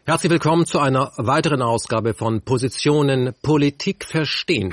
Herzlich willkommen zu einer weiteren Ausgabe von Positionen Politik verstehen.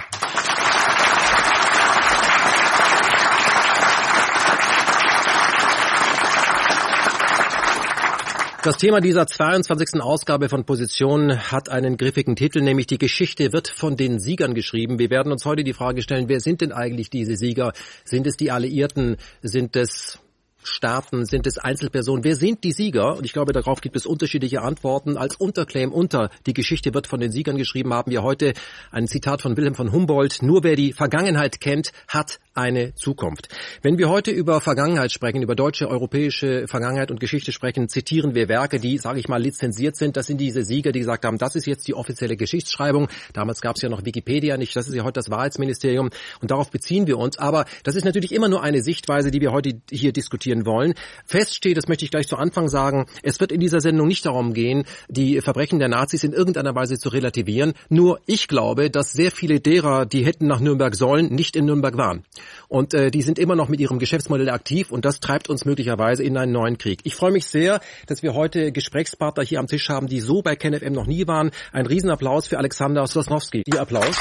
Das Thema dieser 22. Ausgabe von Positionen hat einen griffigen Titel, nämlich die Geschichte wird von den Siegern geschrieben. Wir werden uns heute die Frage stellen, wer sind denn eigentlich diese Sieger? Sind es die Alliierten? Sind es Staaten? Sind es Einzelpersonen? Wer sind die Sieger? Und ich glaube, darauf gibt es unterschiedliche Antworten. Als Unterclaim unter die Geschichte wird von den Siegern geschrieben, haben wir heute ein Zitat von Wilhelm von Humboldt. Nur wer die Vergangenheit kennt, hat eine Zukunft. Wenn wir heute über Vergangenheit sprechen, über deutsche, europäische Vergangenheit und Geschichte sprechen, zitieren wir Werke, die, sage ich mal, lizenziert sind. Das sind diese Sieger, die gesagt haben, das ist jetzt die offizielle Geschichtsschreibung. Damals gab es ja noch Wikipedia nicht, das ist ja heute das Wahrheitsministerium und darauf beziehen wir uns. Aber das ist natürlich immer nur eine Sichtweise, die wir heute hier diskutieren wollen. Fest steht, das möchte ich gleich zu Anfang sagen, es wird in dieser Sendung nicht darum gehen, die Verbrechen der Nazis in irgendeiner Weise zu relativieren. Nur ich glaube, dass sehr viele derer, die hätten nach Nürnberg sollen, nicht in Nürnberg waren. Und die sind immer noch mit ihrem Geschäftsmodell aktiv und das treibt uns möglicherweise in einen neuen Krieg. Ich freue mich sehr, dass wir heute Gesprächspartner hier am Tisch haben, die so bei KenFM noch nie waren. Ein Riesenapplaus für Alexander Sosnowski. Ihr Applaus.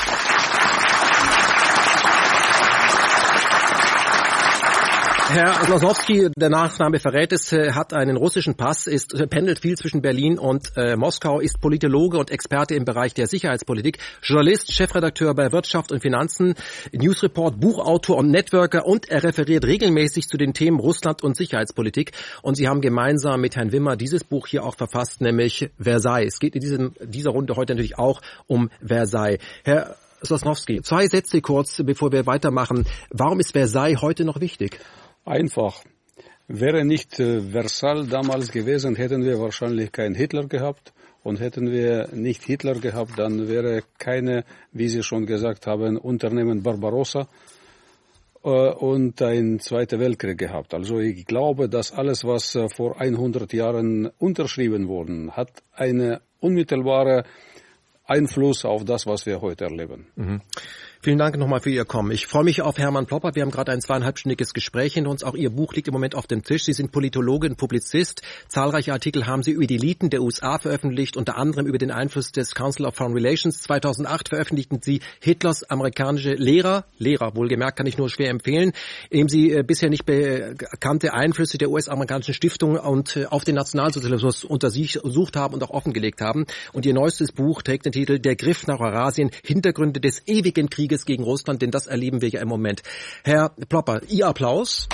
Herr Sosnowski, der Nachname verrät es, hat einen russischen Pass, pendelt viel zwischen Berlin und Moskau, ist Politologe und Experte im Bereich der Sicherheitspolitik, Journalist, Chefredakteur bei Wirtschaft und Finanzen, Newsreport, Buchautor und Networker und er referiert regelmäßig zu den Themen Russland und Sicherheitspolitik. Und Sie haben gemeinsam mit Herrn Wimmer dieses Buch hier auch verfasst, nämlich Versailles. Es geht in dieser Runde heute natürlich auch um Versailles. Herr Sosnowski, 2 Sätze kurz, bevor wir weitermachen. Warum ist Versailles heute noch wichtig? Einfach. Wäre nicht Versailles damals gewesen, hätten wir wahrscheinlich keinen Hitler gehabt. Und hätten wir nicht Hitler gehabt, dann wäre keine, wie Sie schon gesagt haben, Unternehmen Barbarossa und ein Zweiter Weltkrieg gehabt. Also ich glaube, dass alles, was vor 100 Jahren unterschrieben wurde, hat eine unmittelbare Einfluss auf das, was wir heute erleben. Mhm. Vielen Dank nochmal für Ihr Kommen. Ich freue mich auf Hermann Plopper. Wir haben gerade ein 2,5-stündiges Gespräch hinter uns. Auch Ihr Buch liegt im Moment auf dem Tisch. Sie sind Politologe und Publizist. Zahlreiche Artikel haben Sie über die Eliten der USA veröffentlicht, unter anderem über den Einfluss des Council of Foreign Relations. 2008 veröffentlichten Sie Hitlers amerikanische Lehrer, wohlgemerkt kann ich nur schwer empfehlen, indem Sie bisher nicht bekannte Einflüsse der US-amerikanischen Stiftung und auf den Nationalsozialismus untersucht haben und auch offengelegt haben. Und Ihr neuestes Buch trägt den Titel Der Griff nach Eurasien, Hintergründe des ewigen Krieges gegen Russland, denn das erleben wir ja im Moment. Herr Plopper, Ihr Applaus.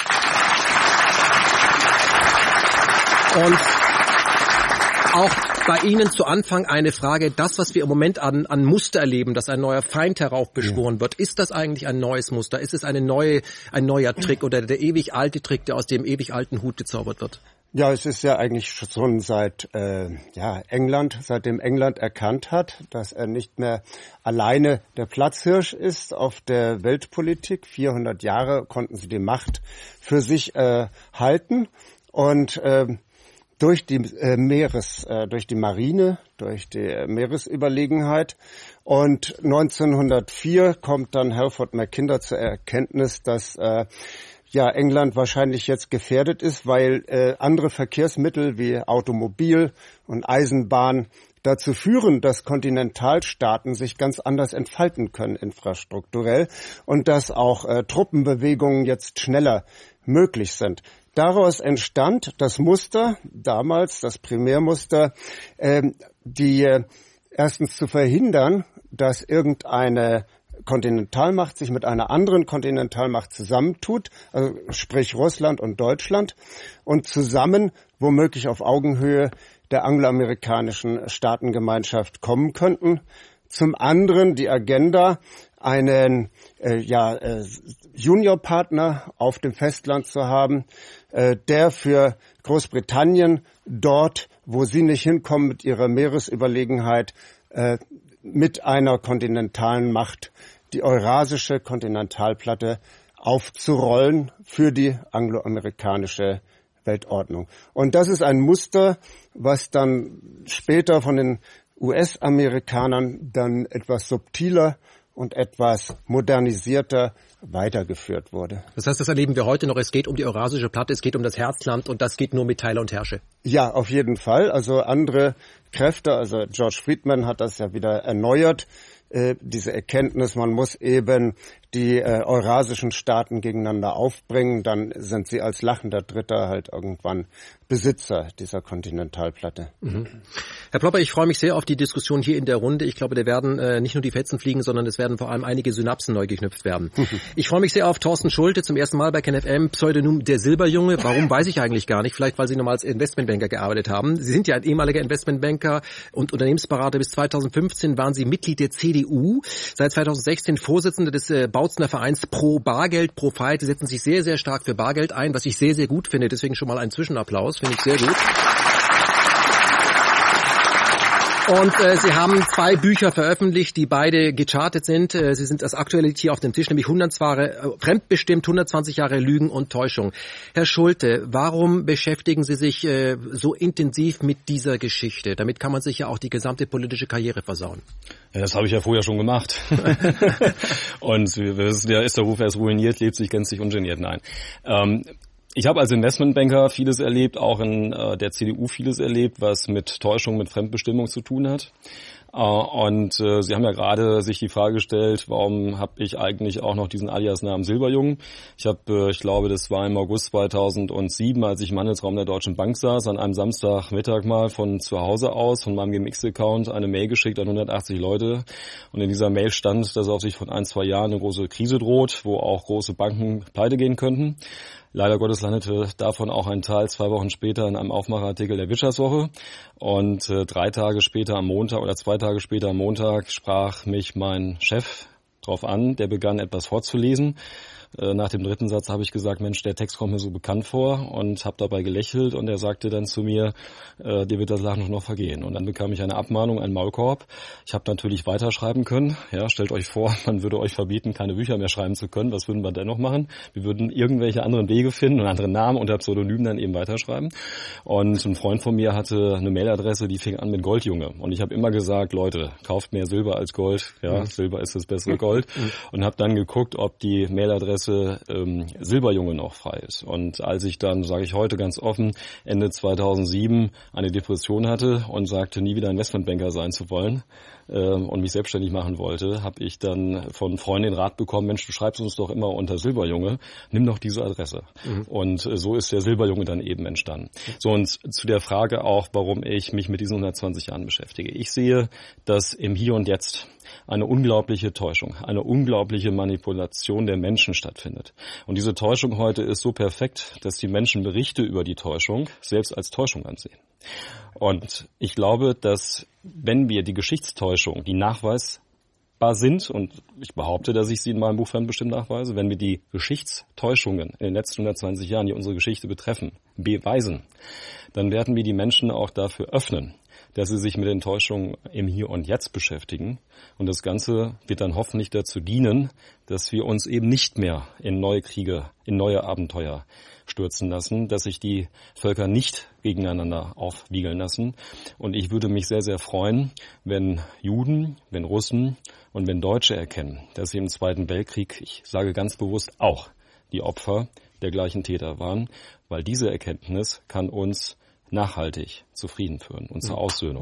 Und auch bei Ihnen zu Anfang eine Frage, das, was wir im Moment an Muster erleben, dass ein neuer Feind heraufbeschworen wird, ist das eigentlich ein neues Muster? Ist es ein neuer Trick oder der ewig alte Trick, der aus dem ewig alten Hut gezaubert wird? Ja, es ist ja eigentlich schon seitdem England erkannt hat, dass er nicht mehr alleine der Platzhirsch ist auf der Weltpolitik. 400 Jahre konnten sie die Macht für sich halten und durch die Marine, durch die Meeresüberlegenheit. Und 1904 kommt dann Halford Mackinder zur Erkenntnis, dass England wahrscheinlich jetzt gefährdet ist, weil andere Verkehrsmittel wie Automobil und Eisenbahn dazu führen, dass Kontinentalstaaten sich ganz anders entfalten können infrastrukturell und dass auch Truppenbewegungen jetzt schneller möglich sind. Daraus entstand das Muster, damals das Primärmuster, erstens zu verhindern, dass irgendeine Kontinentalmacht sich mit einer anderen Kontinentalmacht zusammentut, also sprich Russland und Deutschland, und zusammen womöglich auf Augenhöhe der angloamerikanischen Staatengemeinschaft kommen könnten. Zum anderen die Agenda, einen Juniorpartner auf dem Festland zu haben, der für Großbritannien dort, wo sie nicht hinkommen mit ihrer Meeresüberlegenheit, mit einer kontinentalen Macht die eurasische Kontinentalplatte aufzurollen für die angloamerikanische Weltordnung. Und das ist ein Muster, was dann später von den US-Amerikanern dann etwas subtiler und etwas modernisierter weitergeführt wurde. Das heißt, das erleben wir heute noch. Es geht um die Eurasische Platte, es geht um das Herzland und das geht nur mit Teile und Herrsche. Ja, auf jeden Fall. Also andere Kräfte, also George Friedman hat das ja wieder erneuert, diese Erkenntnis, man muss eben die eurasischen Staaten gegeneinander aufbringen, dann sind sie als lachender Dritter halt irgendwann Besitzer dieser Kontinentalplatte. Mhm. Herr Plopper, ich freue mich sehr auf die Diskussion hier in der Runde. Ich glaube, da werden nicht nur die Fetzen fliegen, sondern es werden vor allem einige Synapsen neu geknüpft werden. Ich freue mich sehr auf Thorsten Schulte, zum ersten Mal bei KenFM, Pseudonym der Silberjunge. Warum, weiß ich eigentlich gar nicht. Vielleicht, weil Sie nochmal als Investmentbanker gearbeitet haben. Sie sind ja ein ehemaliger Investmentbanker und Unternehmensberater. Bis 2015 waren Sie Mitglied der CDU. Seit 2016 Vorsitzender des Bautzener Vereins Pro Bargeld, Pro Freiheit. Sie setzen sich sehr, sehr stark für Bargeld ein, was ich sehr, sehr gut finde. Deswegen schon mal einen Zwischenapplaus. Finde ich sehr gut. Und Sie haben 2 Bücher veröffentlicht, die beide gechartet sind. Sie sind das aktuelle hier auf dem Tisch, nämlich 100 fremdbestimmt, 120 Jahre Lügen und Täuschung. Herr Schulte, warum beschäftigen Sie sich so intensiv mit dieser Geschichte? Damit kann man sich ja auch die gesamte politische Karriere versauen. Ja, das habe ich ja vorher schon gemacht. Und wir wissen ja, ist der Ruf erst ruiniert, lebt sich gänzlich ungeniert. Nein. Ich habe als Investmentbanker vieles erlebt, auch in der CDU vieles erlebt, was mit Täuschung, mit Fremdbestimmung zu tun hat. Und Sie haben ja gerade sich die Frage gestellt, warum habe ich eigentlich auch noch diesen Alias-Namen Silberjungen? Ich glaube, das war im August 2007, als ich im Handelsraum der Deutschen Bank saß, an einem Samstagmittag mal von zu Hause aus, von meinem GMX-Account, eine Mail geschickt an 180 Leute. Und in dieser Mail stand, dass auf sich von 1-2 Jahren eine große Krise droht, wo auch große Banken pleite gehen könnten. Leider Gottes landete davon auch ein Teil 2 Wochen später in einem Aufmacherartikel der Wirtschaftswoche. Und 3 Tage später am Montag oder 2 Tage später am Montag sprach mich mein Chef drauf an. Der begann etwas vorzulesen. Nach dem 3. Satz habe ich gesagt, Mensch, der Text kommt mir so bekannt vor und habe dabei gelächelt und er sagte dann zu mir, dir wird das Lachen noch vergehen. Und dann bekam ich eine Abmahnung, einen Maulkorb. Ich habe natürlich weiterschreiben können. Ja, stellt euch vor, man würde euch verbieten, keine Bücher mehr schreiben zu können. Was würden wir dennoch machen? Wir würden irgendwelche anderen Wege finden und andere Namen unter Pseudonymen dann eben weiterschreiben. Und ein Freund von mir hatte eine Mailadresse, die fing an mit Goldjunge. Und ich habe immer gesagt, Leute, kauft mehr Silber als Gold. Ja, Silber ist das bessere Gold. Und habe dann geguckt, ob die Mailadresse Silberjunge noch frei ist. Und als ich dann, sage ich heute ganz offen, Ende 2007 eine Depression hatte und sagte, nie wieder Investmentbanker sein zu wollen und mich selbstständig machen wollte, habe ich dann von Freunden den Rat bekommen, Mensch, du schreibst uns doch immer unter Silberjunge, nimm doch diese Adresse. Und so ist der Silberjunge dann eben entstanden. So, und zu der Frage auch, warum ich mich mit diesen 120 Jahren beschäftige. Ich sehe, dass im Hier und Jetzt eine unglaubliche Täuschung, eine unglaubliche Manipulation der Menschen stattfindet. Und diese Täuschung heute ist so perfekt, dass die Menschen Berichte über die Täuschung selbst als Täuschung ansehen. Und ich glaube, dass wenn wir die Geschichtstäuschung, die nachweisbar sind, und ich behaupte, dass ich sie in meinem Buch fremdbestimmt nachweise, wenn wir die Geschichtstäuschungen in den letzten 120 Jahren, die unsere Geschichte betreffen, beweisen, dann werden wir die Menschen auch dafür öffnen, dass sie sich mit den Täuschungen im Hier und Jetzt beschäftigen. Und das Ganze wird dann hoffentlich dazu dienen, dass wir uns eben nicht mehr in neue Kriege, in neue Abenteuer stürzen lassen, dass sich die Völker nicht gegeneinander aufwiegeln lassen. Und ich würde mich sehr, sehr freuen, wenn Juden, wenn Russen und wenn Deutsche erkennen, dass sie im Zweiten Weltkrieg, ich sage ganz bewusst, auch die Opfer der gleichen Täter waren, weil diese Erkenntnis kann uns nachhaltig zu Frieden führen und zur Aussöhnung.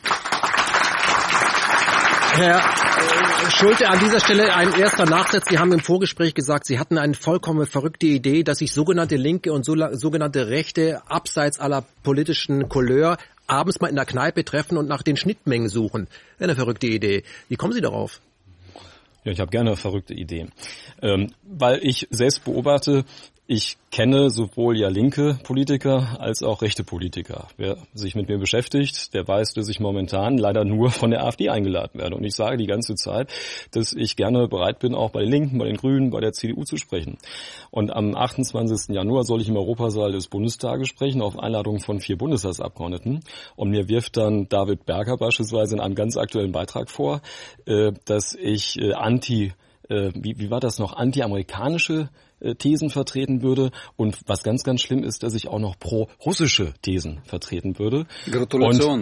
Herr Schulte, an dieser Stelle ein erster Nachsatz. Sie haben im Vorgespräch gesagt, Sie hatten eine vollkommen verrückte Idee, dass sich sogenannte Linke und sogenannte Rechte abseits aller politischen Couleur abends mal in der Kneipe treffen und nach den Schnittmengen suchen. Eine verrückte Idee. Wie kommen Sie darauf? Ja, ich habe gerne verrückte Ideen. Weil ich selbst beobachte, ich kenne sowohl ja linke Politiker als auch rechte Politiker. Wer sich mit mir beschäftigt, der weiß, dass ich momentan leider nur von der AfD eingeladen werde. Und ich sage die ganze Zeit, dass ich gerne bereit bin, auch bei den Linken, bei den Grünen, bei der CDU zu sprechen. Und am 28. Januar soll ich im Europasaal des Bundestages sprechen, auf Einladung von 4 Bundestagsabgeordneten. Und mir wirft dann David Berger beispielsweise in einem ganz aktuellen Beitrag vor, dass ich anti-amerikanische Thesen vertreten würde und was ganz, ganz schlimm ist, dass ich auch noch pro-russische Thesen vertreten würde. Gratulation.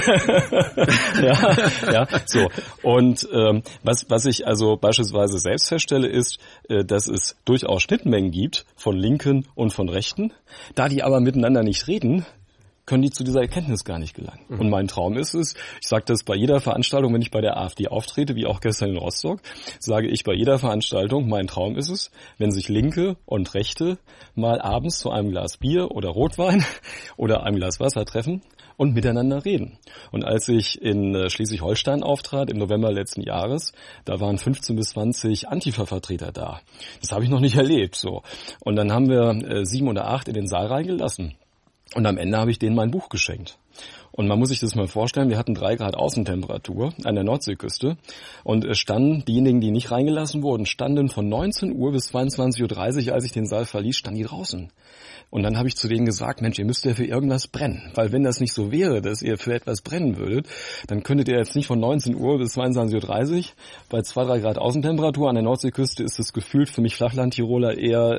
Ja, so. Und was ich also beispielsweise selbst feststelle, ist, dass es durchaus Schnittmengen gibt von Linken und von Rechten. Da die aber miteinander nicht reden, können die zu dieser Erkenntnis gar nicht gelangen. Und mein Traum ist es, ich sage das bei jeder Veranstaltung, wenn ich bei der AfD auftrete, wie auch gestern in Rostock, sage ich bei jeder Veranstaltung, mein Traum ist es, wenn sich Linke und Rechte mal abends zu einem Glas Bier oder Rotwein oder einem Glas Wasser treffen und miteinander reden. Und als ich in Schleswig-Holstein auftrat, im November letzten Jahres, da waren 15 bis 20 Antifa-Vertreter da. Das habe ich noch nicht erlebt. So. Und dann haben wir 7 oder 8 in den Saal reingelassen. Und am Ende habe ich denen mein Buch geschenkt. Und man muss sich das mal vorstellen, wir hatten 3 Grad Außentemperatur an der Nordseeküste und es standen, diejenigen, die nicht reingelassen wurden, standen von 19 Uhr bis 22.30 Uhr, als ich den Saal verließ, standen die draußen. Und dann habe ich zu denen gesagt, Mensch, ihr müsst ja für irgendwas brennen. Weil wenn das nicht so wäre, dass ihr für etwas brennen würdet, dann könntet ihr jetzt nicht von 19 Uhr bis 22.30 Uhr bei 2-3 Grad Außentemperatur an der Nordseeküste ist es gefühlt für mich Flachland-Tiroler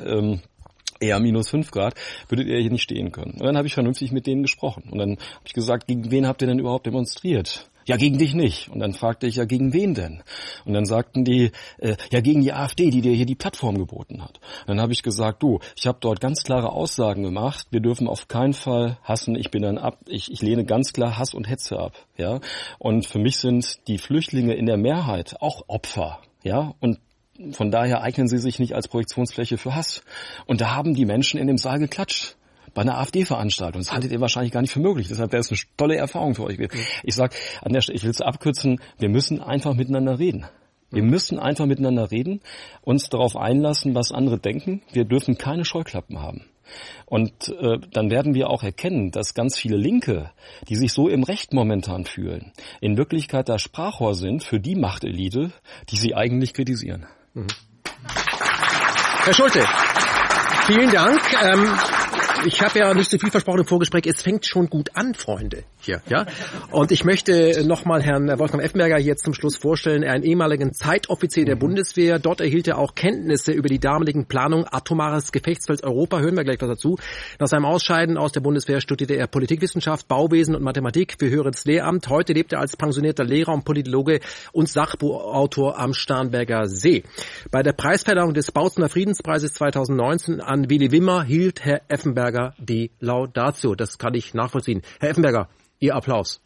eher minus 5 Grad, würdet ihr hier nicht stehen können. Und dann habe ich vernünftig mit denen gesprochen. Und dann habe ich gesagt, gegen wen habt ihr denn überhaupt demonstriert? Ja, gegen dich nicht. Und dann fragte ich, ja, gegen wen denn? Und dann sagten die, ja, gegen die AfD, die dir hier die Plattform geboten hat. Und dann habe ich gesagt, du, ich habe dort ganz klare Aussagen gemacht, wir dürfen auf keinen Fall hassen, ich lehne ganz klar Hass und Hetze ab. Ja. Und für mich sind die Flüchtlinge in der Mehrheit auch Opfer. Ja. Und von daher eignen sie sich nicht als Projektionsfläche für Hass. Und da haben die Menschen in dem Saal geklatscht. Bei einer AfD-Veranstaltung. Das haltet ihr wahrscheinlich gar nicht für möglich. Deshalb wäre es eine tolle Erfahrung für euch. Ich sage an der Stelle, ich will es abkürzen, wir müssen einfach miteinander reden. Wir müssen einfach miteinander reden, uns darauf einlassen, was andere denken. Wir dürfen keine Scheuklappen haben. Und dann werden wir auch erkennen, dass ganz viele Linke, die sich so im Recht momentan fühlen, in Wirklichkeit das Sprachrohr sind für die Machtelite, die sie eigentlich kritisieren. Herr Schulte, vielen Dank. Ich habe ja nicht so viel versprochen im Vorgespräch. Es fängt schon gut an, Freunde, hier, ja. Und ich möchte nochmal Herrn Wolfgang Effenberger hier zum Schluss vorstellen. Er ist ein ehemaliger Zeitoffizier der Bundeswehr. Dort erhielt er auch Kenntnisse über die damaligen Planungen atomares Gefechtsfeld Europa. Hören wir gleich was dazu. Nach seinem Ausscheiden aus der Bundeswehr studierte er Politikwissenschaft, Bauwesen und Mathematik für höheres Lehramt. Heute lebt er als pensionierter Lehrer und Politologe und Sachbuchautor am Starnberger See. Bei der Preisverleihung des Bautzener Friedenspreises 2019 an Willy Wimmer hielt Herr Effenberger die Laudatio. Das kann ich nachvollziehen. Herr Effenberger, Ihr Applaus.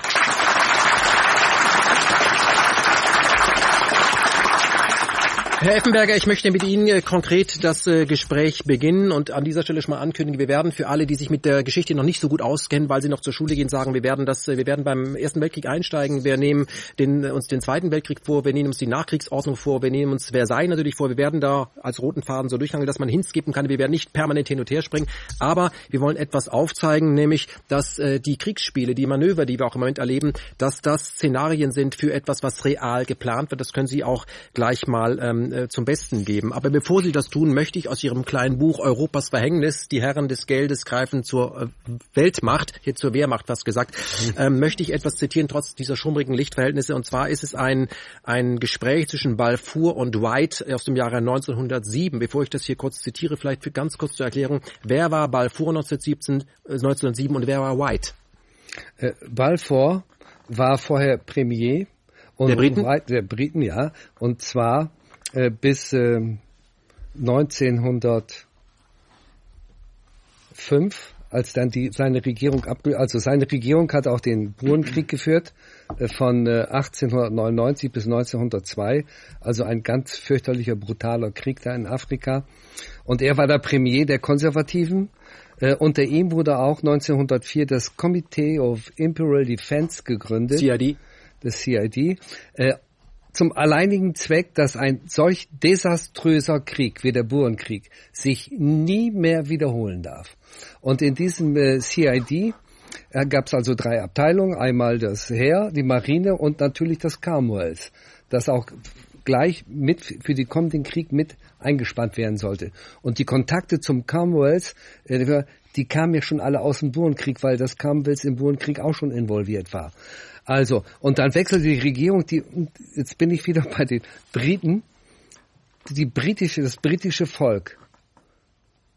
Herr Effenberger, ich möchte mit Ihnen konkret das Gespräch beginnen und an dieser Stelle schon mal ankündigen, wir werden für alle, die sich mit der Geschichte noch nicht so gut auskennen, weil sie noch zur Schule gehen, sagen, wir werden beim Ersten Weltkrieg einsteigen, wir nehmen uns den Zweiten Weltkrieg vor, wir nehmen uns die Nachkriegsordnung vor, wir nehmen uns Versailles natürlich vor, wir werden da als roten Faden so durchhangeln, dass man hinskippen kann, wir werden nicht permanent hin und her springen, aber wir wollen etwas aufzeigen, nämlich, dass die Kriegsspiele, die Manöver, die wir auch im Moment erleben, dass das Szenarien sind für etwas, was real geplant wird, das können Sie auch gleich mal zum Besten geben. Aber bevor Sie das tun, möchte ich aus Ihrem kleinen Buch Europas Verhängnis, die Herren des Geldes greifen zur Weltmacht, hier zur Wehrmacht fast gesagt, möchte ich etwas zitieren, trotz dieser schummrigen Lichtverhältnisse. Und zwar ist es ein Gespräch zwischen Balfour und White aus dem Jahre 1907. Bevor ich das hier kurz zitiere, vielleicht für ganz kurz zur Erklärung. Wer war Balfour 1907 und wer war White? Balfour war vorher Premier. Und der Briten? Der Briten, ja. Und zwar bis 1905, als dann seine Regierung seine Regierung hat auch den Burenkrieg geführt von 1899 bis 1902, also ein ganz fürchterlicher, brutaler Krieg da in Afrika. Und er war der Premier der Konservativen. Unter ihm wurde auch 1904 das Committee of Imperial Defense gegründet. CID. Das CID. Zum alleinigen Zweck, dass ein solch desaströser Krieg wie der Burenkrieg sich nie mehr wiederholen darf. Und in diesem CID gab es also 3 Abteilungen, einmal das Heer, die Marine und natürlich das Commonwealth, das auch gleich mit für den kommenden Krieg mit eingespannt werden sollte. Und die Kontakte zum Commonwealth, die kamen ja schon alle aus dem Burenkrieg, weil das Commonwealth im Burenkrieg auch schon involviert war. Also, und dann wechselte die Regierung, jetzt bin ich wieder bei den Briten, das britische Volk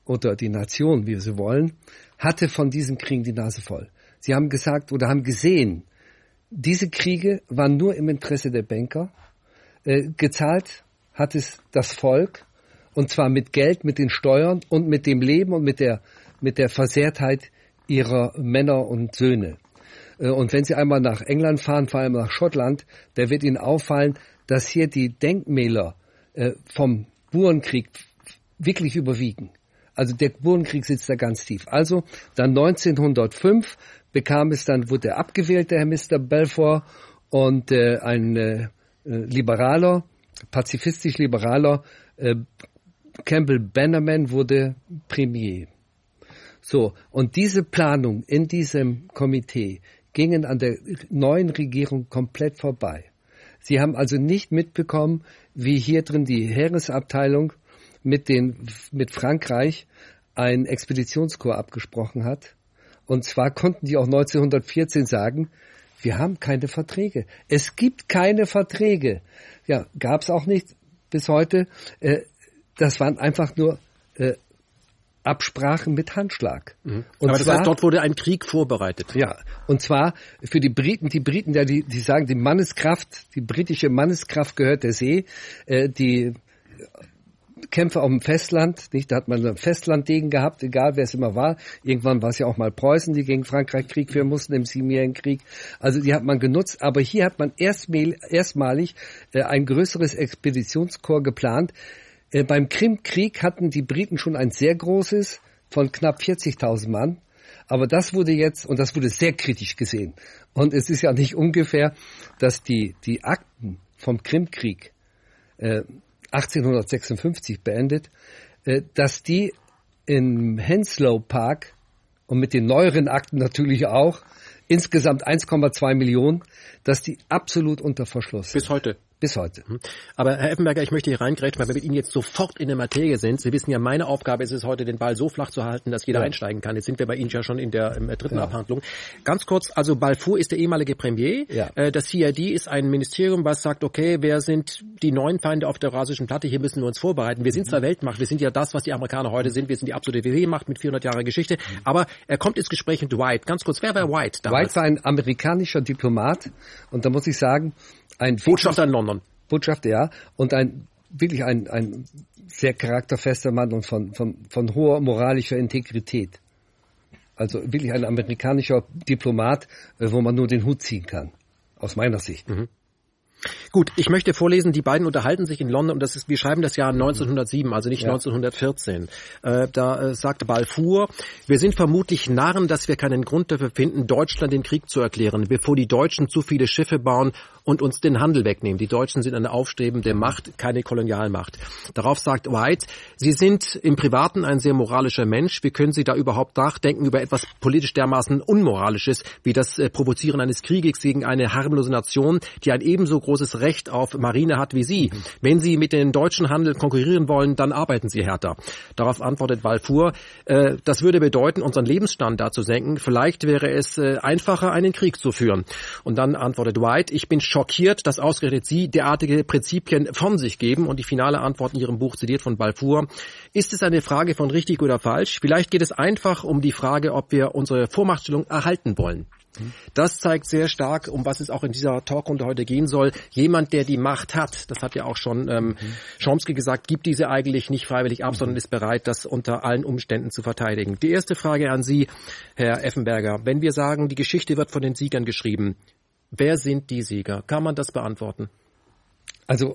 oder die Nation, wie wir sie wollen, hatte von diesen Kriegen die Nase voll. Sie haben gesagt oder haben gesehen, diese Kriege waren nur im Interesse der Banker. Gezahlt hat es das Volk, und zwar mit Geld, mit den Steuern und mit dem Leben und mit der Versehrtheit ihrer Männer und Söhne. Und wenn Sie einmal nach England fahren, vor allem nach Schottland, da wird Ihnen auffallen, dass hier die Denkmäler vom Burenkrieg wirklich überwiegen. Also der Burenkrieg sitzt da ganz tief. Also dann 1905 wurde er abgewählt, der Herr Mr. Balfour, und ein liberaler, pazifistisch-liberaler Campbell Bannerman wurde Premier. So, und diese Planung in diesem Komitee gingen an der neuen Regierung komplett vorbei. Sie haben also nicht mitbekommen, wie hier drin die Heeresabteilung mit Frankreich ein Expeditionskorps abgesprochen hat. Und zwar konnten die auch 1914 sagen, wir haben keine Verträge. Es gibt keine Verträge. Ja, gab es auch nicht bis heute. Das waren einfach nur Absprachen mit Handschlag. Mhm. Aber das heißt, dort wurde ein Krieg vorbereitet. Ja, und zwar für die Briten, ja, die sagen, die britische Manneskraft gehört der See, die Kämpfe auf dem Festland, nicht, da hat man einen Festlanddegen gehabt, egal wer es immer war. Irgendwann war es ja auch mal Preußen, die gegen Frankreich Krieg führen mussten im Siebenjährigen Krieg. Also die hat man genutzt, aber hier hat man erstmalig ein größeres Expeditionskorps geplant. Beim Krimkrieg hatten die Briten schon ein sehr großes von knapp 40.000 Mann. Aber das wurde sehr kritisch gesehen. Und es ist ja nicht ungefähr, dass die Akten vom Krimkrieg 1856 beendet, dass die im Henslow Park und mit den neueren Akten natürlich auch insgesamt 1,2 Millionen, dass die absolut unter Verschluss sind. Bis heute. Bis heute. Aber Herr Effenberger, ich möchte hier reingrätschen, weil wir mit Ihnen jetzt sofort in der Materie sind. Sie wissen ja, meine Aufgabe ist es heute, den Ball so flach zu halten, dass jeder einsteigen kann. Jetzt sind wir bei Ihnen ja schon in der dritten Abhandlung. Ganz kurz, also Balfour ist der ehemalige Premier. Ja. Das CID ist ein Ministerium, was sagt, okay, wer sind die neuen Feinde auf der eurasischen Platte? Hier müssen wir uns vorbereiten. Wir sind zwar Weltmacht, wir sind ja das, was die Amerikaner heute sind. Wir sind die absolute WW-Macht mit 400 Jahre Geschichte. Aber er kommt ins Gespräch mit White. Ganz kurz, wer war White damals? White war ein amerikanischer Diplomat. Und da muss ich sagen, ein Botschafter in London. Botschafter, ja, und wirklich ein sehr charakterfester Mann und von hoher moralischer Integrität. Also wirklich ein amerikanischer Diplomat, wo man nur den Hut ziehen kann, aus meiner Sicht. Mhm. Gut, ich möchte vorlesen, die beiden unterhalten sich in London, und wir schreiben das Jahr 1907, also nicht 1914. Da sagte Balfour, wir sind vermutlich Narren, dass wir keinen Grund dafür finden, Deutschland den Krieg zu erklären, bevor die Deutschen zu viele Schiffe bauen und uns den Handel wegnehmen. Die Deutschen sind eine aufstrebende Macht, keine Kolonialmacht. Darauf sagt White, Sie sind im Privaten ein sehr moralischer Mensch. Wie können Sie da überhaupt nachdenken über etwas politisch dermaßen Unmoralisches, wie das Provozieren eines Krieges gegen eine harmlose Nation, die ein ebenso großes Recht auf Marine hat wie Sie? Wenn Sie mit den deutschen Handel konkurrieren wollen, dann arbeiten Sie härter. Darauf antwortet Balfour, das würde bedeuten, unseren Lebensstandard zu senken. Vielleicht wäre es einfacher, einen Krieg zu führen. Und dann antwortet White, ich bin schockiert, dass ausgerechnet Sie derartige Prinzipien von sich geben. Und die finale Antwort in Ihrem Buch, zitiert von Balfour, ist es eine Frage von richtig oder falsch? Vielleicht geht es einfach um die Frage, ob wir unsere Vormachtstellung erhalten wollen. Das zeigt sehr stark, um was es auch in dieser Talkrunde heute gehen soll. Jemand, der die Macht hat, das hat ja auch schon Chomsky gesagt, gibt diese eigentlich nicht freiwillig ab, sondern ist bereit, das unter allen Umständen zu verteidigen. Die erste Frage an Sie, Herr Effenberger. Wenn wir sagen, die Geschichte wird von den Siegern geschrieben, wer sind die Sieger? Kann man das beantworten? Also,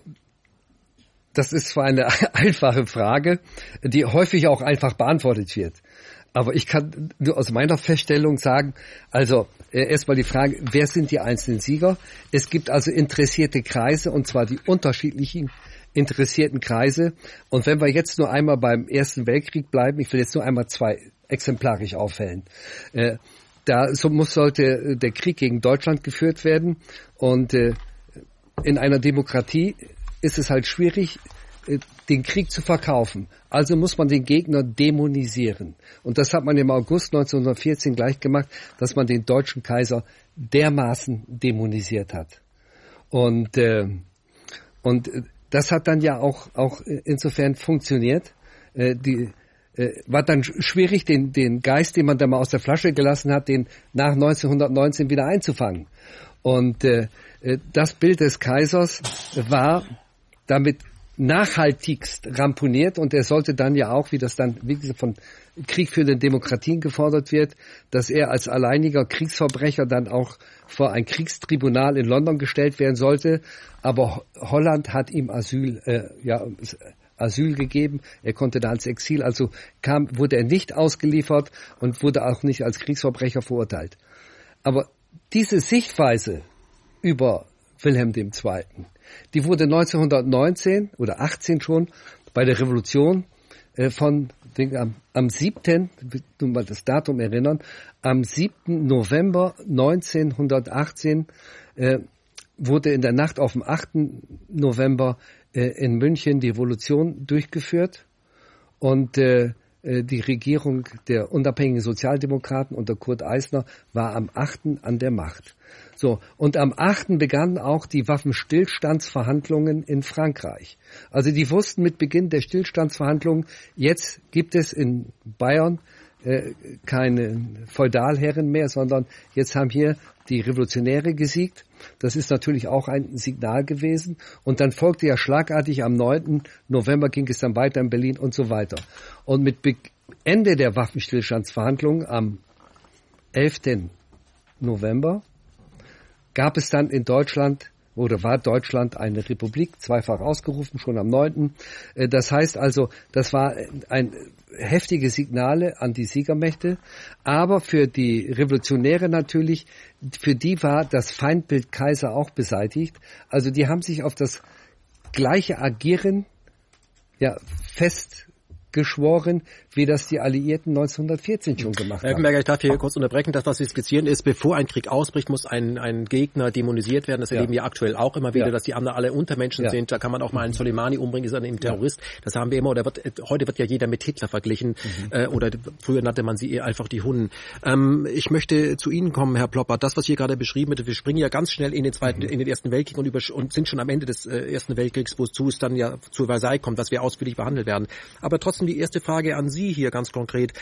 das ist zwar eine einfache Frage, die häufig auch einfach beantwortet wird. Aber ich kann nur aus meiner Feststellung sagen, also erstmal die Frage, wer sind die einzelnen Sieger? Es gibt also interessierte Kreise, und zwar die unterschiedlichen interessierten Kreise. Und wenn wir jetzt nur einmal beim Ersten Weltkrieg bleiben, ich will jetzt nur einmal zwei exemplarisch aufhellen. Sollte der Krieg gegen Deutschland geführt werden. Und in einer Demokratie ist es halt schwierig, den Krieg zu verkaufen. Also muss man den Gegner dämonisieren. Und das hat man im August 1914 gleich gemacht, dass man den deutschen Kaiser dermaßen dämonisiert hat. Und das hat dann ja auch insofern funktioniert. war dann schwierig, den Geist, den man da mal aus der Flasche gelassen hat, den nach 1919 wieder einzufangen. Und das Bild des Kaisers war damit nachhaltigst ramponiert und er sollte dann ja auch, wie das dann wie gesagt, von Krieg für den Demokratien gefordert wird, dass er als alleiniger Kriegsverbrecher dann auch vor ein Kriegstribunal in London gestellt werden sollte. Aber Holland hat ihm Asyl gegeben. Er konnte da als Exil, also wurde er nicht ausgeliefert und wurde auch nicht als Kriegsverbrecher verurteilt. Aber diese Sichtweise über Wilhelm II., die wurde 1919 oder 18 schon bei der Revolution am 7., du mal das Datum erinnern, am 7. November 1918 wurde in der Nacht auf den 8. November in München die Revolution durchgeführt und die Regierung der unabhängigen Sozialdemokraten unter Kurt Eisner war am 8. an der Macht. So, und am 8. begannen auch die Waffenstillstandsverhandlungen in Frankreich. Also die wussten mit Beginn der Stillstandsverhandlungen, jetzt gibt es in Bayern keine Feudalherren mehr, sondern jetzt haben hier die Revolutionäre gesiegt. Das ist natürlich auch ein Signal gewesen. Und dann folgte ja schlagartig am 9. November ging es dann weiter in Berlin und so weiter. Und mit Ende der Waffenstillstandsverhandlungen am 11. November gab es dann in Deutschland oder war Deutschland eine Republik, zweifach ausgerufen, schon am 9. Das heißt also, das war ein heftige Signale an die Siegermächte, aber für die Revolutionäre natürlich, für die war das Feindbild Kaiser auch beseitigt. Also die haben sich auf das gleiche Agieren festgeschworen, wie das die Alliierten 1914 schon gemacht haben. Herr Hülkenberger, ich darf hier kurz unterbrechen. Das, was Sie skizzieren, ist, bevor ein Krieg ausbricht, muss ein Gegner dämonisiert werden. Das erleben wir aktuell auch immer wieder, dass die anderen alle Untermenschen sind. Da kann man auch mal einen Soleimani umbringen, ist dann eben Terrorist. Das haben wir immer. Heute wird ja jeder mit Hitler verglichen. Oder früher nannte man sie einfach die Hunnen. Ich möchte zu Ihnen kommen, Herr Plopper. Das, was hier gerade beschrieben wird, wir springen ja ganz schnell in den Ersten Weltkrieg und sind schon am Ende des Ersten Weltkriegs, wozu es dann ja zu Versailles kommt, dass wir ausführlich behandelt werden. Aber trotzdem die erste Frage an Sie hier ganz konkret.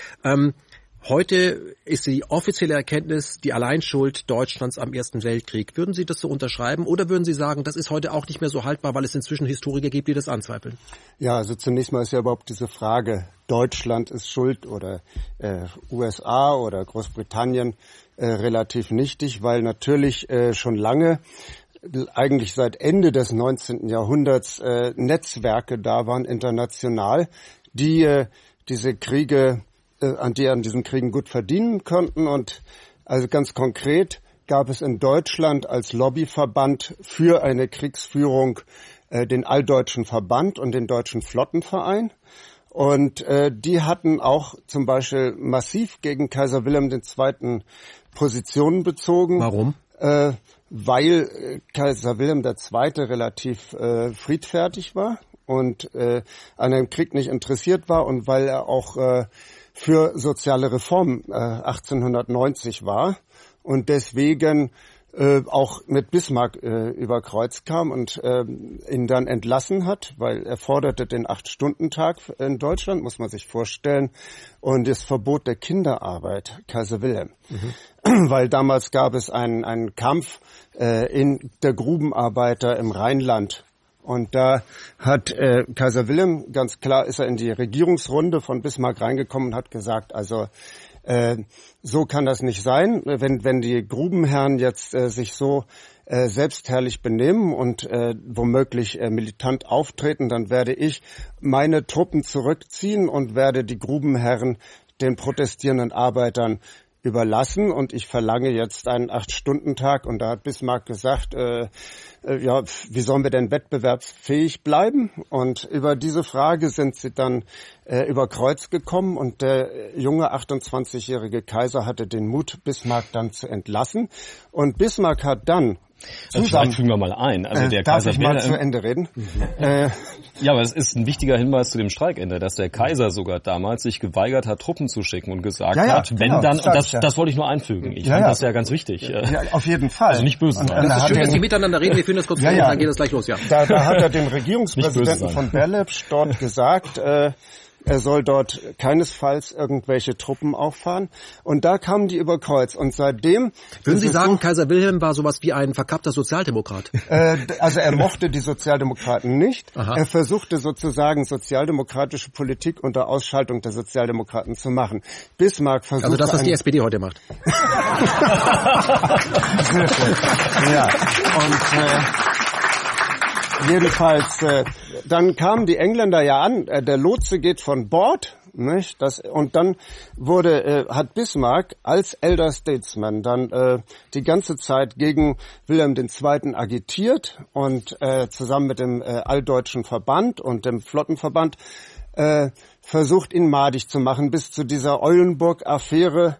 Heute ist die offizielle Erkenntnis die Alleinschuld Deutschlands am Ersten Weltkrieg. Würden Sie das so unterschreiben oder würden Sie sagen, das ist heute auch nicht mehr so haltbar, weil es inzwischen Historiker gibt, die das anzweifeln? Ja, also zunächst mal ist ja überhaupt diese Frage, Deutschland ist schuld oder USA oder Großbritannien relativ nichtig, weil natürlich schon lange, eigentlich seit Ende des 19. Jahrhunderts Netzwerke da waren, international, die diese Kriege, an diesen Kriegen gut verdienen konnten. Und also ganz konkret gab es in Deutschland als Lobbyverband für eine Kriegsführung den Alldeutschen Verband und den Deutschen Flottenverein. Und die hatten auch zum Beispiel massiv gegen Kaiser Wilhelm II. Positionen bezogen. Warum? Weil Kaiser Wilhelm II. Relativ friedfertig war und an einem Krieg nicht interessiert war und weil er auch für soziale Reform 1890 war und deswegen auch mit Bismarck über Kreuz kam und ihn dann entlassen hat, weil er forderte den 8-Stunden-Tag in Deutschland, muss man sich vorstellen, und das Verbot der Kinderarbeit, Kaiser Wilhelm. Weil damals gab es einen Kampf in der Grubenarbeiter im Rheinland. Und da hat Kaiser Wilhelm, ganz klar ist er in die Regierungsrunde von Bismarck reingekommen und hat gesagt, also so kann das nicht sein, wenn die Grubenherren jetzt sich so selbstherrlich benehmen und womöglich militant auftreten, dann werde ich meine Truppen zurückziehen und werde die Grubenherren den protestierenden Arbeitern überlassen und ich verlange jetzt einen 8-Stunden-Tag. Und da hat Bismarck gesagt, wie sollen wir denn wettbewerbsfähig bleiben? Und über diese Frage sind sie dann über Kreuz gekommen und der junge 28-jährige Kaiser hatte den Mut, Bismarck dann zu entlassen. Und Bismarck hat dann Vielleicht fügen wir mal ein. Also der darf Kaiser ich mal zu Ende reden? Ja, aber es ist ein wichtiger Hinweis zu dem Streikende, dass der Kaiser sogar damals sich geweigert hat, Truppen zu schicken und gesagt hat, wenn dann, und das wollte ich nur einfügen. Ich fand das ja ganz wichtig. Ja, auf jeden Fall. Also nicht böse sein. Das ist schön, dass Sie miteinander reden. Wir führen das kurz dann geht es gleich los. Da hat er dem Regierungspräsidenten von Berlepsch dort gesagt, Er soll dort keinesfalls irgendwelche Truppen auffahren. Und da kamen die über Kreuz. Und seitdem... Würden Sie sagen, Kaiser Wilhelm war sowas wie ein verkappter Sozialdemokrat? Also er mochte die Sozialdemokraten nicht. Aha. Er versuchte sozusagen sozialdemokratische Politik unter Ausschaltung der Sozialdemokraten zu machen. Bismarck versuchte... Also das, was die SPD heute macht. Ja, und... Jedenfalls, dann kamen die Engländer ja an, der Lotse geht von Bord, nicht? Und dann hat Bismarck als Elder Statesman dann die ganze Zeit gegen Wilhelm II. Agitiert und zusammen mit dem Alldeutschen Verband und dem Flottenverband versucht, ihn madig zu machen, bis zu dieser Eulenburg-Affäre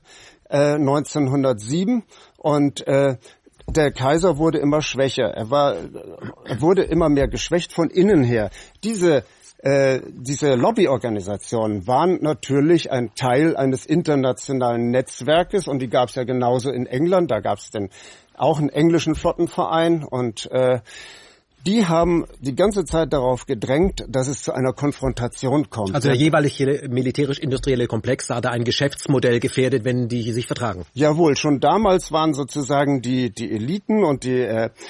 1907 und der Kaiser wurde immer schwächer. Er wurde immer mehr geschwächt von innen her. Diese Lobbyorganisationen waren natürlich ein Teil eines internationalen Netzwerkes und die gab es ja genauso in England. Da gab es auch einen englischen Flottenverein und die haben die ganze Zeit darauf gedrängt, dass es zu einer Konfrontation kommt. Also der jeweilige militärisch-industrielle Komplex sah da ein Geschäftsmodell gefährdet, wenn die sich vertragen. Jawohl, schon damals waren sozusagen die Eliten und die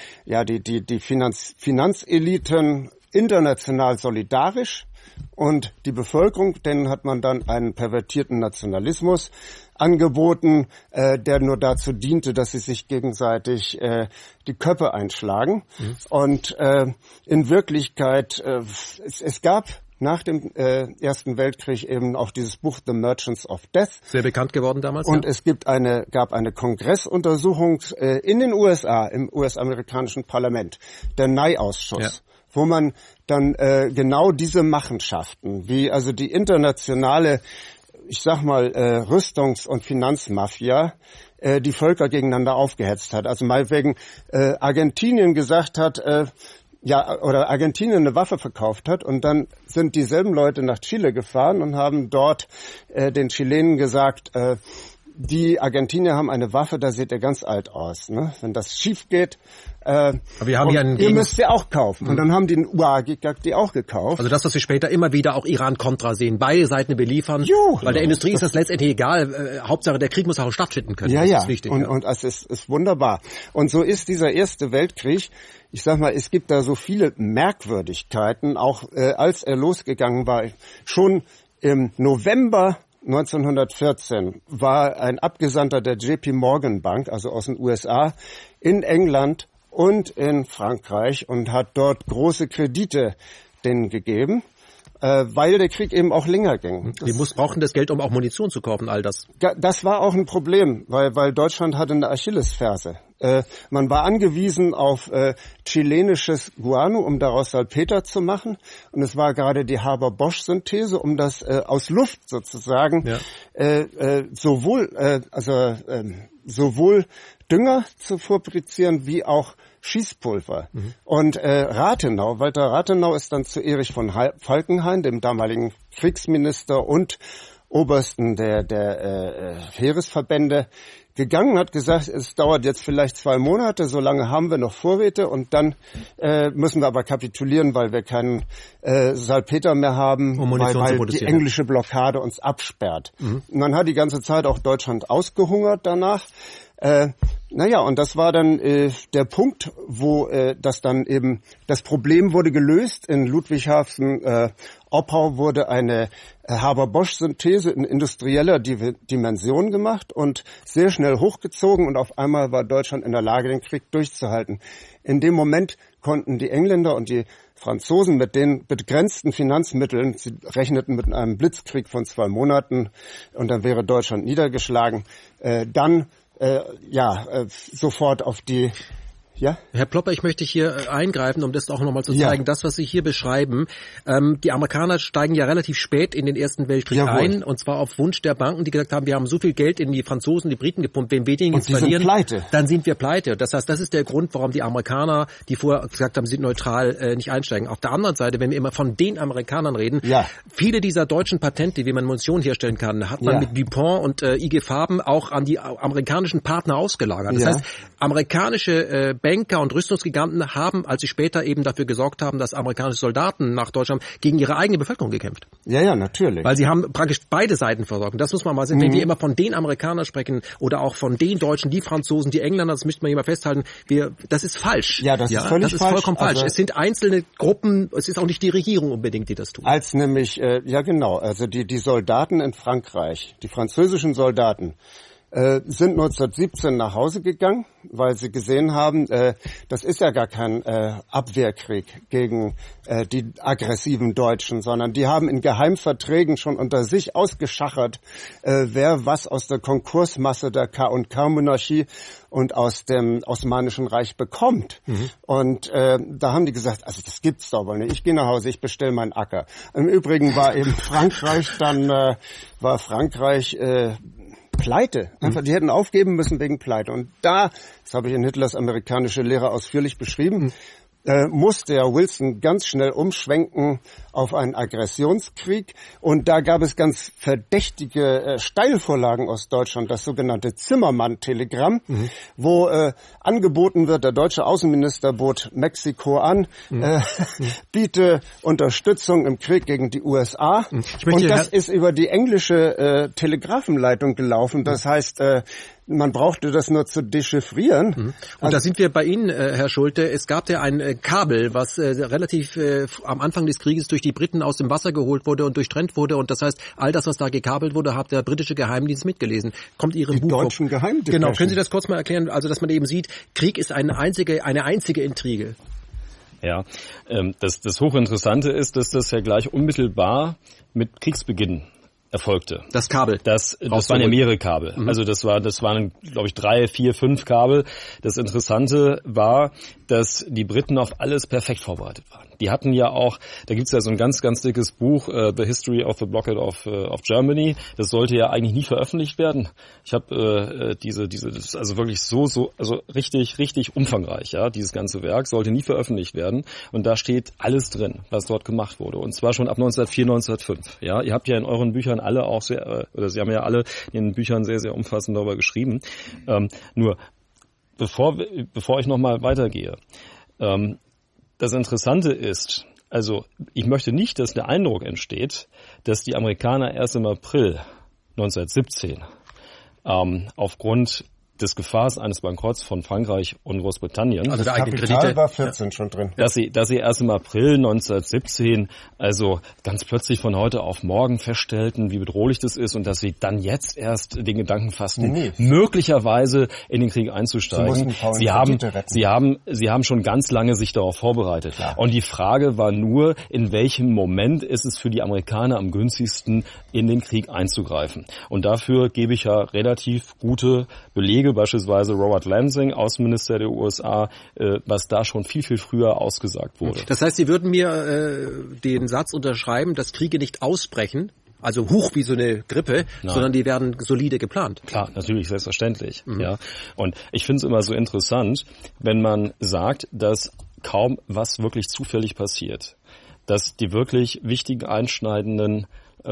Finanzeliten international solidarisch und die Bevölkerung, denen hat man dann einen pervertierten Nationalismus angeboten, der nur dazu diente, dass sie sich gegenseitig die Köpfe einschlagen. Mhm. Und in Wirklichkeit, es gab nach dem Ersten Weltkrieg eben auch dieses Buch The Merchants of Death. Sehr bekannt geworden damals. Und es gab eine Kongressuntersuchung in den USA, im US-amerikanischen Parlament, der Nye-Ausschuss. Ja. Wo man dann genau diese Machenschaften, wie also die internationale, ich sag mal, Rüstungs- und Finanzmafia, die Völker gegeneinander aufgehetzt hat. Also meinetwegen Argentinien gesagt hat, oder Argentinien eine Waffe verkauft hat und dann sind dieselben Leute nach Chile gefahren und haben dort den Chilenen gesagt, die Argentinier haben eine Waffe, da seht ihr ganz alt aus. Ne? Wenn das schief geht, aber wir haben ja ihr müsst sie auch kaufen. Und dann haben die die auch gekauft. Also das, was wir später immer wieder auch Iran-Contra sehen, beide Seiten beliefern, weil der Industrie ist das letztendlich egal. Hauptsache, der Krieg muss auch stattfinden können. Ja, das ist wichtig, und es ist wunderbar. Und so ist dieser Erste Weltkrieg, ich sag mal, es gibt da so viele Merkwürdigkeiten, auch als er losgegangen war. Schon im November 1914 war ein Abgesandter der JP Morgan Bank, also aus den USA, in England und in Frankreich und hat dort große Kredite denen gegeben, weil der Krieg eben auch länger ging. Die brauchen das Geld, um auch Munition zu kaufen, all das. Das war auch ein Problem, weil Deutschland hatte eine Achillesferse. Man war angewiesen auf chilenisches Guano, um daraus Salpeter zu machen. Und es war gerade die Haber-Bosch-Synthese, um das aus Luft sozusagen sowohl Dünger zu fabrizieren wie auch Schießpulver. Mhm. Und Walter Rathenau ist dann zu Erich von Falkenhayn, dem damaligen Kriegsminister und Obersten der Heeresverbände, gegangen, hat gesagt, es dauert jetzt vielleicht 2 Monate, so lange haben wir noch Vorräte und dann müssen wir aber kapitulieren, weil wir keinen Salpeter mehr haben, weil die englische Blockade uns absperrt. Mhm. Und dann hat die ganze Zeit auch Deutschland ausgehungert danach. Und das war dann der Punkt, wo das Problem wurde gelöst. In Ludwigshafen-Oppau wurde eine Haber-Bosch-Synthese in industrieller Dimension gemacht und sehr schnell hochgezogen und auf einmal war Deutschland in der Lage, den Krieg durchzuhalten. In dem Moment konnten die Engländer und die Franzosen mit den begrenzten Finanzmitteln, sie rechneten mit einem Blitzkrieg von 2 Monaten und dann wäre Deutschland niedergeschlagen, sofort auf die... Ja? Herr Plopper, ich möchte hier eingreifen, um das auch nochmal zu zeigen. Ja. Das, was Sie hier beschreiben, die Amerikaner steigen ja relativ spät in den Ersten Weltkrieg ein, und zwar auf Wunsch der Banken, die gesagt haben, wir haben so viel Geld in die Franzosen, die Briten gepumpt, wenn wir den jetzt verlieren, dann sind wir pleite. Das heißt, das ist der Grund, warum die Amerikaner, die vorher gesagt haben, sie sind neutral, nicht einsteigen. Auf der anderen Seite, wenn wir immer von den Amerikanern reden, viele dieser deutschen Patente, wie man Munition herstellen kann, hat man mit DuPont und IG Farben auch an die amerikanischen Partner ausgelagert. Das heißt, amerikanische Banker und Rüstungsgiganten haben, als sie später eben dafür gesorgt haben, dass amerikanische Soldaten nach Deutschland gegen ihre eigene Bevölkerung gekämpft. Ja, natürlich. Weil sie haben praktisch beide Seiten versorgt. Und das muss man mal sehen, wenn wir immer von den Amerikanern sprechen oder auch von den Deutschen, die Franzosen, die Engländer, das müsste man immer festhalten, das ist falsch. Ja, das ist völlig falsch. Das ist vollkommen falsch. Also, es sind einzelne Gruppen, es ist auch nicht die Regierung unbedingt, die das tut. Als nämlich, ja genau, also die Soldaten in Frankreich, die französischen Soldaten, sind 1917 nach Hause gegangen, weil sie gesehen haben, das ist ja gar kein Abwehrkrieg gegen die aggressiven Deutschen, sondern die haben in Geheimverträgen schon unter sich ausgeschachert, wer was aus der Konkursmasse der K&K-Monarchie und aus dem Osmanischen Reich bekommt. Und da haben die gesagt, also das gibt's doch wohl nicht. Ich gehe nach Hause, ich bestelle meinen Acker. Im Übrigen war eben Frankreich pleite. Einfach, die hätten aufgeben müssen wegen Pleite. Und das habe ich in Hitlers amerikanische Lehre ausführlich beschrieben, musste ja Wilson ganz schnell umschwenken auf einen Aggressionskrieg. Und da gab es ganz verdächtige Steilvorlagen aus Deutschland, das sogenannte Zimmermann-Telegramm, wo angeboten wird, der deutsche Außenminister bot Mexiko an, biete Unterstützung im Krieg gegen die USA. Und das ist über die englische Telegrafenleitung gelaufen. Das heißt, man brauchte das nur zu dechiffrieren. Und da sind wir bei Ihnen, Herr Schulte. Es gab ja ein Kabel, was relativ am Anfang des Krieges durch die Briten aus dem Wasser geholt wurde und durchtrennt wurde. Und das heißt, all das, was da gekabelt wurde, hat der britische Geheimdienst mitgelesen. Kommt Ihrem Buch Die deutschen Geheimdienste. Genau, können Sie das kurz mal erklären? Also, dass man eben sieht, Krieg ist eine einzige Intrige. Ja, das Hochinteressante ist, dass das ja gleich unmittelbar mit Kriegsbeginn erfolgte. Das Kabel. Das waren ja mehrere Kabel. Also das waren, glaube ich, 3, 4, 5 Kabel. Das Interessante war, dass die Briten auf alles perfekt vorbereitet waren. Die hatten ja auch, da gibt's ja so ein ganz, ganz dickes Buch, The History of the Blockade of Germany. Das sollte ja eigentlich nie veröffentlicht werden. Ich habe das ist also wirklich also richtig umfangreich, ja, dieses ganze Werk sollte nie veröffentlicht werden. Und da steht alles drin, was dort gemacht wurde. Und zwar schon ab 1904, 1905. Ja, ihr habt ja in euren Büchern alle auch Sie haben ja alle in den Büchern sehr, sehr umfassend darüber geschrieben. Nur, bevor ich nochmal weitergehe, das Interessante ist, also ich möchte nicht, dass der Eindruck entsteht, dass die Amerikaner erst im April 1917 aufgrund des Gefahrs eines Bankrotts von Frankreich und Großbritannien. Also der Kapital war 14 schon drin. Dass sie erst im April 1917 also ganz plötzlich von heute auf morgen feststellten, wie bedrohlich das ist und dass sie dann jetzt erst den Gedanken fassten, möglicherweise in den Krieg einzusteigen. Sie haben schon ganz lange sich darauf vorbereitet. Klar. Und die Frage war nur, in welchem Moment ist es für die Amerikaner am günstigsten, in den Krieg einzugreifen. Und dafür gebe ich ja relativ gute Belege, beispielsweise Robert Lansing, Außenminister der USA, was da schon viel, viel früher ausgesagt wurde. Das heißt, Sie würden mir den Satz unterschreiben, dass Kriege nicht ausbrechen, also hoch wie so eine Grippe, sondern die werden solide geplant. Klar, natürlich, selbstverständlich. Ja. Und ich finde es immer so interessant, wenn man sagt, dass kaum was wirklich zufällig passiert, dass die wirklich wichtigen, einschneidenden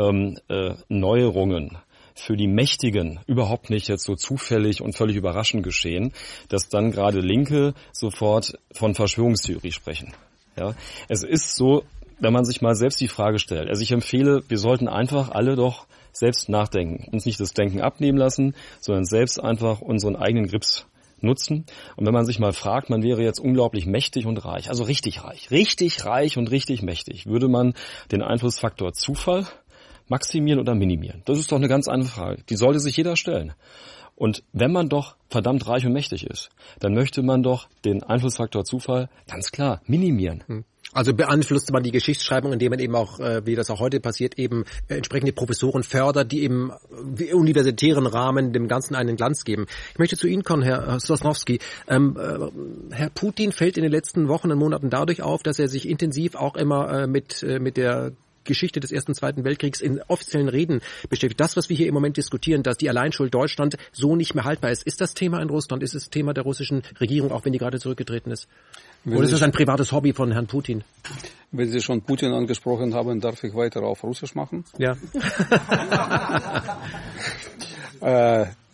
Neuerungen für die Mächtigen überhaupt nicht jetzt so zufällig und völlig überraschend geschehen, dass dann gerade Linke sofort von Verschwörungstheorie sprechen. Ja, es ist so, wenn man sich mal selbst die Frage stellt. Also ich empfehle, wir sollten einfach alle doch selbst nachdenken, uns nicht das Denken abnehmen lassen, sondern selbst einfach unseren eigenen Grips nutzen. Und wenn man sich mal fragt, man wäre jetzt unglaublich mächtig und reich, also richtig reich und richtig mächtig, würde man den Einflussfaktor Zufall maximieren oder minimieren? Das ist doch eine ganz einfache Frage. Die sollte sich jeder stellen. Und wenn man doch verdammt reich und mächtig ist, dann möchte man doch den Einflussfaktor Zufall ganz klar minimieren. Also beeinflusst man die Geschichtsschreibung, indem man eben auch, wie das auch heute passiert, eben entsprechende Professoren fördert, die im universitären Rahmen dem Ganzen einen Glanz geben. Ich möchte zu Ihnen kommen, Herr Sosnowski. Herr Putin fällt in den letzten Wochen und Monaten dadurch auf, dass er sich intensiv auch immer mit der Geschichte des Ersten und Zweiten Weltkriegs in offiziellen Reden beschäftigt. Das, was wir hier im Moment diskutieren, dass die Alleinschuld Deutschland so nicht mehr haltbar ist. Ist das Thema in Russland? Ist es Thema der russischen Regierung, auch wenn die gerade zurückgetreten ist? Oder ist es ein privates Hobby von Herrn Putin? Wenn Sie schon Putin angesprochen haben, darf ich weiter auf Russisch machen? Ja.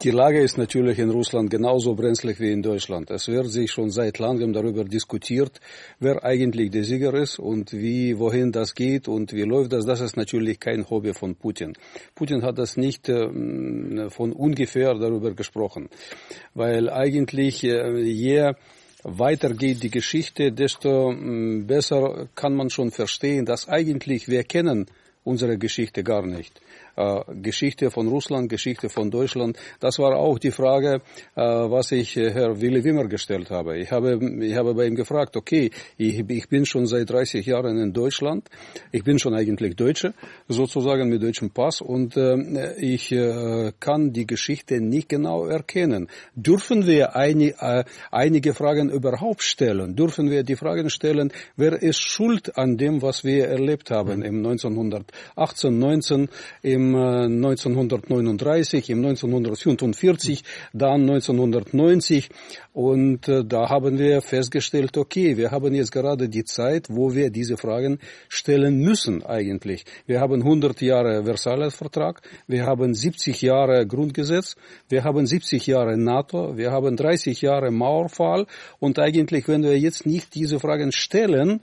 Die Lage ist natürlich in Russland genauso brenzlig wie in Deutschland. Es wird sich schon seit langem darüber diskutiert, wer eigentlich der Sieger ist und wohin das geht und wie läuft das. Das ist natürlich kein Hobby von Putin. Putin hat das nicht von ungefähr darüber gesprochen, weil eigentlich je weiter geht die Geschichte, desto besser kann man schon verstehen, dass eigentlich wir kennen unsere Geschichte gar nicht. Geschichte von Russland, Geschichte von Deutschland. Das war auch die Frage, was ich Herr Willy Wimmer gestellt habe. Ich habe bei ihm gefragt, okay, ich bin schon seit 30 Jahren in Deutschland. Ich bin schon eigentlich Deutsche, sozusagen mit deutschem Pass und ich kann die Geschichte nicht genau erkennen. Dürfen wir einige Fragen überhaupt stellen? Dürfen wir die Fragen stellen, wer ist schuld an dem, was wir erlebt haben im 1918, 19, im 1939, im 1945, dann 1990 und da haben wir festgestellt, okay, wir haben jetzt gerade die Zeit, wo wir diese Fragen stellen müssen eigentlich. Wir haben 100 Jahre Versailler Vertrag, wir haben 70 Jahre Grundgesetz, wir haben 70 Jahre NATO, wir haben 30 Jahre Mauerfall und eigentlich, wenn wir jetzt nicht diese Fragen stellen,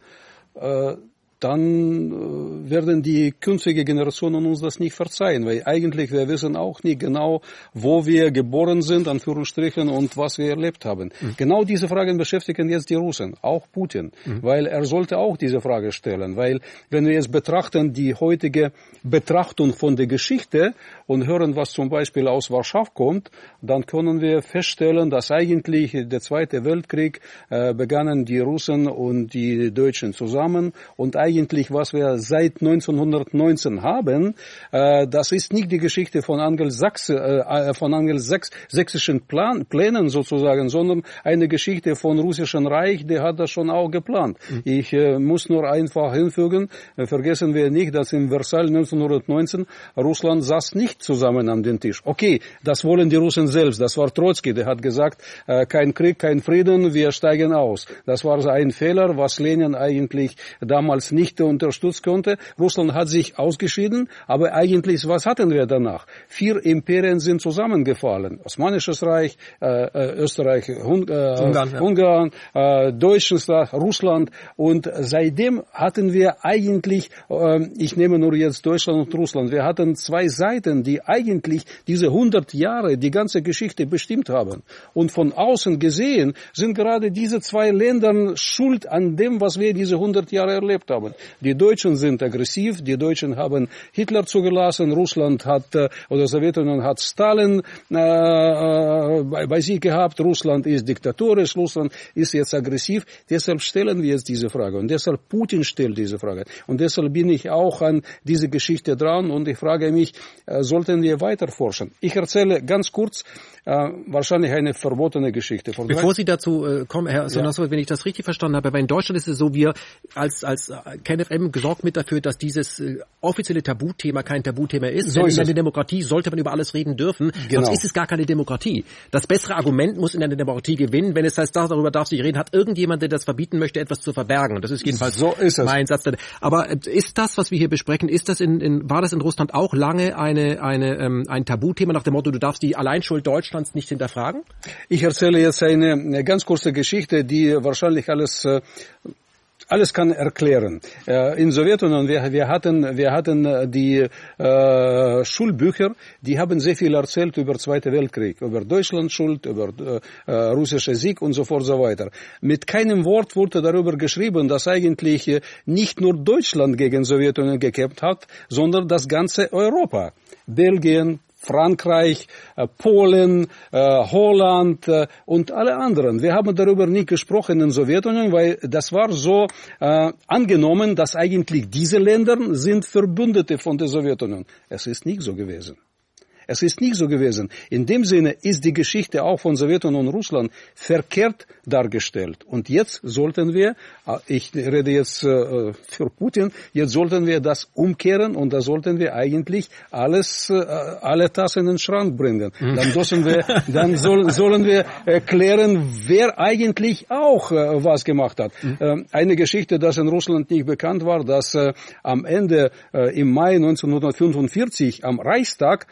dann werden die künftigen Generationen uns das nicht verzeihen, weil eigentlich wir wissen auch nicht genau, wo wir geboren sind, Anführungsstrichen, und was wir erlebt haben. Genau diese Fragen beschäftigen jetzt die Russen, auch Putin, weil er sollte auch diese Frage stellen, weil wenn wir jetzt betrachten die heutige Betrachtung von der Geschichte und hören, was zum Beispiel aus Warschau kommt, dann können wir feststellen, dass eigentlich der Zweite Weltkrieg begannen die Russen und die Deutschen zusammen und eigentlich, was wir seit 1919 haben, das ist nicht die Geschichte von angelsächsischen Plänen sozusagen, sondern eine Geschichte von russischen Reich, der hat das schon auch geplant. Ich muss nur einfach hinfügen, vergessen wir nicht, dass in Versailles 1919 Russland saß nicht zusammen an den Tisch. Okay, das wollen die Russen selbst, das war Trotzki, der hat gesagt, kein Krieg, kein Frieden, wir steigen aus. Das war ein Fehler, was Lenin eigentlich damals nicht unterstützt konnte. Russland hat sich ausgeschieden, aber eigentlich, was hatten wir danach? 4 Imperien sind zusammengefallen. Osmanisches Reich, Österreich, Ungarn, Deutschland, Russland und seitdem hatten wir eigentlich, ich nehme nur jetzt Deutschland und Russland, wir hatten 2 Seiten, die eigentlich diese 100 Jahre die ganze Geschichte bestimmt haben. Und von außen gesehen sind gerade diese 2 Länder schuld an dem, was wir diese 100 Jahre erlebt haben. Die Deutschen sind aggressiv, die Deutschen haben Hitler zugelassen, Russland oder Sowjetunion hat Stalin bei sich gehabt, Russland ist diktatorisch, Russland ist jetzt aggressiv. Deshalb stellen wir jetzt diese Frage und deshalb Putin stellt diese Frage. Und deshalb bin ich auch an diese Geschichte dran und ich frage mich, sollten wir weiter forschen? Ich erzähle ganz kurz, wahrscheinlich eine verbotene Geschichte. Bevor Sie dazu kommen, Herr Sonasso, wenn ich das richtig verstanden habe, weil in Deutschland ist es so, wir als KenFM gesorgt mit dafür, dass dieses offizielle Tabuthema kein Tabuthema ist. So denn in einer Demokratie sollte man über alles reden dürfen, genau. Sonst ist es gar keine Demokratie. Das bessere Argument muss in einer Demokratie gewinnen. Wenn es heißt, darüber darf sich reden, hat irgendjemand, der das verbieten möchte, etwas zu verbergen. Und das ist jedenfalls so ist es. Mein Satz. Aber ist das, was wir hier besprechen, ist das war das in Russland auch lange ein Tabuthema nach dem Motto, du darfst die Alleinschuld Deutschlands nicht hinterfragen? Ich erzähle jetzt eine ganz kurze Geschichte, die wahrscheinlich alles kann erklären. In Sowjetunion, wir hatten die Schulbücher, die haben sehr viel erzählt über Zweiten Weltkrieg, über Deutschland Schuld, über russischer Sieg und so fort, so weiter. Mit keinem Wort wurde darüber geschrieben, dass eigentlich nicht nur Deutschland gegen Sowjetunion gekämpft hat, sondern das ganze Europa. Belgien, Frankreich, Polen, Holland und alle anderen. Wir haben darüber nie gesprochen in der Sowjetunion, weil das war so angenommen, dass eigentlich diese Länder sind Verbündete von der Sowjetunion. Es ist nicht so gewesen. Es ist nicht so gewesen. In dem Sinne ist die Geschichte auch von Sowjetunion und Russland verkehrt dargestellt. Und jetzt sollten wir, ich rede jetzt für Putin, jetzt sollten wir das umkehren und da sollten wir eigentlich alle Tassen in den Schrank bringen. Dann sollen wir erklären, wer eigentlich auch was gemacht hat. Eine Geschichte, das in Russland nicht bekannt war, dass am Ende im Mai 1945 am Reichstag haben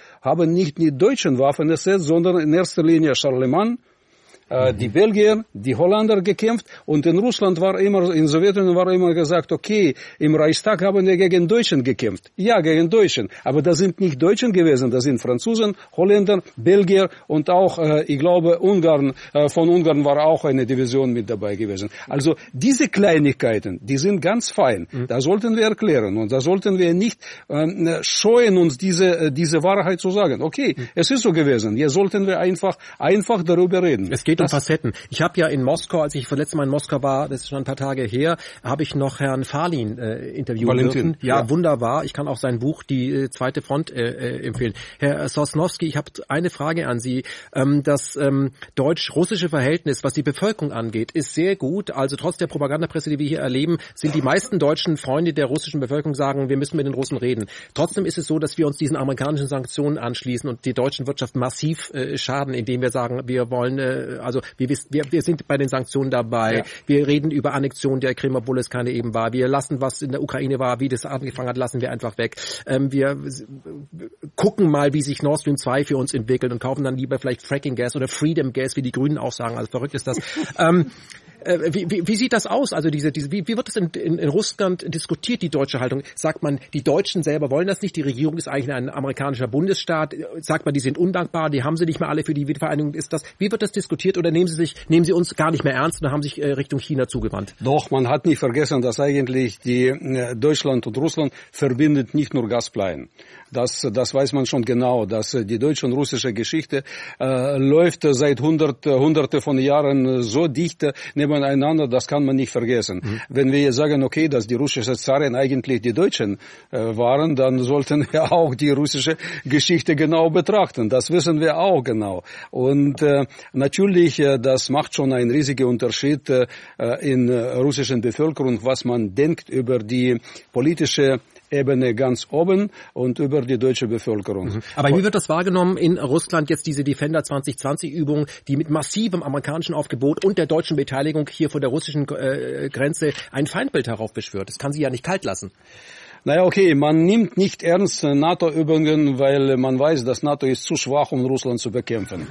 waren nicht die deutschen Waffen-SS, sondern in erster Linie Charlemagne, die Belgier, die Holländer gekämpft, und in Russland in Sowjetunion war immer gesagt, okay, im Reichstag haben wir gegen Deutschen gekämpft. Ja, gegen Deutschen. Aber das sind nicht Deutschen gewesen, das sind Franzosen, Holländer, Belgier und auch, ich glaube, Ungarn, von Ungarn war auch eine Division mit dabei gewesen. Also diese Kleinigkeiten, die sind ganz fein. Da sollten wir erklären und da sollten wir nicht scheuen, uns diese Wahrheit zu sagen. Okay, es ist so gewesen. Jetzt sollten wir einfach darüber reden. Es geht um Facetten. Ich habe ja in Moskau, als ich letztes Mal in Moskau war, das ist schon ein paar Tage her, habe ich noch Herrn Falin interviewen dürfen. Ja, wunderbar. Ich kann auch sein Buch Die zweite Front empfehlen. Herr Sosnowski, ich habe eine Frage an Sie. Das deutsch-russische Verhältnis, was die Bevölkerung angeht, ist sehr gut. Also trotz der Propagandapresse, die wir hier erleben, sind die meisten deutschen Freunde der russischen Bevölkerung sagen, wir müssen mit den Russen reden. Trotzdem ist es so, dass wir uns diesen amerikanischen Sanktionen anschließen und die deutschen Wirtschaft massiv schaden, indem wir sagen, wir wollen also wir sind bei den Sanktionen dabei. Ja. Wir reden über Annexion der Krim, obwohl es keine eben war. Wir lassen, was in der Ukraine war, wie das angefangen hat, lassen wir einfach weg. Wir gucken mal, wie sich Nord Stream 2 für uns entwickelt und kaufen dann lieber vielleicht Fracking Gas oder Freedom Gas, wie die Grünen auch sagen. Also verrückt ist das. Wie sieht das aus? Also wie wird das in Russland diskutiert, die deutsche Haltung? Sagt man, die Deutschen selber wollen das nicht, die Regierung ist eigentlich ein amerikanischer Bundesstaat, sagt man, die sind undankbar, die haben sie nicht mehr alle für die Wiedervereinigung, wie wird das diskutiert, oder nehmen sie uns gar nicht mehr ernst und haben sich Richtung China zugewandt? Doch, man hat nicht vergessen, dass eigentlich Deutschland und Russland verbindet nicht nur Gaspleien. Das weiß man schon genau, dass die deutsche und russische Geschichte läuft seit hunderte von Jahren so dicht nebeneinander, das kann man nicht vergessen. Wenn wir sagen, okay, dass die russische Zarin eigentlich die Deutschen waren, dann sollten wir auch die russische Geschichte genau betrachten. Das wissen wir auch genau. Und natürlich, das macht schon einen riesigen Unterschied in der russischen Bevölkerung, was man denkt über die politische Ebene ganz oben und über die deutsche Bevölkerung. Aber wie wird das wahrgenommen in Russland jetzt, diese Defender 2020-Übung, die mit massivem amerikanischen Aufgebot und der deutschen Beteiligung hier vor der russischen Grenze ein Feindbild heraufbeschwört? Das kann sie ja nicht kalt lassen. Naja, okay, man nimmt nicht ernst NATO-Übungen, weil man weiß, dass NATO ist zu schwach, um Russland zu bekämpfen.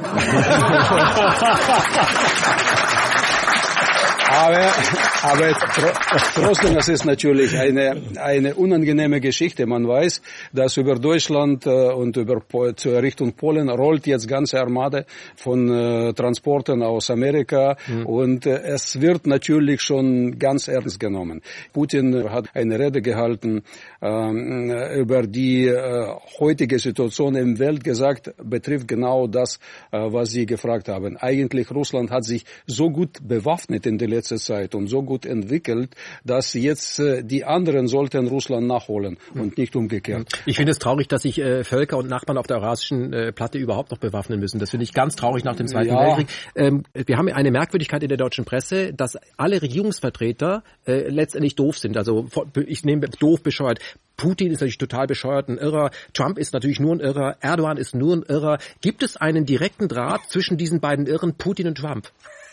Aber trotzdem, es ist natürlich eine unangenehme Geschichte. Man weiß, dass über Deutschland und über Richtung Polen rollt jetzt ganze Armade von Transporten aus Amerika und es wird natürlich schon ganz ernst genommen. Putin hat eine Rede gehalten über die heutige Situation im Welt gesagt, betrifft genau das, was Sie gefragt haben. Eigentlich Russland hat sich so gut bewaffnet in der letzten Zeit und so gut entwickelt, dass jetzt die anderen sollten Russland nachholen und nicht umgekehrt. Ich finde es traurig, dass sich Völker und Nachbarn auf der Eurasischen Platte überhaupt noch bewaffnen müssen. Das finde ich ganz traurig nach dem Zweiten Weltkrieg. Wir haben eine Merkwürdigkeit in der deutschen Presse, dass alle Regierungsvertreter letztendlich doof sind. Also ich nehme doof, bescheuert. Putin ist natürlich total bescheuert, ein Irrer. Trump ist natürlich nur ein Irrer. Erdogan ist nur ein Irrer. Gibt es einen direkten Draht zwischen diesen beiden Irren, Putin und Trump?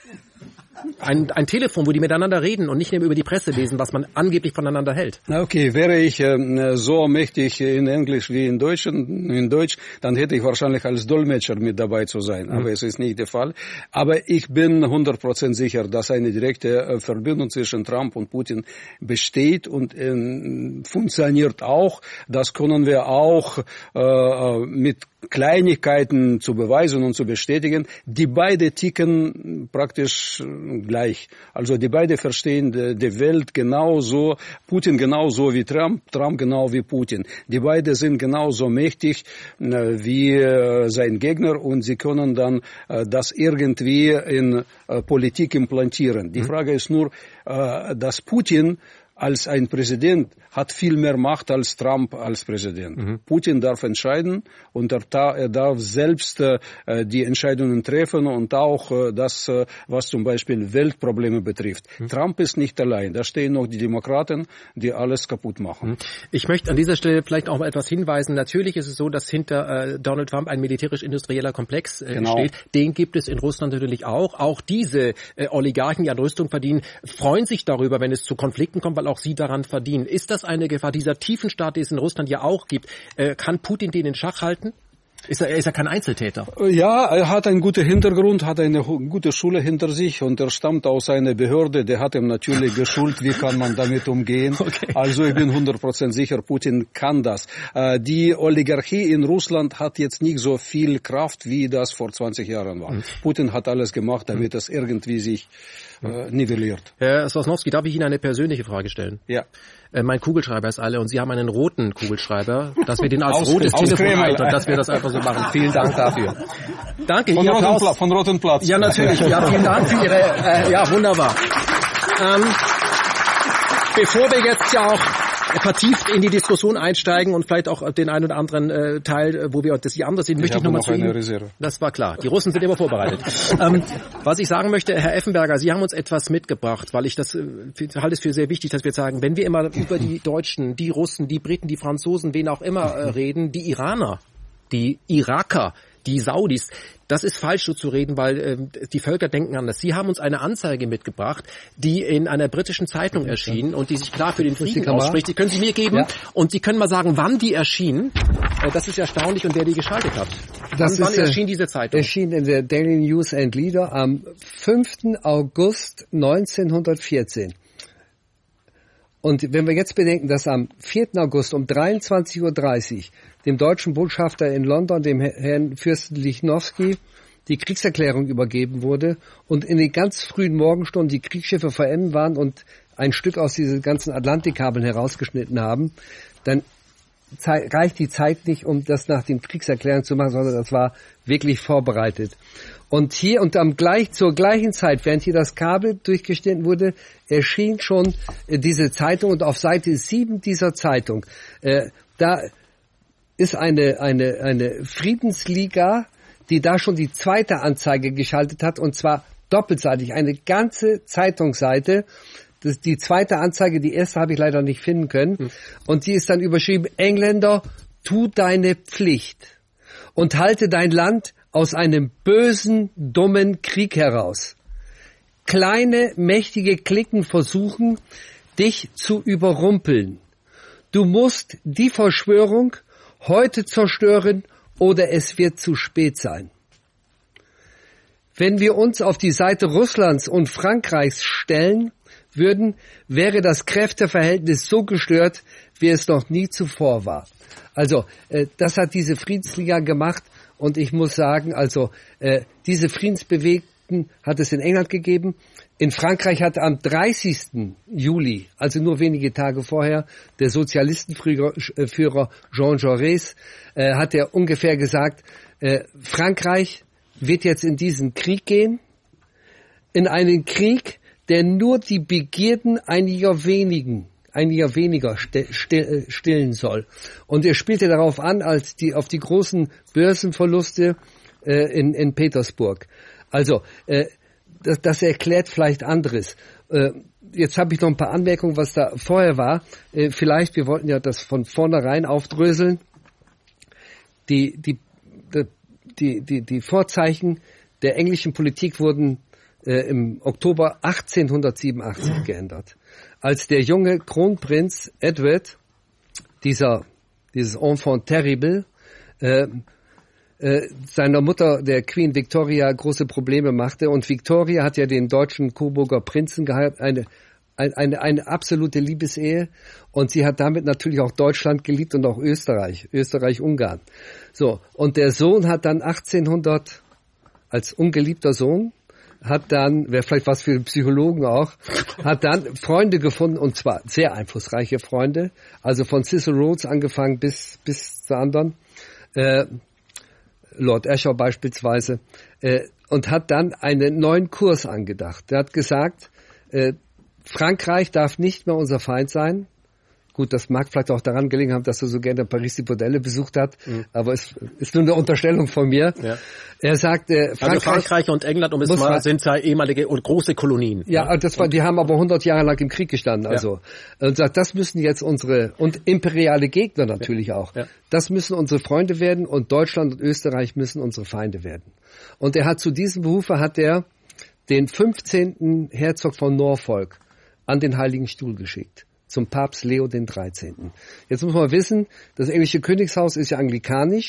Ein Telefon, wo die miteinander reden und nicht nur über die Presse lesen, was man angeblich voneinander hält. Okay, wäre ich so mächtig in Englisch wie in Deutsch, dann hätte ich wahrscheinlich als Dolmetscher mit dabei zu sein. Aber es ist nicht der Fall. Aber ich bin 100% sicher, dass eine direkte Verbindung zwischen Trump und Putin besteht und funktioniert auch. Das können wir auch mit Kleinigkeiten zu beweisen und zu bestätigen. Die beide ticken praktisch gleich. Also die beide verstehen die Welt genauso, Putin genauso wie Trump, Trump genau wie Putin. Die beide sind genauso mächtig wie sein Gegner und sie können dann das irgendwie in Politik implantieren. Die Frage ist nur, dass Putin als ein Präsident hat viel mehr Macht als Trump als Präsident. Putin darf entscheiden und er darf selbst die Entscheidungen treffen und auch das, was zum Beispiel Weltprobleme betrifft. Trump ist nicht allein. Da stehen noch die Demokraten, die alles kaputt machen. Ich möchte an dieser Stelle vielleicht auch mal etwas hinweisen. Natürlich ist es so, dass hinter Donald Trump ein militärisch-industrieller Komplex steht. Den gibt es in Russland natürlich auch. Auch diese Oligarchen, die an Rüstung verdienen, freuen sich darüber, wenn es zu Konflikten kommt, weil auch sie daran verdienen. Ist das eine Gefahr? Dieser Tiefenstaat, den es in Russland ja auch gibt, kann Putin den in Schach halten? Er ist ja kein Einzeltäter. Ja, er hat einen guten Hintergrund, hat eine gute Schule hinter sich und er stammt aus einer Behörde, der hat ihm natürlich geschult, wie kann man damit umgehen. Okay. Also ich bin 100% sicher, Putin kann das. Die Oligarchie in Russland hat jetzt nicht so viel Kraft, wie das vor 20 Jahren war. Putin hat alles gemacht, damit das irgendwie sich nivelliert. Herr Sosnowski, darf ich Ihnen eine persönliche Frage stellen? Ja. Mein Kugelschreiber ist alle und Sie haben einen roten Kugelschreiber, dass wir den als rotes Telefon und dass wir das einfach so machen. Vielen Dank dafür. Danke. Von Roten Platz. Ja, natürlich. Ja, vielen Dank für Ihre, ja, wunderbar. Bevor wir jetzt ja auch vertieft in die Diskussion einsteigen und vielleicht auch den einen oder anderen Teil, wo wir das hier anders sehen, möchte ich nochmal zu Ihnen. Reserve. Das war klar. Die Russen sind immer vorbereitet. Was ich sagen möchte, Herr Effenberger, Sie haben uns etwas mitgebracht, weil ich halte es für sehr wichtig, dass wir sagen, wenn wir immer über die Deutschen, die Russen, die Briten, die Franzosen, wen auch immer reden, die Iraner, die Iraker, die Saudis, das ist falsch so zu reden, weil die Völker denken anders. Sie haben uns eine Anzeige mitgebracht, die in einer britischen Zeitung erschien und die sich klar für den Frieden ausspricht. Die können Sie mir geben und Sie können mal sagen, wann die erschien. Das ist erstaunlich und wer die geschaltet hat. Wann erschien diese Zeitung? Erschien in der Daily News and Leader am 5. August 1914. Und wenn wir jetzt bedenken, dass am 4. August um 23:30 Uhr dem deutschen Botschafter in London, dem Herrn Fürsten Lichnowsky, die Kriegserklärung übergeben wurde und in den ganz frühen Morgenstunden die Kriegsschiffe vor Emden waren und ein Stück aus diesen ganzen Atlantikkabeln herausgeschnitten haben, dann reicht die Zeit nicht, um das nach den Kriegserklärungen zu machen, sondern das war wirklich vorbereitet. Und hier und zur gleichen Zeit, während hier das Kabel durchgeschnitten wurde, erschien schon diese Zeitung und auf Seite 7 dieser Zeitung, da ist eine Friedensliga, die da schon die zweite Anzeige geschaltet hat und zwar doppelseitig, eine ganze Zeitungsseite. Die zweite Anzeige, die erste habe ich leider nicht finden können. Und die ist dann überschrieben, Engländer, tu deine Pflicht und halte dein Land aus einem bösen, dummen Krieg heraus. Kleine, mächtige Cliquen versuchen, dich zu überrumpeln. Du musst die Verschwörung heute zerstören oder es wird zu spät sein. Wenn wir uns auf die Seite Russlands und Frankreichs stellen würden, wäre das Kräfteverhältnis so gestört, wie es noch nie zuvor war. Also, das hat diese Friedensliga gemacht und ich muss sagen, also, diese Friedensbewegten hat es in England gegeben. In Frankreich hat am 30. Juli, also nur wenige Tage vorher, der Sozialistenführer Jean Jaurès, hat er ungefähr gesagt, Frankreich wird jetzt in diesen Krieg gehen, in einen Krieg, der nur die Begierden einiger weniger stillen soll. Und er spielte darauf an, auf die großen Börsenverluste in Petersburg. Also, das erklärt vielleicht anderes. Jetzt habe ich noch ein paar Anmerkungen, was da vorher war. Vielleicht, wir wollten ja das von vornherein aufdröseln. Die Vorzeichen der englischen Politik wurden im Oktober 1887 geändert. Als der junge Kronprinz Edward, dieses Enfant terrible, seiner Mutter, der Queen Victoria, große Probleme machte. Und Victoria hat ja den deutschen Coburger Prinzen geheiratet, eine absolute Liebesehe. Und sie hat damit natürlich auch Deutschland geliebt und auch Österreich-Ungarn. So, und der Sohn hat dann 1800, als ungeliebter Sohn, hat dann, wäre vielleicht was für den Psychologen auch, hat dann Freunde gefunden, und zwar sehr einflussreiche Freunde, also von Cecil Rhodes angefangen bis zu anderen, Lord Asher beispielsweise, und hat dann einen neuen Kurs angedacht. Er hat gesagt, Frankreich darf nicht mehr unser Feind sein. Gut, das mag vielleicht auch daran gelegen haben, dass er so gerne Paris die Bordelle besucht hat, aber es ist nur eine Unterstellung von mir. Ja. Er sagt, Frankreich und England, sind zwei ehemalige und große Kolonien. Ja, die haben aber 100 Jahre lang im Krieg gestanden. Also, und sagt, das müssen jetzt und imperiale Gegner natürlich auch. Ja. Das müssen unsere Freunde werden und Deutschland und Österreich müssen unsere Feinde werden. Und er hat zu diesem Behufe den 15. Herzog von Norfolk an den Heiligen Stuhl geschickt. Zum Papst Leo XIII. Jetzt muss man wissen, das englische Königshaus ist ja anglikanisch,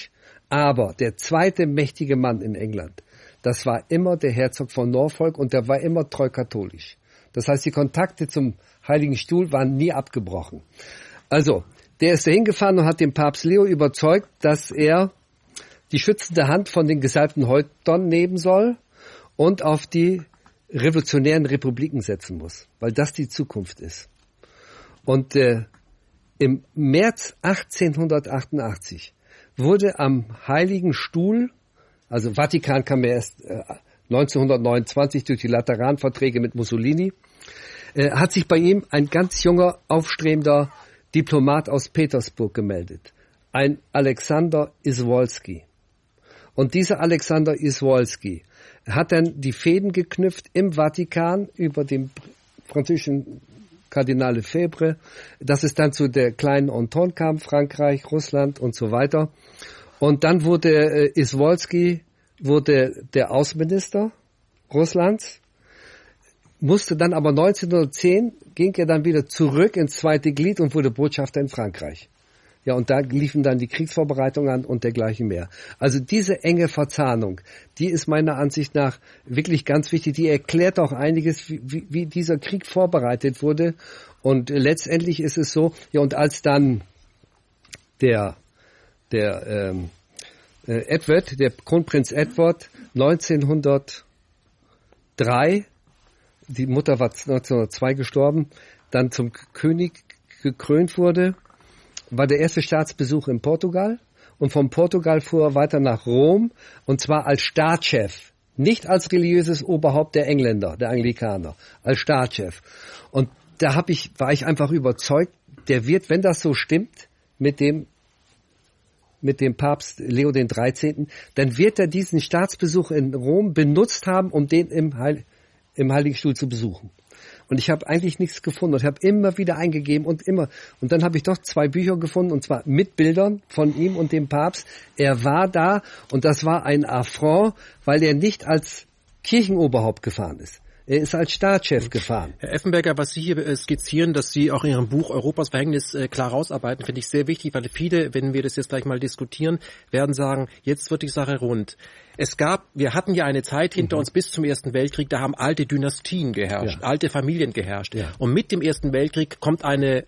Aber der zweite mächtige Mann in England, das war immer der Herzog von Norfolk und der war immer treu katholisch. Das heißt, die Kontakte zum Heiligen Stuhl waren nie abgebrochen. Also, der ist dahin gefahren und hat den Papst Leo überzeugt, dass er die schützende Hand von den gesalbten Häuptern nehmen soll und auf die revolutionären Republiken setzen muss, weil das die Zukunft ist. Und im März 1888 wurde am Heiligen Stuhl, also Vatikan kam ja erst 1929 durch die Lateranverträge mit Mussolini, hat sich bei ihm ein ganz junger, aufstrebender Diplomat aus Petersburg gemeldet. Ein Alexander Iswolski. Und dieser Alexander Iswolski hat dann die Fäden geknüpft im Vatikan über den französischen Kardinal Lefebvre, dass es dann zu der kleinen Entente kam, Frankreich, Russland und so weiter. Und dann wurde Iswolski der Außenminister Russlands, musste dann aber 1910, ging er dann wieder zurück ins zweite Glied und wurde Botschafter in Frankreich. Ja, und da liefen dann die Kriegsvorbereitungen an und dergleichen mehr. Also diese enge Verzahnung, die ist meiner Ansicht nach wirklich ganz wichtig. Die erklärt auch einiges, wie dieser Krieg vorbereitet wurde. Und letztendlich ist es so, ja, und als dann der Kronprinz Edward 1903, die Mutter war 1902 gestorben, dann zum König gekrönt wurde, war der erste Staatsbesuch in Portugal und von Portugal fuhr er weiter nach Rom und zwar als Staatschef, nicht als religiöses Oberhaupt der Engländer, der Anglikaner, als Staatschef. Und da war ich einfach überzeugt, der wird, wenn das so stimmt, mit dem Papst Leo XIII., dann wird er diesen Staatsbesuch in Rom benutzt haben, um den im Heiligen Stuhl zu besuchen. Und ich habe eigentlich nichts gefunden und habe immer wieder eingegeben und dann habe ich doch 2 Bücher gefunden und zwar mit Bildern von ihm und dem Papst. Er war da und das war ein Affront, weil er nicht als Kirchenoberhaupt gefahren ist. Er ist als Staatschef gefahren. Herr Effenberger, was Sie hier skizzieren, dass Sie auch in Ihrem Buch Europas Verhängnis klar rausarbeiten, finde ich sehr wichtig, weil viele, wenn wir das jetzt gleich mal diskutieren, werden sagen, jetzt wird die Sache rund. Wir hatten ja eine Zeit hinter uns bis zum Ersten Weltkrieg, da haben alte Dynastien geherrscht, alte Familien geherrscht. Ja. Und mit dem Ersten Weltkrieg kommt eine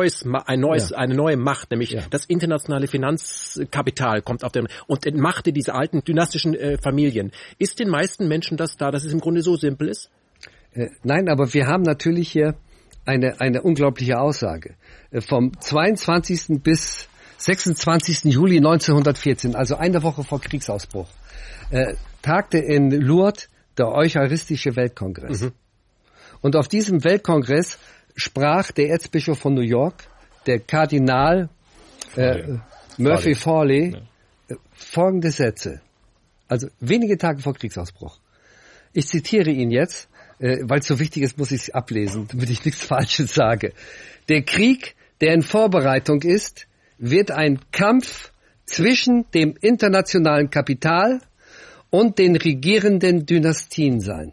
neue Macht, nämlich das internationale Finanzkapital kommt und entmachtet diese alten dynastischen Familien. Ist den meisten Menschen das klar, dass es im Grunde so simpel ist? Nein, aber wir haben natürlich hier eine unglaubliche Aussage. Vom 22. bis 26. Juli 1914, also eine Woche vor Kriegsausbruch, tagte in Lourdes der Eucharistische Weltkongress. Mhm. Und auf diesem Weltkongress sprach der Erzbischof von New York, der Kardinal Murphy Farley, folgende Sätze. Also wenige Tage vor Kriegsausbruch. Ich zitiere ihn jetzt, weil es so wichtig ist, muss ich es ablesen, damit ich nichts Falsches sage. Der Krieg, der in Vorbereitung ist, wird ein Kampf zwischen dem internationalen Kapital und den regierenden Dynastien sein.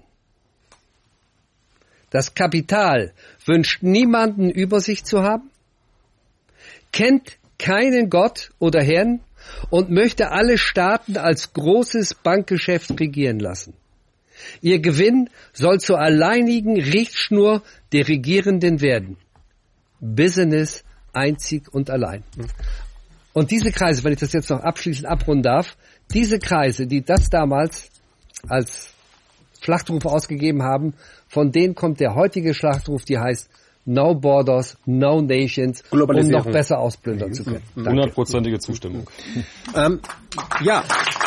Das Kapital wünscht niemanden über sich zu haben, kennt keinen Gott oder Herrn und möchte alle Staaten als großes Bankgeschäft regieren lassen. Ihr Gewinn soll zur alleinigen Richtschnur der Regierenden werden. Business einzig und allein. Und diese Kreise, wenn ich das jetzt noch abschließend abrunden darf, diese Kreise, die das damals als Schlachtruf ausgegeben haben, von denen kommt der heutige Schlachtruf, die heißt No Borders, No Nations, um noch besser ausplündern zu können. 100%ige Zustimmung. Ja.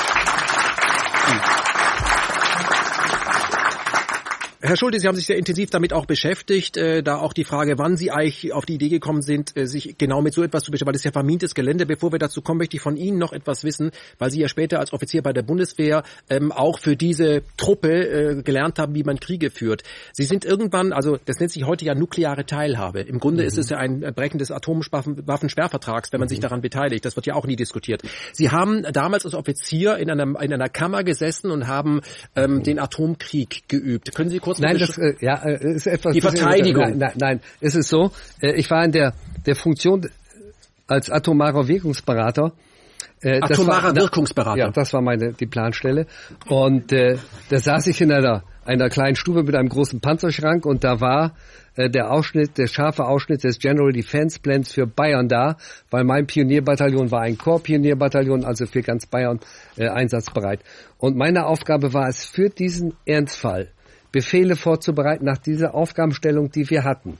Herr Schulte, Sie haben sich sehr intensiv damit auch beschäftigt, da auch die Frage, wann Sie eigentlich auf die Idee gekommen sind, sich genau mit so etwas zu beschäftigen, weil das ist ja vermintes Gelände. Bevor wir dazu kommen, möchte ich von Ihnen noch etwas wissen, weil Sie ja später als Offizier bei der Bundeswehr auch für diese Truppe gelernt haben, wie man Kriege führt. Sie sind irgendwann, also das nennt sich heute ja nukleare Teilhabe. Im Grunde ist es ja ein Brechen des Atomwaffensperrvertrags, wenn man sich daran beteiligt. Das wird ja auch nie diskutiert. Sie haben damals als Offizier in einer Kammer gesessen und haben den Atomkrieg geübt. Können Sie kurz Nein, ist etwas. Die Verteidigung. Nein, es ist so. Ich war in der Funktion als atomarer Wirkungsberater Atomarer Wirkungsberater. Ja, das war die Planstelle. Und da saß ich in einer kleinen Stube mit einem großen Panzerschrank und da war der scharfe Ausschnitt des General Defense Plans für Bayern da, weil mein Pionierbataillon war ein Korps-Pionierbataillon, also für ganz Bayern einsatzbereit. Und meine Aufgabe war es, für diesen Ernstfall Befehle vorzubereiten nach dieser Aufgabenstellung, die wir hatten.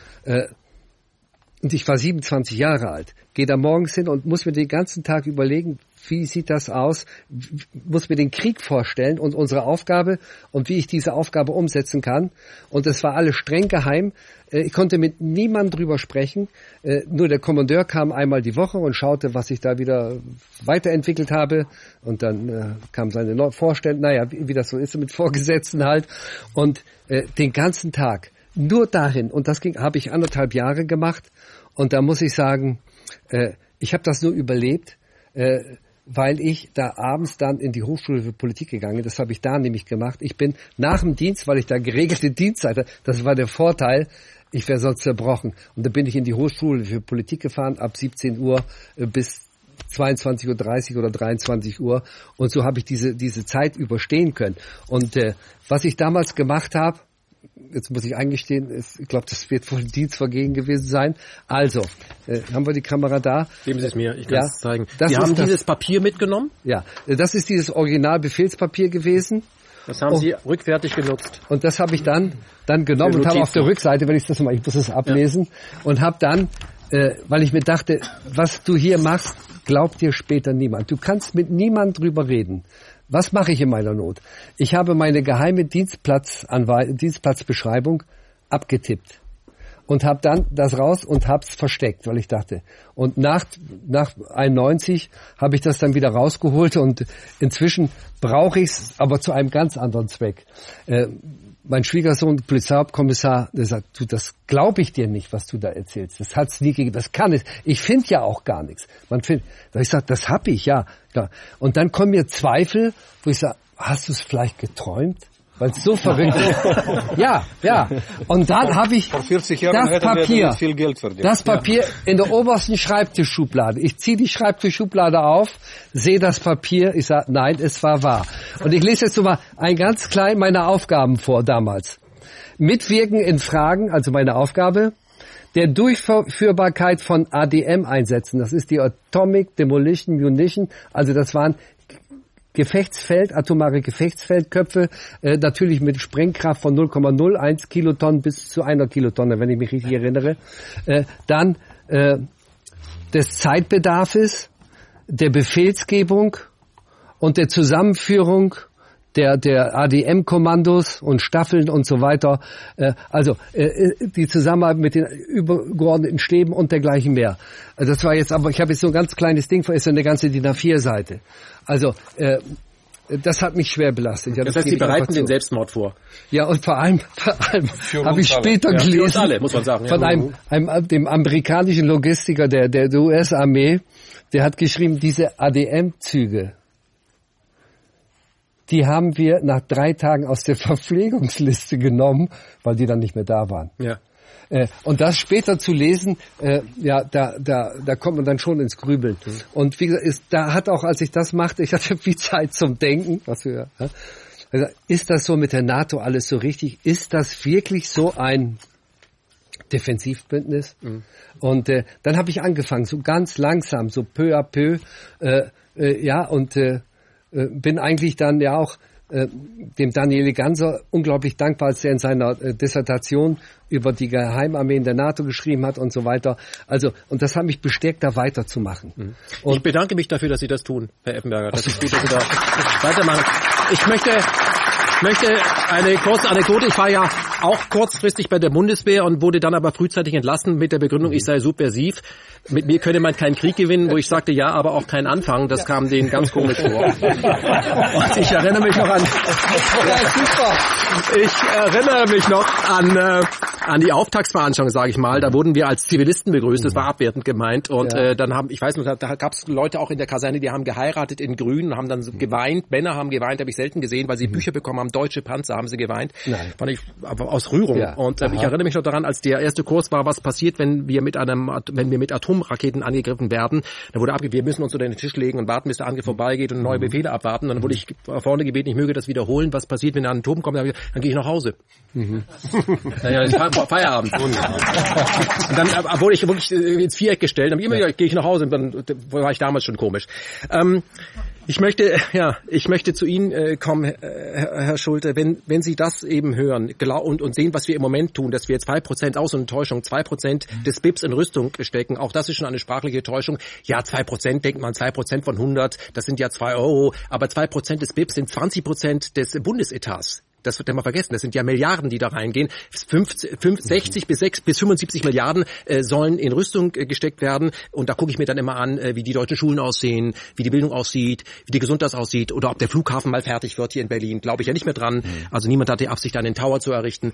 Und ich war 27 Jahre alt, gehe da morgens hin und muss mir den ganzen Tag überlegen, wie sieht das aus, muss mir den Krieg vorstellen und unsere Aufgabe und wie ich diese Aufgabe umsetzen kann. Und es war alles streng geheim. Ich konnte mit niemandem drüber sprechen. Nur der Kommandeur kam einmal die Woche und schaute, was ich da wieder weiterentwickelt habe. Und dann kam seine Vorstellung, wie das so ist mit Vorgesetzten halt. Und den ganzen Tag nur dahin. Und das habe ich 1,5 Jahre gemacht. Und da muss ich sagen, ich habe das nur überlebt, weil ich da abends dann in die Hochschule für Politik gegangen bin. Das habe ich da nämlich gemacht. Ich bin nach dem Dienst, weil ich da geregelte Dienstzeit hatte, das war der Vorteil, ich wäre sonst zerbrochen. Und da bin ich in die Hochschule für Politik gefahren, ab 17 Uhr bis 22:30 Uhr oder 23 Uhr. Und so habe ich diese Zeit überstehen können. Und was ich damals gemacht habe, jetzt muss ich eingestehen, ich glaube, das wird wohl Dienstvergehen gewesen sein. Also, haben wir die Kamera da? Geben Sie es mir, ich kann es zeigen. Sie haben dieses Papier mitgenommen? Ja, das ist dieses Original-Befehlspapier gewesen. Das haben Sie rückfertig genutzt. Und das habe ich dann genommen und habe auf der Rückseite, wenn ich das mal, ich muss es ablesen, und habe dann, weil ich mir dachte, was du hier machst, glaubt dir später niemand. Du kannst mit niemandem drüber reden. Was mache ich in meiner Not? Ich habe meine geheime Dienstplatzbeschreibung abgetippt und habe dann das raus und habe es versteckt, weil ich dachte. Und nach 91 habe ich das dann wieder rausgeholt und inzwischen brauche ich es, aber zu einem ganz anderen Zweck. Mein Schwiegersohn, Polizeihauptkommissar, der sagt, du, das glaube ich dir nicht, was du da erzählst. Das hat's nie gegeben, das kann es. Ich finde ja auch gar nichts. Ich sage, das hab ich, ja. Klar. Und dann kommen mir Zweifel, wo ich sage, hast du es vielleicht geträumt? Weil es so verrückt ist. Ja. Und dann habe ich vor 40 Jahren das Papier, viel Geld verdient. Das Papier in der obersten Schreibtischschublade. Ich ziehe die Schreibtischschublade auf, sehe das Papier, ich sage, nein, es war wahr. Und ich lese jetzt so mal ganz klein meine Aufgaben vor damals. Mitwirken in Fragen, also meine Aufgabe, der Durchführbarkeit von ADM-Einsätzen. Das ist die Atomic Demolition Munition. Also das waren atomare Gefechtsfeldköpfe, natürlich mit Sprengkraft von 0,01 Kilotonnen bis zu 1 Kilotonne, wenn ich mich richtig erinnere. Dann des Zeitbedarfs, der Befehlsgebung und der Zusammenführung der ADM-Kommandos und Staffeln und so weiter. Die Zusammenarbeit mit den übergeordneten Stäben und dergleichen mehr. Das war jetzt, aber ich habe jetzt so ein ganz kleines Ding, ist eine ganze DIN A4-Seite. Also, das hat mich schwer belastet. Das heißt, Sie bereiten den Selbstmord vor. Ja, und vor allem habe ich später gelesen, alle, muss man sagen, von dem amerikanischen Logistiker der US-Armee, der hat geschrieben, diese ADM-Züge, die haben wir nach 3 Tagen aus der Verpflegungsliste genommen, weil die dann nicht mehr da waren. Ja. Und das später zu lesen, da kommt man dann schon ins Grübeln. Und wie gesagt, da hat auch, als ich das machte, ich hatte viel Zeit zum Denken. Ist das so mit der NATO alles so richtig? Ist das wirklich so ein Defensivbündnis? Und dann habe ich angefangen, so ganz langsam, so peu à peu, bin eigentlich dann ja auch dem Daniele Ganser unglaublich dankbar, als er in seiner Dissertation über die Geheimarmeen der NATO geschrieben hat und so weiter. Also, und das hat mich bestärkt, da weiterzumachen. Und ich bedanke mich dafür, dass Sie das tun, Herr Effenberger. Das ist gut, dass Sie da weitermachen. Ich möchte eine kurze Anekdote. Ich war ja auch kurzfristig bei der Bundeswehr und wurde dann aber frühzeitig entlassen mit der Begründung, ich sei subversiv. Mit mir könne man keinen Krieg gewinnen, wo ich sagte, ja, aber auch keinen Anfang. Das kam denen ganz komisch vor. Und ich erinnere mich noch an an die Auftaktsveranstaltung, sage ich mal. Da wurden wir als Zivilisten begrüßt. Das war abwertend gemeint. Und dann ich weiß noch, da gab es Leute auch in der Kaserne, die haben geheiratet in Grün und haben dann so geweint. Männer haben geweint, habe ich selten gesehen, weil sie Bücher bekommen haben. Deutsche Panzer haben sie geweint. Nein. Fand ich aber aus Rührung. Ja. Und ich erinnere mich noch daran, als der erste Kurs war, was passiert, wenn wir mit Atomraketen angegriffen werden. Da wurde wir müssen uns unter den Tisch legen und warten, bis der Angriff vorbeigeht und neue Befehle abwarten. Dann wurde ich vorne gebeten, ich möge das wiederholen. Was passiert, wenn ein Atom kommt? Dann gehe ich nach Hause. Naja, Feierabend. Und dann wurde ich wirklich ins Viereck gestellt. Dann gehe ich nach Hause. Und dann war ich damals schon komisch. Ich möchte zu Ihnen kommen, Herr Schulte, wenn Sie das eben hören und sehen, was wir im Moment tun, dass wir jetzt 2% aus und Täuschung, 2% des BIPs in Rüstung stecken, auch das ist schon eine sprachliche Täuschung. Ja, 2%, denkt man, 2% von 100, das sind ja 2 Euro, aber 2% des BIPs sind 20% des Bundesetats. Das wird ja mal vergessen. Das sind ja Milliarden, die da reingehen. 60 bis 75 Milliarden sollen in Rüstung gesteckt werden. Und da gucke ich mir dann immer an, wie die deutschen Schulen aussehen, wie die Bildung aussieht, wie die Gesundheit aussieht oder ob der Flughafen mal fertig wird hier in Berlin. Glaube ich ja nicht mehr dran. Also niemand hat die Absicht, einen Tower zu errichten.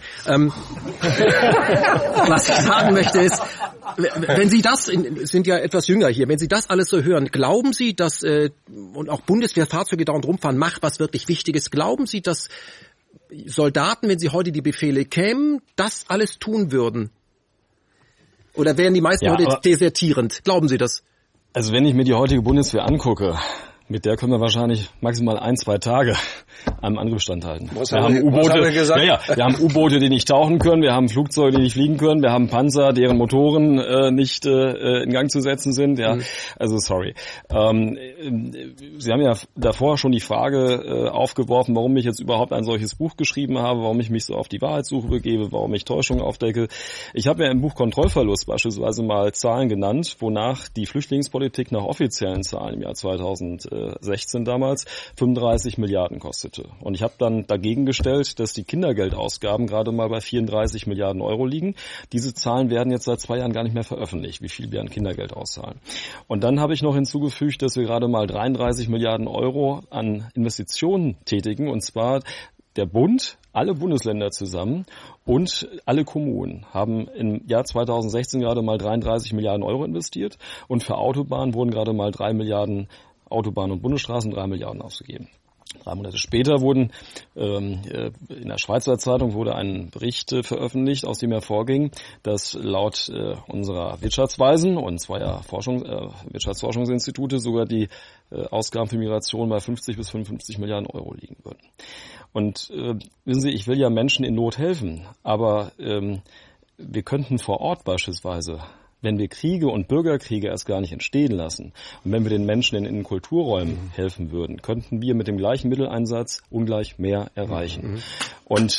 Was ich sagen möchte ist, wenn Sie das, sind ja etwas jünger hier, wenn Sie das alles so hören, glauben Sie, dass, und auch Bundeswehrfahrzeuge da und rumfahren, macht was wirklich Wichtiges, glauben Sie, dass Soldaten, wenn sie heute die Befehle kämen, das alles tun würden? Oder wären die meisten heute desertierend? Glauben Sie das? Also wenn ich mir die heutige Bundeswehr angucke, mit der können wir wahrscheinlich maximal 1-2 Tage am Angriff standhalten. Wir haben U-Boote, die nicht tauchen können, wir haben Flugzeuge, die nicht fliegen können, wir haben Panzer, deren Motoren nicht in Gang zu setzen sind. Ja, also sorry. Sie haben ja davor schon die Frage aufgeworfen, warum ich jetzt überhaupt ein solches Buch geschrieben habe, warum ich mich so auf die Wahrheitssuche begebe, warum ich Täuschung aufdecke. Ich habe ja im Buch Kontrollverlust beispielsweise mal Zahlen genannt, wonach die Flüchtlingspolitik nach offiziellen Zahlen im Jahr 2016 damals 35 Milliarden kostete. Und ich habe dann dagegen gestellt, dass die Kindergeldausgaben gerade mal bei 34 Milliarden Euro liegen. Diese Zahlen werden jetzt seit 2 Jahren gar nicht mehr veröffentlicht, wie viel wir an Kindergeld auszahlen. Und dann habe ich noch hinzugefügt, dass wir gerade mal 33 Milliarden Euro an Investitionen tätigen, und zwar der Bund, alle Bundesländer zusammen und alle Kommunen haben im Jahr 2016 gerade mal 33 Milliarden Euro investiert, und für Autobahnen wurden gerade mal 3 Milliarden Autobahnen und Bundesstraßen 3 Milliarden ausgegeben. 3 Monate später wurden in der Schweizer Zeitung wurde ein Bericht veröffentlicht, aus dem hervorging, dass laut unserer Wirtschaftsweisen und zweier Wirtschaftsforschungsinstitute sogar die Ausgaben für Migration bei 50 bis 55 Milliarden Euro liegen würden. Und wissen Sie, ich will ja Menschen in Not helfen, aber wir könnten vor Ort beispielsweise, wenn wir Kriege und Bürgerkriege erst gar nicht entstehen lassen und wenn wir den Menschen in Kulturräumen helfen würden, könnten wir mit dem gleichen Mitteleinsatz ungleich mehr erreichen. Und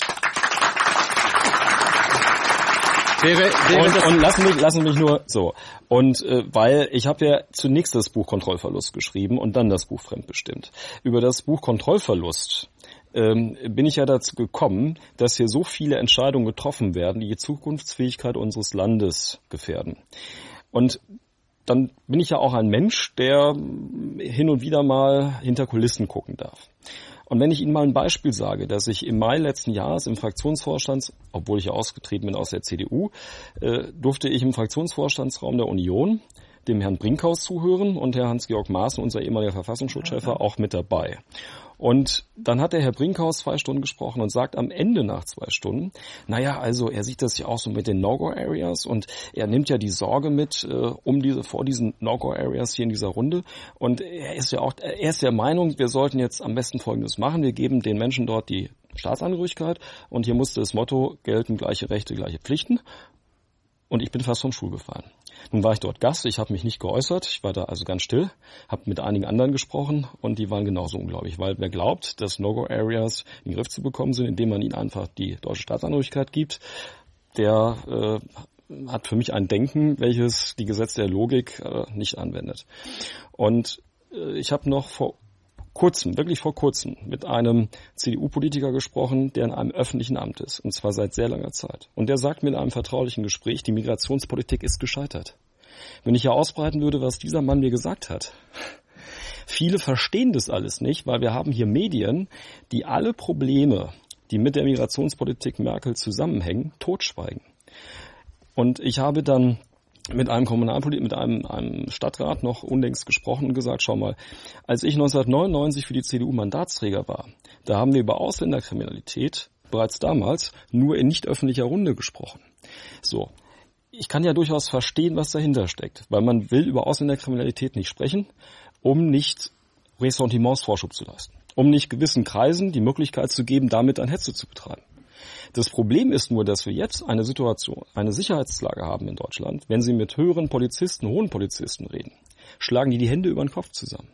lassen mich nur so. Und weil ich habe ja zunächst das Buch Kontrollverlust geschrieben und dann das Buch Fremdbestimmt. Über das Buch Kontrollverlust bin ich ja dazu gekommen, dass hier so viele Entscheidungen getroffen werden, die Zukunftsfähigkeit unseres Landes gefährden. Und dann bin ich ja auch ein Mensch, der hin und wieder mal hinter Kulissen gucken darf. Und wenn ich Ihnen mal ein Beispiel sage, dass ich im Mai letzten Jahres im Fraktionsvorstand, obwohl ich ja ausgetreten bin aus der CDU, durfte ich im Fraktionsvorstandsraum der Union dem Herrn Brinkhaus zuhören und Herr Hans-Georg Maaßen, unser ehemaliger Verfassungsschutzchef, war auch mit dabei. Und dann hat der Herr Brinkhaus 2 Stunden gesprochen und sagt am Ende nach 2 Stunden, naja, also er sieht das ja auch so mit den No-Go-Areas und er nimmt ja die Sorge mit vor diesen No-Go-Areas hier in dieser Runde, und er ist der Meinung, wir sollten jetzt am besten Folgendes machen: Wir geben den Menschen dort die Staatsangehörigkeit, und hier musste das Motto gelten: gleiche Rechte, gleiche Pflichten. Und ich bin fast vom Stuhl gefallen. Nun war ich dort Gast, ich habe mich nicht geäußert, ich war da also ganz still, habe mit einigen anderen gesprochen, und die waren genauso unglaublich, weil wer glaubt, dass No-Go-Areas in den Griff zu bekommen sind, indem man ihnen einfach die deutsche Staatsangehörigkeit gibt, der hat für mich ein Denken, welches die Gesetze der Logik nicht anwendet. Und ich habe noch vor kurzem, mit einem CDU-Politiker gesprochen, der in einem öffentlichen Amt ist, und zwar seit sehr langer Zeit. Und der sagt mir in einem vertraulichen Gespräch, die Migrationspolitik ist gescheitert. Wenn ich ja ausbreiten würde, was dieser Mann mir gesagt hat. Viele verstehen das alles nicht, weil wir haben hier Medien, die alle Probleme, die mit der Migrationspolitik Merkel zusammenhängen, totschweigen. Und ich habe dann mit einem mit einem Stadtrat noch unlängst gesprochen und gesagt, schau mal, als ich 1999 für die CDU Mandatsträger war, da haben wir über Ausländerkriminalität bereits damals nur in nicht öffentlicher Runde gesprochen. So. Ich kann ja durchaus verstehen, was dahinter steckt, weil man will über Ausländerkriminalität nicht sprechen, um nicht Ressentiments Vorschub zu leisten, um nicht gewissen Kreisen die Möglichkeit zu geben, damit eine Hetze zu betreiben. Das Problem ist nur, dass wir jetzt eine Situation, eine Sicherheitslage haben in Deutschland. Wenn Sie mit hohen Polizisten reden, schlagen die Hände über den Kopf zusammen.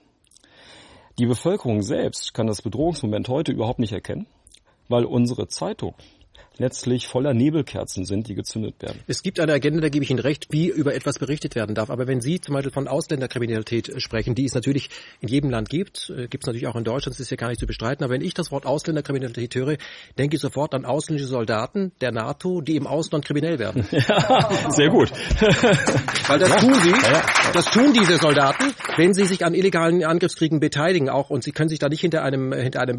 Die Bevölkerung selbst kann das Bedrohungsmoment heute überhaupt nicht erkennen, weil unsere Zeitung letztlich voller Nebelkerzen sind, die gezündet werden. Es gibt eine Agenda, da gebe ich Ihnen recht, wie über etwas berichtet werden darf. Aber wenn Sie zum Beispiel von Ausländerkriminalität sprechen, die es natürlich in jedem Land gibt es natürlich auch in Deutschland, das ist ja gar nicht zu bestreiten. Aber wenn ich das Wort Ausländerkriminalität höre, denke ich sofort an ausländische Soldaten der NATO, die im Ausland kriminell werden. Ja, sehr gut. Weil das tun diese Soldaten, wenn sie sich an illegalen Angriffskriegen beteiligen auch. Und sie können sich da nicht hinter einem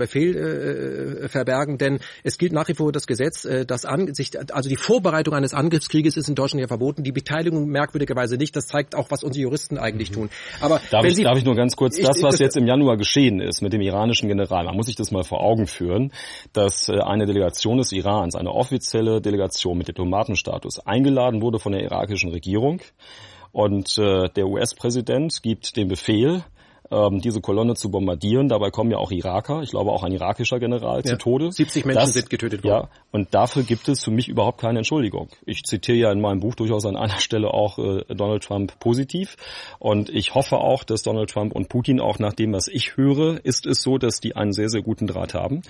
Befehl verbergen, denn es gilt nach wie vor das Gesetz, also die Vorbereitung eines Angriffskrieges ist in Deutschland ja verboten, die Beteiligung merkwürdigerweise nicht. Das zeigt auch, was unsere Juristen eigentlich tun. Aber darf ich nur ganz kurz, was jetzt im Januar geschehen ist mit dem iranischen General, man muss sich das mal vor Augen führen, dass eine Delegation des Irans, eine offizielle Delegation mit Diplomatenstatus, eingeladen wurde von der irakischen Regierung und der US-Präsident gibt den Befehl, diese Kolonne zu bombardieren. Dabei kommen ja auch Iraker, ich glaube auch ein irakischer General zu Tode. 70 Menschen sind getötet worden. Ja, und dafür gibt es für mich überhaupt keine Entschuldigung. Ich zitiere ja in meinem Buch durchaus an einer Stelle auch Donald Trump positiv. Und ich hoffe auch, dass Donald Trump und Putin, auch nach dem, was ich höre, ist es so, dass die einen sehr, sehr guten Draht haben.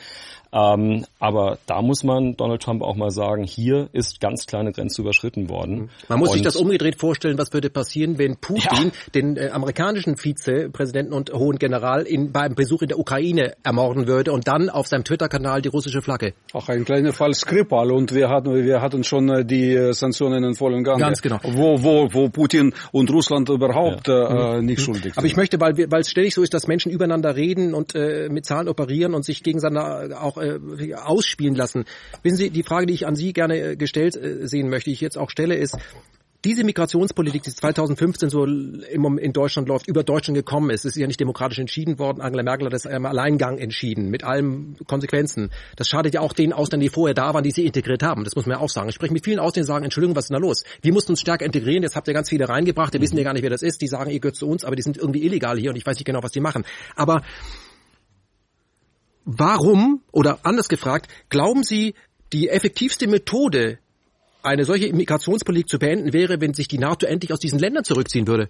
Aber da muss man Donald Trump auch mal sagen, hier ist ganz kleine Grenze überschritten worden. Man muss sich das umgedreht vorstellen, was würde passieren, wenn Putin den amerikanischen Vizepräsidenten und hohen General beim Besuch in der Ukraine ermorden würde und dann auf seinem Twitter-Kanal die russische Flagge. Auch ein kleiner Fall Skripal und wir hatten schon die Sanktionen in vollem Gange. Ganz genau. Wo Putin und Russland überhaupt nicht schuldig sind. Aber ich möchte, weil es ständig so ist, dass Menschen übereinander reden und mit Zahlen operieren und sich gegenseitig auch ausspielen lassen. Wissen Sie, die Frage, die ich an Sie gerne gestellt sehen möchte, die ich jetzt auch stelle, ist, diese Migrationspolitik, die 2015 so in Deutschland läuft, über Deutschland gekommen ist, ist ja nicht demokratisch entschieden worden. Angela Merkel hat das im Alleingang entschieden, mit allen Konsequenzen. Das schadet ja auch den Ausländern, die vorher da waren, die sie integriert haben. Das muss man ja auch sagen. Ich spreche mit vielen Ausländern, die sagen, Entschuldigung, was ist denn da los? Wir mussten uns stärker integrieren, jetzt habt ihr ganz viele reingebracht, wir wissen ja gar nicht, wer das ist. Die sagen, ihr gehört zu uns, aber die sind irgendwie illegal hier und ich weiß nicht genau, was die machen. Aber warum, oder anders gefragt, glauben Sie, die effektivste Methode, eine solche Immigrationspolitik zu beenden, wäre, wenn sich die NATO endlich aus diesen Ländern zurückziehen würde?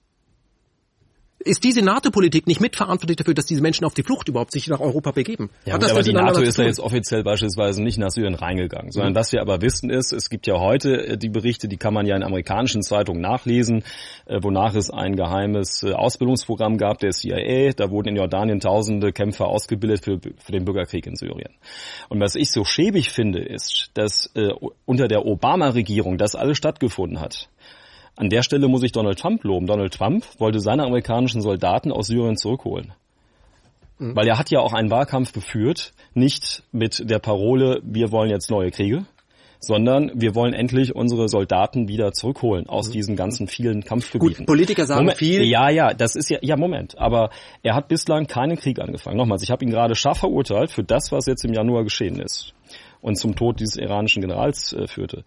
Ist diese NATO-Politik nicht mitverantwortlich dafür, dass diese Menschen auf die Flucht überhaupt sich nach Europa begeben? Ja, aber die NATO ist ja jetzt offiziell beispielsweise nicht nach Syrien reingegangen, sondern was wir aber wissen ist, es gibt ja heute die Berichte, die kann man ja in amerikanischen Zeitungen nachlesen, wonach es ein geheimes Ausbildungsprogramm gab der CIA. Da wurden in Jordanien tausende Kämpfer ausgebildet für den Bürgerkrieg in Syrien. Und was ich so schäbig finde, ist, dass unter der Obama-Regierung das alles stattgefunden hat. An der Stelle muss ich Donald Trump loben. Donald Trump wollte seine amerikanischen Soldaten aus Syrien zurückholen. Weil er hat ja auch einen Wahlkampf geführt, nicht mit der Parole, wir wollen jetzt neue Kriege, sondern wir wollen endlich unsere Soldaten wieder zurückholen aus diesen ganzen vielen Kampfgebieten. Gut, Politiker sagen viel. Ja, das ist Moment. Aber er hat bislang keinen Krieg angefangen. Nochmals, ich habe ihn gerade scharf verurteilt für das, was jetzt im Januar geschehen ist und zum Tod dieses iranischen Generals führte.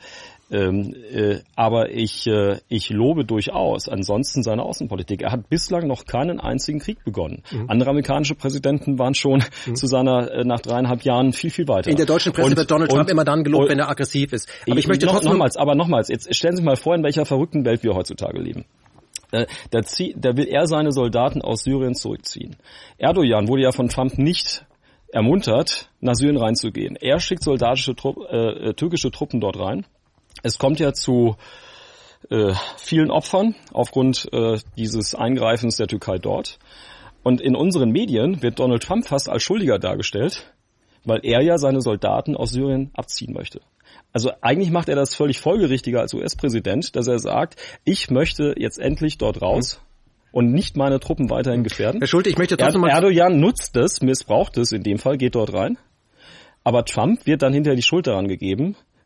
Aber ich lobe durchaus ansonsten seine Außenpolitik. Er hat bislang noch keinen einzigen Krieg begonnen. Andere amerikanische Präsidenten waren schon zu seiner nach 3,5 Jahren viel, viel weiter. In der deutschen Presse wird Donald Trump immer dann gelobt, wenn er aggressiv ist. Aber ich möchte nochmals, jetzt stellen Sie sich mal vor, in welcher verrückten Welt wir heutzutage leben. Da will er seine Soldaten aus Syrien zurückziehen. Erdogan wurde ja von Trump nicht ermuntert, nach Syrien reinzugehen. Er schickt türkische Truppen dort rein. Es kommt ja zu vielen Opfern aufgrund dieses Eingreifens der Türkei dort. Und in unseren Medien wird Donald Trump fast als Schuldiger dargestellt, weil er ja seine Soldaten aus Syrien abziehen möchte. Also eigentlich macht er das völlig folgerichtiger als US-Präsident, dass er sagt, ich möchte jetzt endlich dort raus und nicht meine Truppen weiterhin gefährden. Herr Schulte, ich möchte trotzdem mal... Erdogan nutzt es, missbraucht es in dem Fall, geht dort rein. Aber Trump wird dann hinterher die Schuld daran gegeben,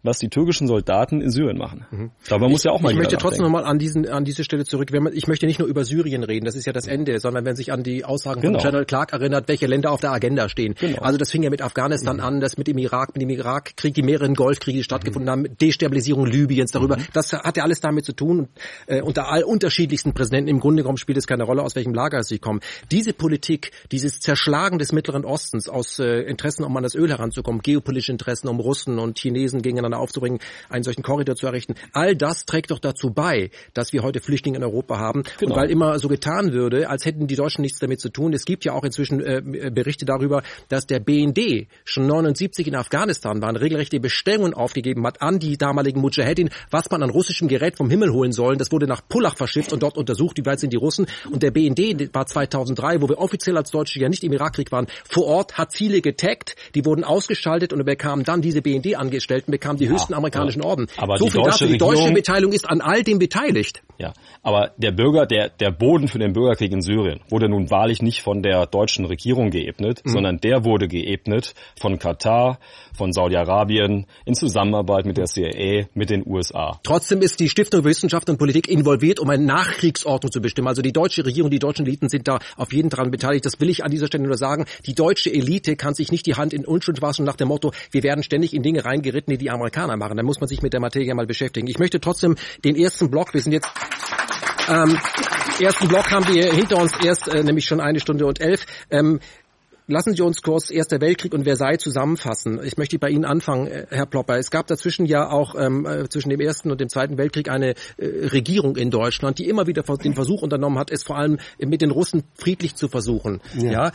was die türkischen Soldaten in Syrien machen. Darüber muss ja auch mal Ich jeder möchte trotzdem nachdenken. nochmal an diese Stelle zurück. Ich möchte nicht nur über Syrien reden, das ist ja das Ende, sondern wenn sich an die Aussagen von General Clark erinnert, welche Länder auf der Agenda stehen. Genau. Also das fing ja mit Afghanistan an, das mit dem Irakkrieg, die mehreren Golfkriege stattgefunden haben, Destabilisierung Libyens darüber. Das hat ja alles damit zu tun. Unter all unterschiedlichsten Präsidenten, im Grunde genommen spielt es keine Rolle, aus welchem Lager sie kommen. Diese Politik, dieses Zerschlagen des Mittleren Ostens aus Interessen, um an das Öl heranzukommen, geopolitische Interessen, um Russen und Chinesen gegeneinander aufzubringen, einen solchen Korridor zu errichten, all das trägt doch dazu bei, dass wir heute Flüchtlinge in Europa haben. Genau. Und weil immer so getan würde, als hätten die Deutschen nichts damit zu tun. Es gibt ja auch inzwischen Berichte darüber, dass der BND schon 79 in Afghanistan war, regelrechte Bestellungen aufgegeben hat an die damaligen Mujahedin, was man an russischem Gerät vom Himmel holen sollen. Das wurde nach Pullach verschifft und dort untersucht, wie weit sind die Russen. Und der BND war 2003, wo wir offiziell als Deutsche ja nicht im Irakkrieg waren, vor Ort, hat viele getaggt, die wurden ausgeschaltet und bekamen dann diese BND-Angestellten, bekamen die höchsten amerikanischen Orden. Aber so viel dazu, die deutsche Beteiligung ist an all dem beteiligt. Ja, aber der Boden für den Bürgerkrieg in Syrien wurde nun wahrlich nicht von der deutschen Regierung geebnet, sondern der wurde geebnet von Katar, von Saudi-Arabien, in Zusammenarbeit mit der CIA, mit den USA. Trotzdem ist die Stiftung für Wissenschaft und Politik involviert, um eine Nachkriegsordnung zu bestimmen. Also die deutsche Regierung, die deutschen Eliten sind da auf jeden daran beteiligt. Das will ich an dieser Stelle nur sagen. Die deutsche Elite kann sich nicht die Hand in Unschuld waschen nach dem Motto, wir werden ständig in Dinge reingeritten, die die Amerikaner machen. Da muss man sich mit der Materie mal beschäftigen. Ich möchte trotzdem den ersten Block, wir sind jetzt ersten Block haben wir hinter uns erst, nämlich schon 1 Stunde und 11. Lassen Sie uns kurz Erster Weltkrieg und Versailles zusammenfassen. Ich möchte bei Ihnen anfangen, Herr Plopper. Es gab dazwischen ja auch zwischen dem Ersten und dem Zweiten Weltkrieg eine Regierung in Deutschland, die immer wieder den Versuch unternommen hat, es vor allem mit den Russen friedlich zu versuchen. Ja.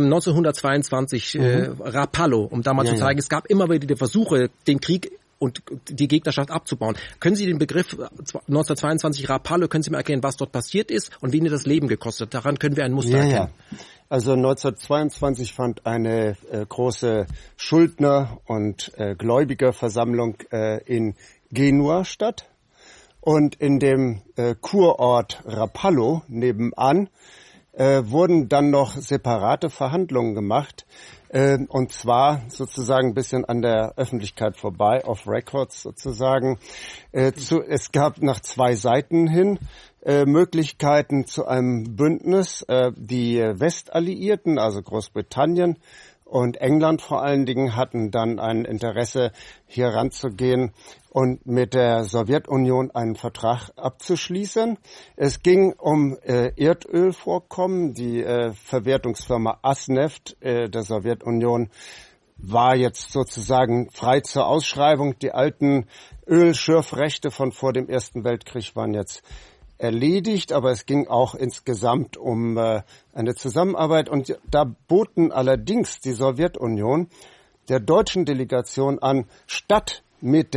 1922 Rapallo, um da mal zu zeigen, es gab immer wieder die Versuche, den Krieg und die Gegnerschaft abzubauen. Können Sie den Begriff 1922 Rapallo, können Sie mir erklären, was dort passiert ist und wie Ihnen das Leben gekostet? Daran können wir ein Muster erkennen. Also 1922 fand eine große Schuldner- und Gläubigerversammlung in Genua statt. Und in dem Kurort Rapallo nebenan wurden dann noch separate Verhandlungen gemacht. Und zwar sozusagen ein bisschen an der Öffentlichkeit vorbei, off records sozusagen. Es gab nach 2 Seiten hin Möglichkeiten zu einem Bündnis. Die Westalliierten, also Großbritannien und England vor allen Dingen, hatten dann ein Interesse, hier ranzugehen und mit der Sowjetunion einen Vertrag abzuschließen. Es ging um Erdölvorkommen. Die Verwertungsfirma Asneft der Sowjetunion war jetzt sozusagen frei zur Ausschreibung. Die alten Ölschürfrechte von vor dem Ersten Weltkrieg waren jetzt erledigt, aber es ging auch insgesamt um eine Zusammenarbeit. Und da boten allerdings die Sowjetunion der deutschen Delegation an, statt mit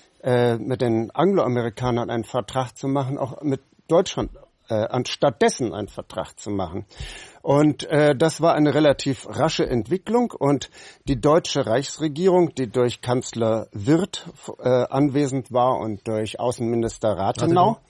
den Angloamerikanern einen Vertrag zu machen, auch mit Deutschland anstattdessen einen Vertrag zu machen. Und das war eine relativ rasche Entwicklung und die deutsche Reichsregierung, die durch Kanzler Wirth anwesend war und durch Außenminister Rathenau,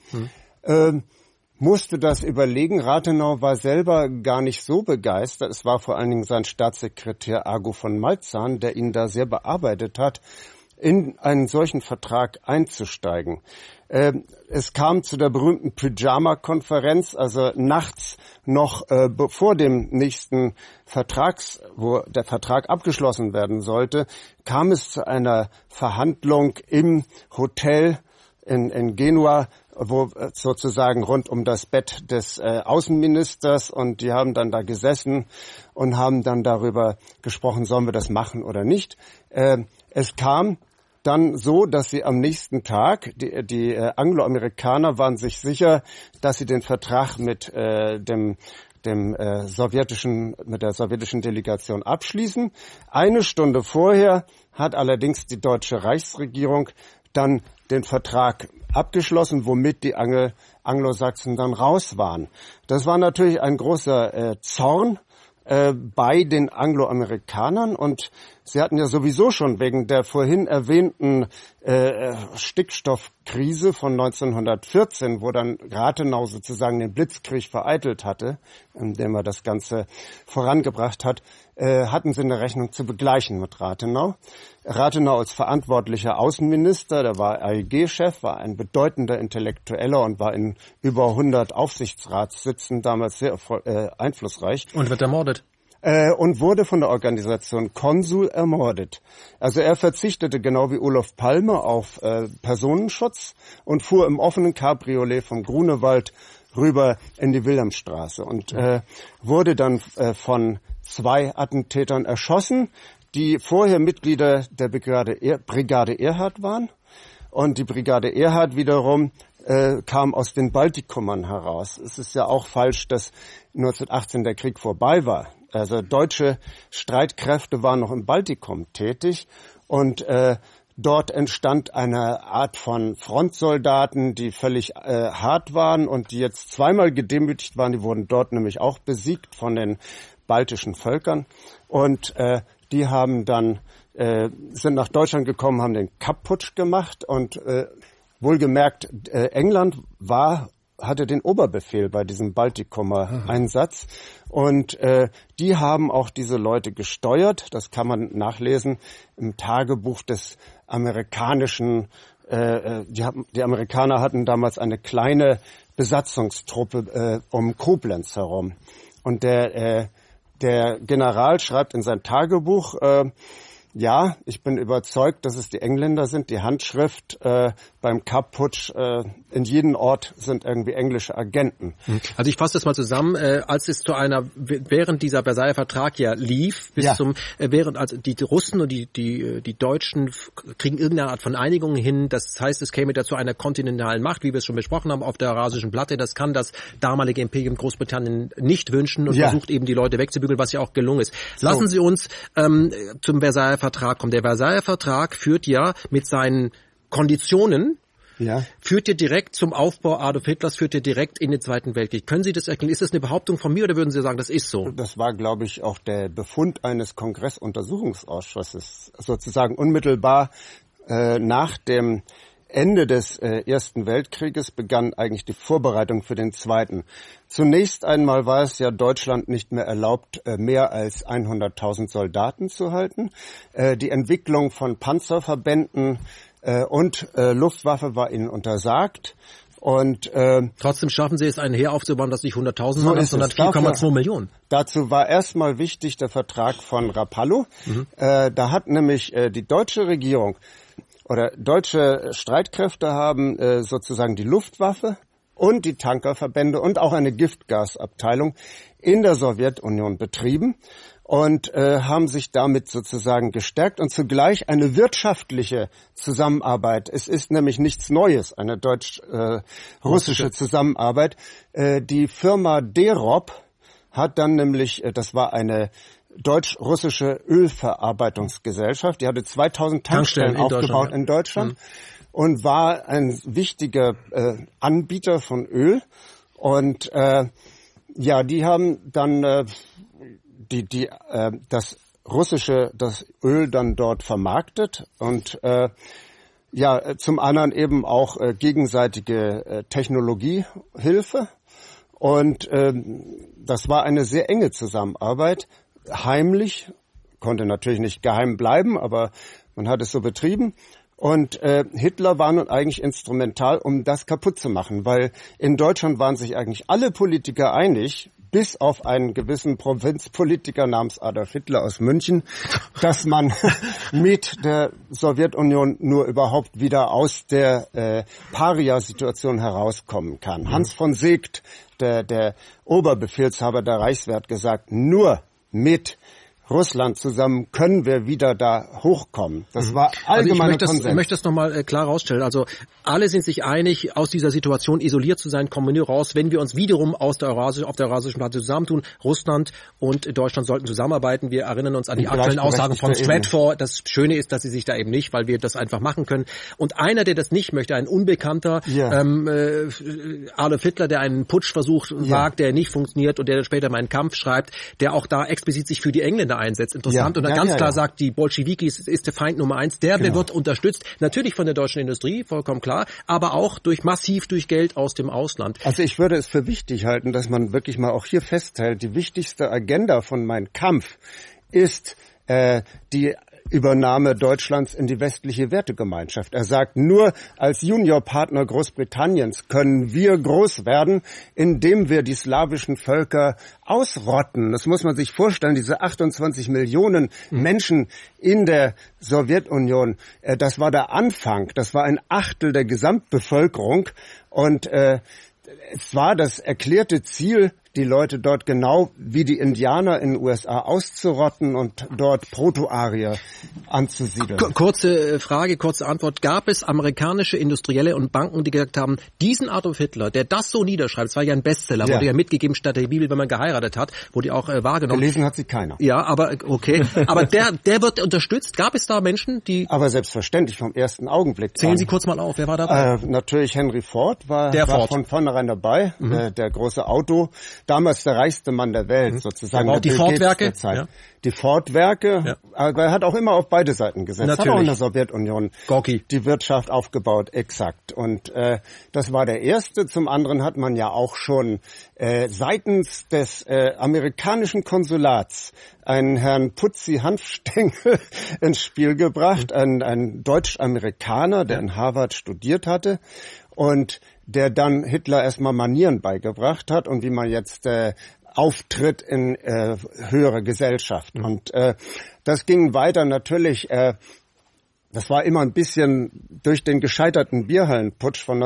musste das überlegen. Rathenau war selber gar nicht so begeistert. Es war vor allen Dingen sein Staatssekretär Argo von Maltzahn, der ihn da sehr bearbeitet hat, in einen solchen Vertrag einzusteigen. Es kam zu der berühmten Pyjama-Konferenz, also nachts noch vor dem nächsten wo der Vertrag abgeschlossen werden sollte, kam es zu einer Verhandlung im Hotel in Genua, wo sozusagen rund um das Bett des Außenministers, und die haben dann da gesessen und haben dann darüber gesprochen, sollen wir das machen oder nicht. Es kam dann so, dass sie am nächsten Tag, die Angloamerikaner waren sich sicher, dass sie den Vertrag mit der sowjetischen Delegation abschließen. 1 Stunde vorher hat allerdings die deutsche Reichsregierung dann den Vertrag abgeschlossen, womit die Anglosachsen dann raus waren. Das war natürlich ein großer Zorn bei den Angloamerikanern, und Sie hatten ja sowieso schon wegen der vorhin erwähnten Stickstoffkrise von 1914, wo dann Rathenau sozusagen den Blitzkrieg vereitelt hatte, indem er das Ganze vorangebracht hat, hatten sie eine Rechnung zu begleichen mit Rathenau. Rathenau als verantwortlicher Außenminister, der war AEG-Chef, war ein bedeutender Intellektueller und war in über 100 Aufsichtsratssitzen damals sehr einflussreich. Und wird ermordet. Und wurde von der Organisation Konsul ermordet. Also er verzichtete genau wie Olof Palme auf Personenschutz und fuhr im offenen Cabriolet vom Grunewald rüber in die Wilhelmstraße und wurde dann von 2 Attentätern erschossen, die vorher Mitglieder der Brigade Erhard waren. Und die Brigade Erhard wiederum kam aus den Baltikumern heraus. Es ist ja auch falsch, dass 1918 der Krieg vorbei war. Also deutsche Streitkräfte waren noch im Baltikum tätig und dort entstand eine Art von Frontsoldaten, die völlig hart waren und die jetzt zweimal gedemütigt waren. Die wurden dort nämlich auch besiegt von den baltischen Völkern und die haben dann sind nach Deutschland gekommen, haben den Kapp-Putsch gemacht und wohlgemerkt England hatte den Oberbefehl bei diesem Baltikumer Einsatz und die haben auch diese Leute gesteuert. Das kann man nachlesen im Tagebuch des amerikanischen, die Amerikaner hatten damals eine kleine Besatzungstruppe um Koblenz herum. Und der General schreibt in sein Tagebuch, ja, ich bin überzeugt, dass es die Engländer sind. Die Handschrift beim Kapp-Putsch in jedem Ort sind irgendwie englische Agenten. Also ich fasse das mal zusammen. Als es während dieser Versailler Vertrag ja lief, also die Russen und die Deutschen kriegen irgendeine Art von Einigung hin. Das heißt, es käme dazu einer kontinentalen Macht, wie wir es schon besprochen haben, auf der Eurasischen Platte. Das kann das damalige Imperium Großbritannien nicht wünschen und versucht eben die Leute wegzubügeln, was ja auch gelungen ist. Lassen Sie uns zum Versailler Vertrag kommen. Der Versailler Vertrag führt ja mit seinen Konditionen, führt ja direkt zum Aufbau Adolf Hitlers, führt ja direkt in den Zweiten Weltkrieg. Können Sie das erklären? Ist das eine Behauptung von mir oder würden Sie sagen, das ist so? Das war, glaube ich, auch der Befund eines Kongressuntersuchungsausschusses. Sozusagen unmittelbar nach dem Ende des Ersten Weltkrieges begann eigentlich die Vorbereitung für den Zweiten. Zunächst einmal war es ja Deutschland nicht mehr erlaubt, mehr als 100.000 Soldaten zu halten. Die Entwicklung von Panzerverbänden und Luftwaffe war ihnen untersagt. Und trotzdem schaffen Sie es, ein Heer aufzubauen, das nicht 100.000 Mann ist, sondern 4,2 Millionen. Dazu war erstmal wichtig der Vertrag von Rapallo. Da hat nämlich die deutsche Regierung oder deutsche Streitkräfte haben sozusagen die Luftwaffe und die Tankerverbände und auch eine Giftgasabteilung in der Sowjetunion betrieben und haben sich damit sozusagen gestärkt und zugleich eine wirtschaftliche Zusammenarbeit. Es ist nämlich nichts Neues, eine deutsch-russische Zusammenarbeit. Die Firma Derob hat dann nämlich, das war eine deutsch-russische Ölverarbeitungsgesellschaft. Die hatte 2000 Tankstellen aufgebaut in Deutschland und war ein wichtiger Anbieter von Öl. Und die haben dann das Öl dann dort vermarktet und zum anderen eben auch gegenseitige Technologiehilfe. Und das war eine sehr enge Zusammenarbeit. Heimlich, konnte natürlich nicht geheim bleiben, aber man hat es so betrieben. Und Hitler war nun eigentlich instrumental, um das kaputt zu machen, weil in Deutschland waren sich eigentlich alle Politiker einig, bis auf einen gewissen Provinzpolitiker namens Adolf Hitler aus München, dass man mit der Sowjetunion nur überhaupt wieder aus der Paria-Situation herauskommen kann. Hans von Seeckt, der Oberbefehlshaber der Reichswehr, hat gesagt, nur mit Russland zusammen können wir wieder da hochkommen. Das war allgemeiner Konsens. Ich möchte das nochmal klar rausstellen. Also alle sind sich einig, aus dieser Situation isoliert zu sein, kommen wir nur raus, wenn wir uns wiederum auf der Eurasischen Platte zusammentun. Russland und Deutschland sollten zusammenarbeiten. Wir erinnern uns an die aktuellen Aussagen von Stratfor. Das Schöne ist, dass sie sich da eben nicht, weil wir das einfach machen können. Und einer, der das nicht möchte, ein Unbekannter, Adolf Hitler, der einen Putschversuch wagt, der nicht funktioniert und der später mal einen Kampf schreibt, der auch da explizit sich für die Engländer einsetzt. Interessant. Und ganz klar sagt, die Bolschewikis ist der Feind Nummer 1. Der wird unterstützt. Natürlich von der deutschen Industrie, vollkommen klar, aber auch massiv durch Geld aus dem Ausland. Also ich würde es für wichtig halten, dass man wirklich mal auch hier festhält, die wichtigste Agenda von Mein Kampf ist die Übernahme Deutschlands in die westliche Wertegemeinschaft. Er sagt, nur als Juniorpartner Großbritanniens können wir groß werden, indem wir die slawischen Völker ausrotten. Das muss man sich vorstellen, diese 28 Millionen Menschen in der Sowjetunion, das war der Anfang, das war ein Achtel der Gesamtbevölkerung und es war das erklärte Ziel, die Leute dort genau wie die Indianer in den USA auszurotten und dort Proto-Arier anzusiedeln. Kurze Frage, kurze Antwort. Gab es amerikanische Industrielle und Banken, die gesagt haben, diesen Adolf Hitler, der das so niederschreibt, es war ja ein Bestseller, wurde ja mitgegeben statt der Bibel, wenn man geheiratet hat, wurde auch wahrgenommen. Gelesen hat sie keiner. Ja, aber okay. Aber der wird unterstützt. Gab es da Menschen, die... Aber selbstverständlich vom ersten Augenblick. Zählen Sie kurz mal auf, wer war dabei? Natürlich Henry Ford war von vornherein dabei, der große damals der reichste Mann der Welt, sozusagen. Auch die Ford-Werke? Ja. Die Ford-Werke, aber er hat auch immer auf beide Seiten gesetzt. Natürlich. Hat auch in der Sowjetunion Gorki. Die Wirtschaft aufgebaut, exakt. Und das war der erste. Zum anderen hat man ja auch schon seitens des amerikanischen Konsulats einen Herrn Putzi Hanfstengel ins Spiel gebracht, ein Deutsch-Amerikaner, der in Harvard studiert hatte und der dann Hitler erstmal Manieren beigebracht hat und wie man jetzt auftritt in höhere Gesellschaft. Und das ging weiter natürlich. Das war immer ein bisschen durch den gescheiterten Bierhallenputsch von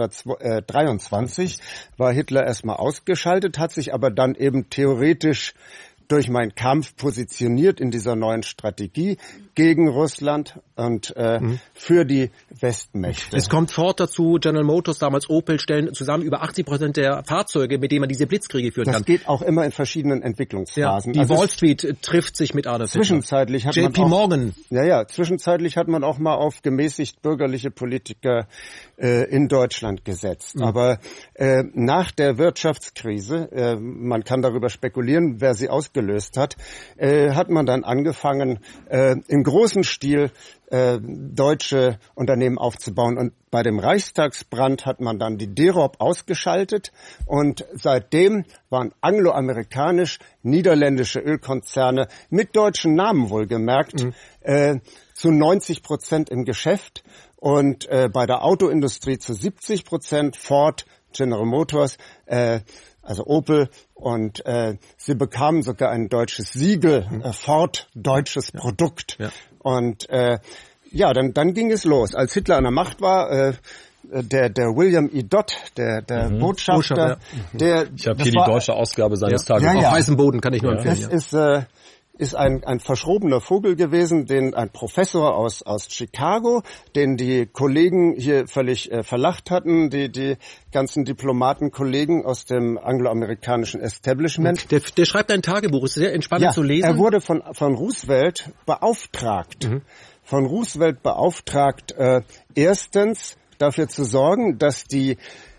1923 war Hitler erstmal ausgeschaltet, hat sich aber dann eben theoretisch durch Mein Kampf positioniert in dieser neuen Strategie gegen Russland und für die Westmächte. Es kommt Ford dazu, General Motors, damals Opel, stellen zusammen über 80% der Fahrzeuge, mit denen man diese Blitzkriege führen kann. Das geht auch immer in verschiedenen Entwicklungsphasen. Ja, die Wall Street trifft sich mit Adolf Hitler. Zwischenzeitlich hat JP Morgan. Zwischenzeitlich hat man auch mal auf gemäßigt bürgerliche Politiker in Deutschland gesetzt. Aber nach der Wirtschaftskrise, man kann darüber spekulieren, wer sie ausgelöst hat, hat man dann angefangen, im großen Stil deutsche Unternehmen aufzubauen. Und bei dem Reichstagsbrand hat man dann die DEROP ausgeschaltet und seitdem waren angloamerikanisch-niederländische Ölkonzerne mit deutschen Namen wohlgemerkt zu 90% im Geschäft und bei der Autoindustrie zu 70%, Ford, General Motors, also Opel, und sie bekamen sogar ein deutsches Siegel, Ford, deutsches Produkt. Ja. Und dann ging es los. Als Hitler an der Macht war, der William E. Dodd, der Botschafter, ich habe hier die deutsche Ausgabe seines Tages. Auf heißem Boden kann ich nur empfehlen. Das ist ein verschrobener Vogel gewesen, den ein Professor aus Chicago, den die Kollegen hier völlig verlacht hatten, die ganzen Diplomatenkollegen aus dem angloamerikanischen Establishment. Der schreibt ein Tagebuch, ist sehr entspannend zu lesen. Er wurde von Roosevelt beauftragt. Von Roosevelt beauftragt, erstens dafür zu sorgen, dass die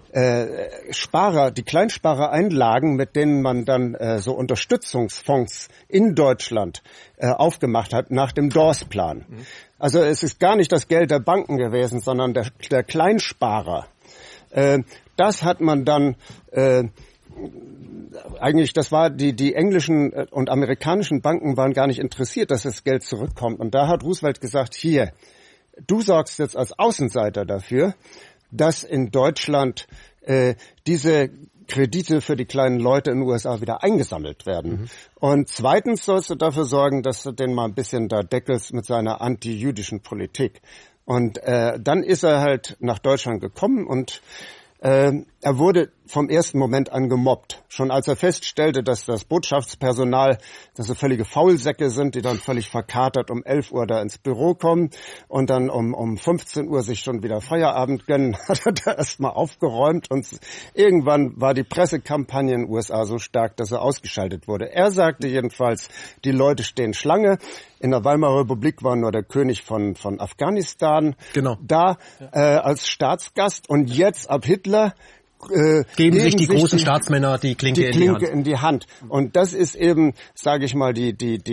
die Kleinsparereinlagen, mit denen man dann so Unterstützungsfonds in Deutschland aufgemacht hat, nach dem Dawes-Plan. Also es ist gar nicht das Geld der Banken gewesen, sondern der Kleinsparer. Das hat man dann eigentlich, das war die englischen und amerikanischen Banken waren gar nicht interessiert, dass das Geld zurückkommt. Und da hat Roosevelt gesagt, hier, du sorgst jetzt als Außenseiter dafür, dass in Deutschland diese Kredite für die kleinen Leute in den USA wieder eingesammelt werden. Und zweitens sollst du dafür sorgen, dass du den mal ein bisschen da deckelst mit seiner anti-jüdischen Politik. Und dann ist er halt nach Deutschland gekommen und er wurde vom ersten Moment an gemobbt. Schon als er feststellte, dass das Botschaftspersonal, dass so völlige Faulsäcke sind, die dann völlig verkatert um 11 Uhr da ins Büro kommen und dann um 15 Uhr sich schon wieder Feierabend gönnen, hat er da erstmal aufgeräumt und irgendwann war die Pressekampagne in den USA so stark, dass er ausgeschaltet wurde. Er sagte jedenfalls, die Leute stehen Schlange. In der Weimarer Republik war nur der König von Afghanistan da als Staatsgast und jetzt ab Hitler geben sich die großen Staatsmänner die Klinke in die Hand. Und das ist eben, sage ich mal,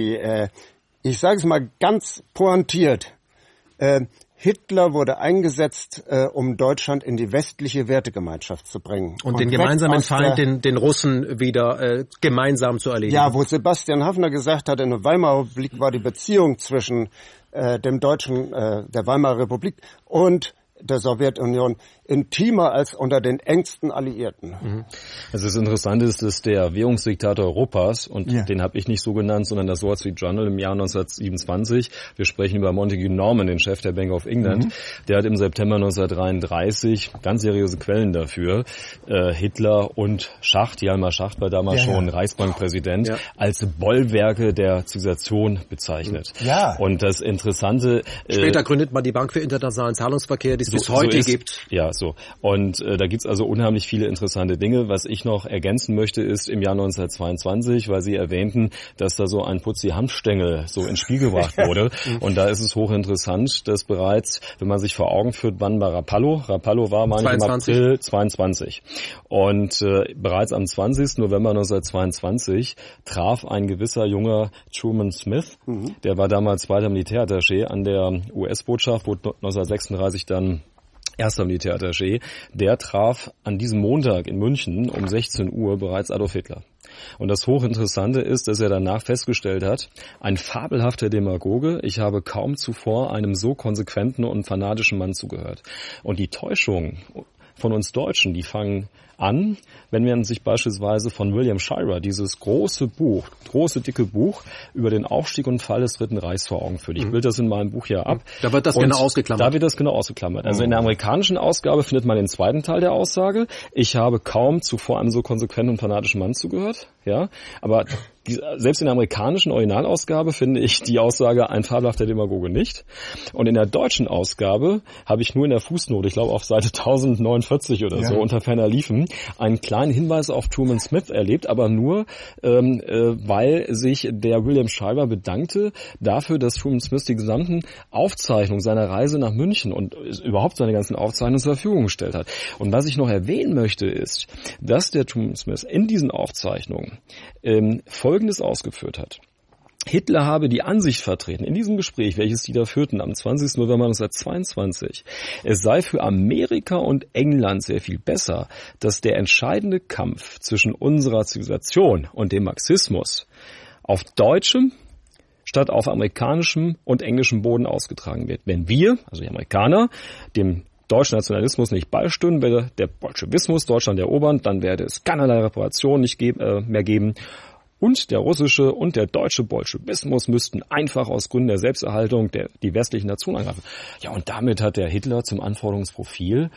ich sage es mal ganz pointiert, Hitler wurde eingesetzt, um Deutschland in die westliche Wertegemeinschaft zu bringen. Und den gemeinsamen Feind, den Russen wieder gemeinsam zu erledigen. Ja, wo Sebastian Haffner gesagt hat, in der Weimarer Republik war die Beziehung zwischen der Weimarer Republik und der Sowjetunion intimer als unter den engsten Alliierten. Also das Interessante ist, dass der Währungsdiktator Europas, und den habe ich nicht so genannt, sondern das Wall Street Journal im Jahr 1927, wir sprechen über Montague Norman, den Chef der Bank of England, der hat im September 1933 ganz seriöse Quellen dafür, Hitler und Schacht, Hjalmar Schacht war damals schon Reichsbankpräsident, als Bollwerke der Zivilisation bezeichnet. Ja. Und das Interessante... Später gründet man die Bank für internationalen Zahlungsverkehr, die es bis heute gibt. Ja, so. Und da gibt's also unheimlich viele interessante Dinge. Was ich noch ergänzen möchte, ist im Jahr 1922, weil Sie erwähnten, dass da so ein Putzi-Hanfstängel so ins Spiel gebracht wurde. Und da ist es hochinteressant, dass bereits, wenn man sich vor Augen führt, wann war Rapallo war, meine ich, im April 22. Und bereits am 20. November 1922 traf ein gewisser junger Truman Smith, der war damals zweiter Militärattaché an der US-Botschaft, wurde 1936 dann erster Militärattaché, der traf an diesem Montag in München um 16 Uhr bereits Adolf Hitler. Und das Hochinteressante ist, dass er danach festgestellt hat, ein fabelhafter Demagoge, ich habe kaum zuvor einem so konsequenten und fanatischen Mann zugehört. Und die Täuschung von uns Deutschen, die fangen an, wenn man sich beispielsweise von William Shirer dieses große dicke Buch über den Aufstieg und Fall des Dritten Reichs vor Augen führt. Ich bilde das in meinem Buch hier ab. Da wird das genau ausgeklammert. Da wird das genau ausgeklammert. Also in der amerikanischen Ausgabe findet man den zweiten Teil der Aussage. Ich habe kaum zuvor einem so konsequenten und fanatischen Mann zugehört. Ja, aber selbst in der amerikanischen Originalausgabe finde ich die Aussage ein fabelhafter Demagoge nicht. Und in der deutschen Ausgabe habe ich nur in der Fußnote, ich glaube auf Seite 1049 oder so, unter ferner Liefen, einen kleinen Hinweis auf Truman Smith erlebt, aber nur, weil sich der William Shirer bedankte dafür, dass Truman Smith die gesamten Aufzeichnungen seiner Reise nach München und überhaupt seine ganzen Aufzeichnungen zur Verfügung gestellt hat. Und was ich noch erwähnen möchte, ist, dass der Truman Smith in diesen Aufzeichnungen Folgendes ausgeführt hat. Hitler habe die Ansicht vertreten, in diesem Gespräch, welches die da führten am 20. November 1922, es sei für Amerika und England sehr viel besser, dass der entscheidende Kampf zwischen unserer Zivilisation und dem Marxismus auf deutschem statt auf amerikanischem und englischem Boden ausgetragen wird. Wenn wir, also die Amerikaner, dem deutschen Nationalismus nicht beistünden, werde der Bolschewismus Deutschland erobern, dann werde es keinerlei Reparation mehr geben. Und der russische und der deutsche Bolschewismus müssten einfach aus Gründen der Selbsterhaltung die westlichen Nationen angreifen. Ja, und damit hat der Hitler zum Anforderungsprofil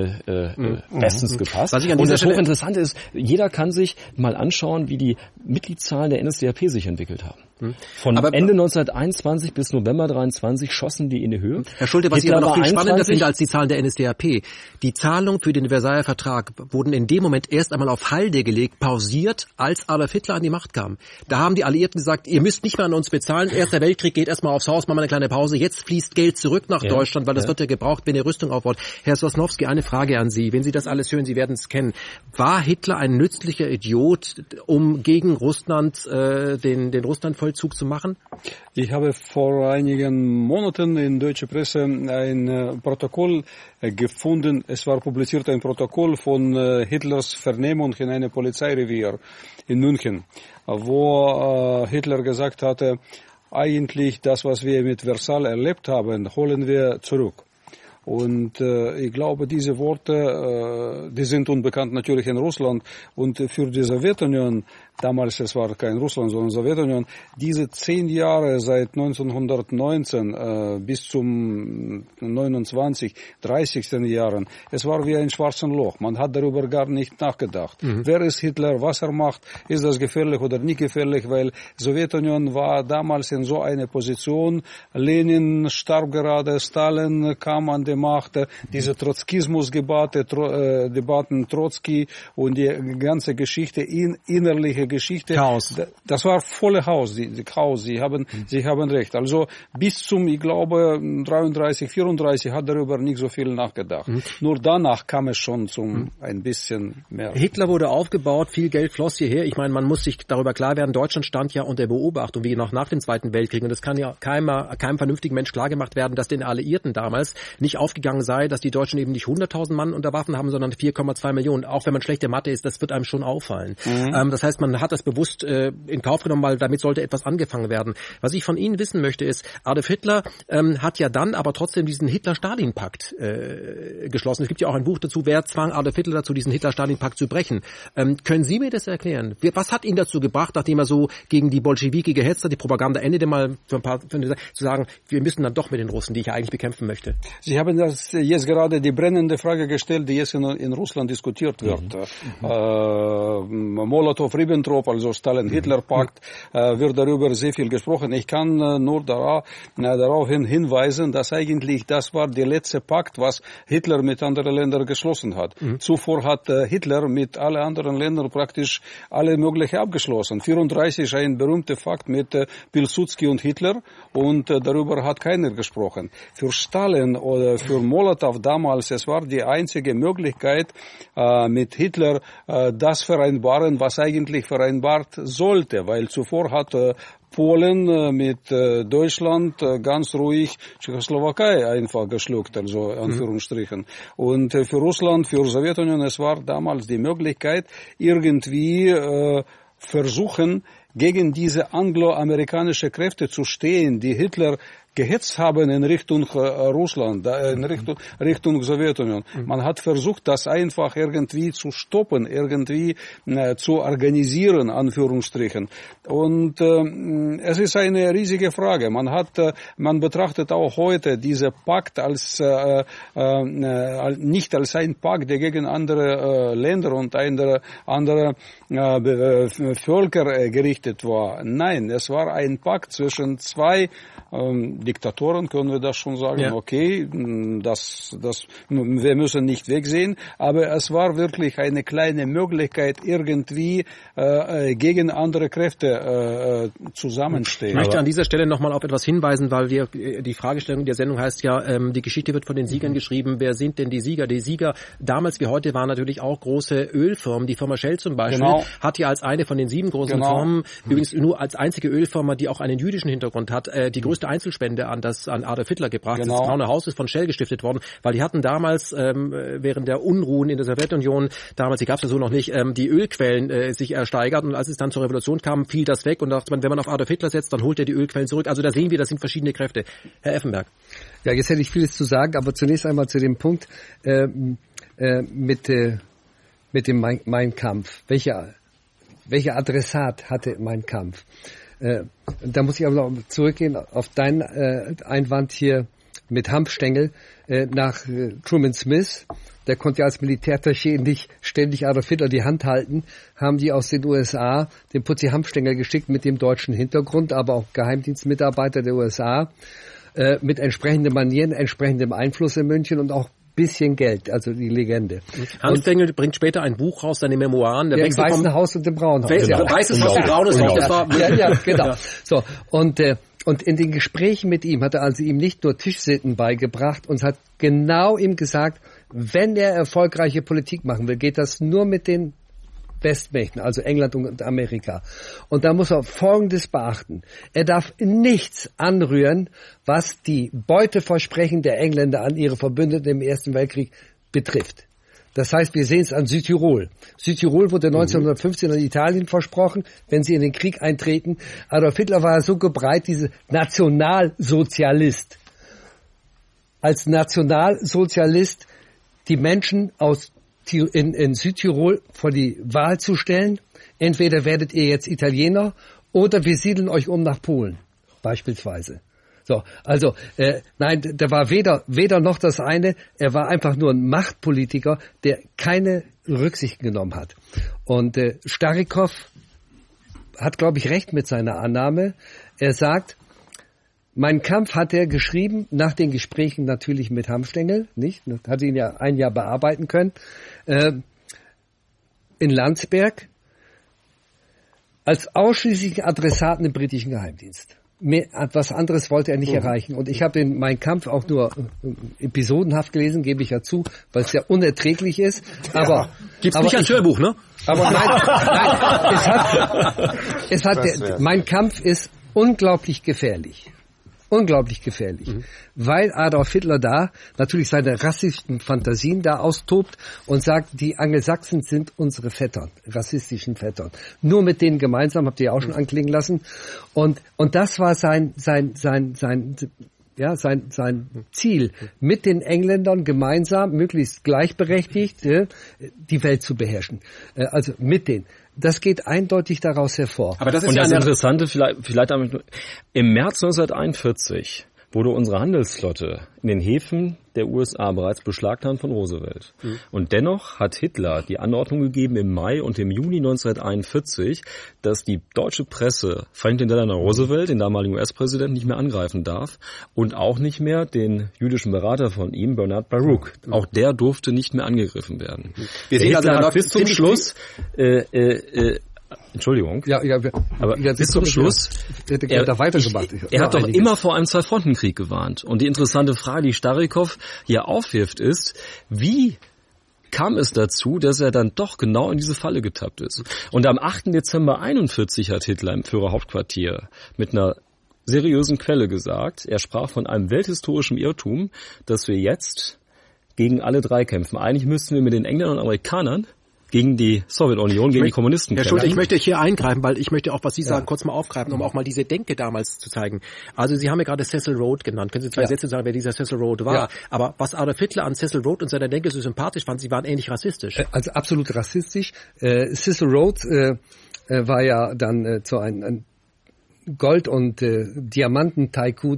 bestens gepasst. Und das Hochinteressante ist, jeder kann sich mal anschauen, wie die Mitgliedszahlen der NSDAP sich entwickelt haben. Von Ende 1921 bis November 23 schossen die in die Höhe. Herr Schulte, was ich aber noch viel spannender finde als die Zahlen der NSDAP, die Zahlungen für den Versailler Vertrag wurden in dem Moment erst einmal auf Halde gelegt, pausiert, als Adolf Hitler an die Macht kam. Da haben die Alliierten gesagt, ihr müsst nicht mehr an uns bezahlen, Erster Weltkrieg geht erstmal aufs Haus, machen wir eine kleine Pause, jetzt fließt Geld zurück nach Deutschland, weil das wird ja gebraucht, wenn ihr Rüstung aufbaut. Herr Sosnowski, eine Frage an Sie, wenn Sie das alles hören, Sie werden es kennen. War Hitler ein nützlicher Idiot, um gegen Russland den Russlandvollzug zu machen? Ich habe vor einigen Monaten in deutscher Presse ein Protokoll gefunden. Es war publiziert ein Protokoll von Hitlers Vernehmung in einem Polizeirevier in München, wo Hitler gesagt hatte, eigentlich das, was wir mit Versailles erlebt haben, holen wir zurück. Und ich glaube, diese Worte, die sind unbekannt natürlich in Russland und für die Sowjetunion, damals es war kein Russland, sondern Sowjetunion, diese 10 Jahre seit 1919 bis zum 29, 30. Jahren, es war wie ein schwarzes Loch. Man hat darüber gar nicht nachgedacht. Wer ist Hitler, was er macht, ist das gefährlich oder nicht gefährlich, weil Sowjetunion war damals in so einer Position, Lenin starb gerade, Stalin kam an der Macht, diese Trotzkismus-Debatten, Trotzki und die ganze Geschichte, innerliche Geschichte. Chaos. Das war volle Chaos, Chaos. Sie haben recht. Also bis zum, ich glaube, 33, 34 hat darüber nicht so viel nachgedacht. Nur danach kam es schon zum ein bisschen mehr. Hitler wurde aufgebaut, viel Geld floss hierher. Ich meine, man muss sich darüber klar werden, Deutschland stand ja unter Beobachtung, wie noch nach dem Zweiten Weltkrieg. Und es kann ja keinem vernünftigen Mensch klargemacht werden, dass den Alliierten damals nicht aufgegangen sei, dass die Deutschen eben nicht 100.000 Mann unter Waffen haben, sondern 4,2 Millionen. Auch wenn man schlechte Mathe ist, das wird einem schon auffallen. Das heißt, man hat das bewusst in Kauf genommen, weil damit sollte etwas angefangen werden. Was ich von Ihnen wissen möchte, ist, Adolf Hitler hat ja dann aber trotzdem diesen Hitler-Stalin-Pakt geschlossen. Es gibt ja auch ein Buch dazu, wer zwang Adolf Hitler dazu, diesen Hitler-Stalin-Pakt zu brechen. Können Sie mir das erklären? Was hat ihn dazu gebracht, nachdem er so gegen die Bolschewiki gehetzt hat, die Propaganda endete mal zu sagen, wir müssen dann doch mit den Russen, die ich ja eigentlich bekämpfen möchte? Sie haben das jetzt gerade die brennende Frage gestellt, die jetzt in Russland diskutiert wird. Molotow-Ribbentrop, also Stalin-Hitler-Pakt, wird darüber sehr viel gesprochen. Ich kann nur darauf hinweisen, dass eigentlich das war der letzte Pakt, was Hitler mit anderen Ländern geschlossen hat. Zuvor hat Hitler mit allen anderen Ländern praktisch alle mögliche abgeschlossen. 34 ein berühmter Pakt mit Pilsudski und Hitler und darüber hat keiner gesprochen. Für Stalin oder für Molotow damals, es war die einzige Möglichkeit, mit Hitler das vereinbaren, was eigentlich vereinbart sollte, weil zuvor hat Polen mit Deutschland ganz ruhig Tschechoslowakei einfach geschluckt, also Anführungsstrichen. Und für Russland, für Sowjetunion, es war damals die Möglichkeit, irgendwie versuchen, gegen diese angloamerikanische Kräfte zu stehen, die Hitler gehetzt haben in Richtung Russland, in Richtung Sowjetunion. Man hat versucht, das einfach irgendwie zu stoppen, irgendwie zu organisieren, Anführungsstrichen. Und es ist eine riesige Frage. Man betrachtet auch heute diese Pakt als nicht als ein Pakt, der gegen andere Länder und andere Völker gerichtet war. Nein, es war ein Pakt zwischen zwei Diktatoren, können wir das schon sagen, ja. Okay, wir müssen nicht wegsehen, aber es war wirklich eine kleine Möglichkeit, irgendwie gegen andere Kräfte zusammenstehen. Ich möchte an dieser Stelle nochmal auf etwas hinweisen, weil die Fragestellung der Sendung heißt ja, die Geschichte wird von den Siegern geschrieben. Wer sind denn die Sieger? Die Sieger damals wie heute waren natürlich auch große Ölfirmen. Die Firma Shell zum Beispiel hat ja als eine von den 7 großen Firmen, übrigens nur als einzige Ölfirma, die auch einen jüdischen Hintergrund hat, die größte Einzelspende an Adolf Hitler gebracht. Das Braune Haus ist von Shell gestiftet worden, weil die hatten damals während der Unruhen in der Sowjetunion, damals, die gab es ja so noch nicht, die Ölquellen sich ersteigert und als es dann zur Revolution kam, fiel das weg und dachte man, wenn man auf Adolf Hitler setzt, dann holt er die Ölquellen zurück. Also da sehen wir, das sind verschiedene Kräfte. Herr Effenberg. Ja, jetzt hätte ich vieles zu sagen, aber zunächst einmal zu dem Punkt mit dem Mein Kampf. Welcher Adressat hatte Mein Kampf? Da muss ich aber noch zurückgehen auf deinen Einwand hier mit Hanfstengel nach Truman Smith. Der konnte ja als Militärattaché nicht ständig Adolf Hitler die Hand halten. Haben die aus den USA den Putzi Hanfstengel geschickt mit dem deutschen Hintergrund, aber auch Geheimdienstmitarbeiter der USA mit entsprechenden Manieren, entsprechendem Einfluss in München und auch bisschen Geld, also die Legende. Hanfstengel bringt später ein Buch raus, seine Memoiren. Der Im Weißen Haus und im Braunen Haus. Weißes Haus und Braunes Haus. Das war ja, genau. Ja. So, und in den Gesprächen mit ihm hat er also ihm nicht nur Tischsitten beigebracht und hat genau ihm gesagt, wenn er erfolgreiche Politik machen will, geht das nur mit den Westmächten, also England und Amerika. Und da muss er Folgendes beachten. Er darf nichts anrühren, was die Beuteversprechen der Engländer an ihre Verbündeten im Ersten Weltkrieg betrifft. Das heißt, wir sehen es an Südtirol. Südtirol wurde 1915 an Italien versprochen, wenn sie in den Krieg eintreten. Adolf Hitler war so gebreit, diese Nationalsozialist. Als Nationalsozialist die Menschen in Südtirol vor die Wahl zu stellen. Entweder werdet ihr jetzt Italiener oder wir siedeln euch um nach Polen, beispielsweise. So, also nein, der war weder noch das eine. Er war einfach nur ein Machtpolitiker, der keine Rücksichten genommen hat. Und Starikow hat, glaube ich, recht mit seiner Annahme. Er sagt, Mein Kampf hat er geschrieben, nach den Gesprächen natürlich mit Hanfstengel, nicht? Hat ihn ja ein Jahr bearbeiten können, in Landsberg, als ausschließlichen Adressaten im britischen Geheimdienst. Was anderes wollte er nicht erreichen. Und ich habe Mein Kampf auch nur episodenhaft gelesen, gebe ich ja zu, weil es ja unerträglich ist. Aber gibt's nicht als Hörbuch, ne? Aber nein, Mein Kampf ist unglaublich gefährlich. Unglaublich gefährlich. Weil Adolf Hitler da natürlich seine rassistischen Fantasien da austobt und sagt, die Angelsachsen sind unsere Vettern, rassistischen Vettern. Nur mit denen gemeinsam, habt ihr ja auch schon anklingen lassen. Und das war sein Ziel, mit den Engländern gemeinsam, möglichst gleichberechtigt, die Welt zu beherrschen. Also mit denen. Das geht eindeutig daraus hervor. Aber das ist das Interessante, vielleicht damit, im März 1941 wurde unsere Handelsflotte in den Häfen der USA bereits beschlagnahmt von Roosevelt. Und dennoch hat Hitler die Anordnung gegeben im Mai und im Juni 1941, dass die deutsche Presse Franklin Delano Roosevelt, den damaligen US-Präsidenten, nicht mehr angreifen darf und auch nicht mehr den jüdischen Berater von ihm, Bernard Baruch. Auch der durfte nicht mehr angegriffen werden. Hitler hat bis zum Schluss Entschuldigung. Aber bis zum Schluss, er hat doch immer vor einem Zwei-Fronten-Krieg gewarnt. Und die interessante Frage, die Starrikow hier aufwirft, ist, wie kam es dazu, dass er dann doch genau in diese Falle getappt ist? Und am 8. Dezember 1941 hat Hitler im Führerhauptquartier mit einer seriösen Quelle gesagt, er sprach von einem welthistorischen Irrtum, dass wir jetzt gegen alle drei kämpfen. Eigentlich müssten wir mit den Engländern und Amerikanern gegen die Sowjetunion, gegen die Kommunisten. Herr Schulte, ich möchte hier eingreifen, weil ich möchte auch, was Sie sagen, kurz mal aufgreifen, um auch mal diese Denke damals zu zeigen. Also Sie haben ja gerade Cecil Rhodes genannt. Können Sie 2 Sätze sagen, wer dieser Cecil Rhodes war? Ja. Aber was Adolf Hitler an Cecil Rhodes und seiner Denke so sympathisch fand, sie waren ähnlich rassistisch. Also absolut rassistisch. Cecil Rhodes war ja dann zu einem Gold- und Diamanten-Tycoon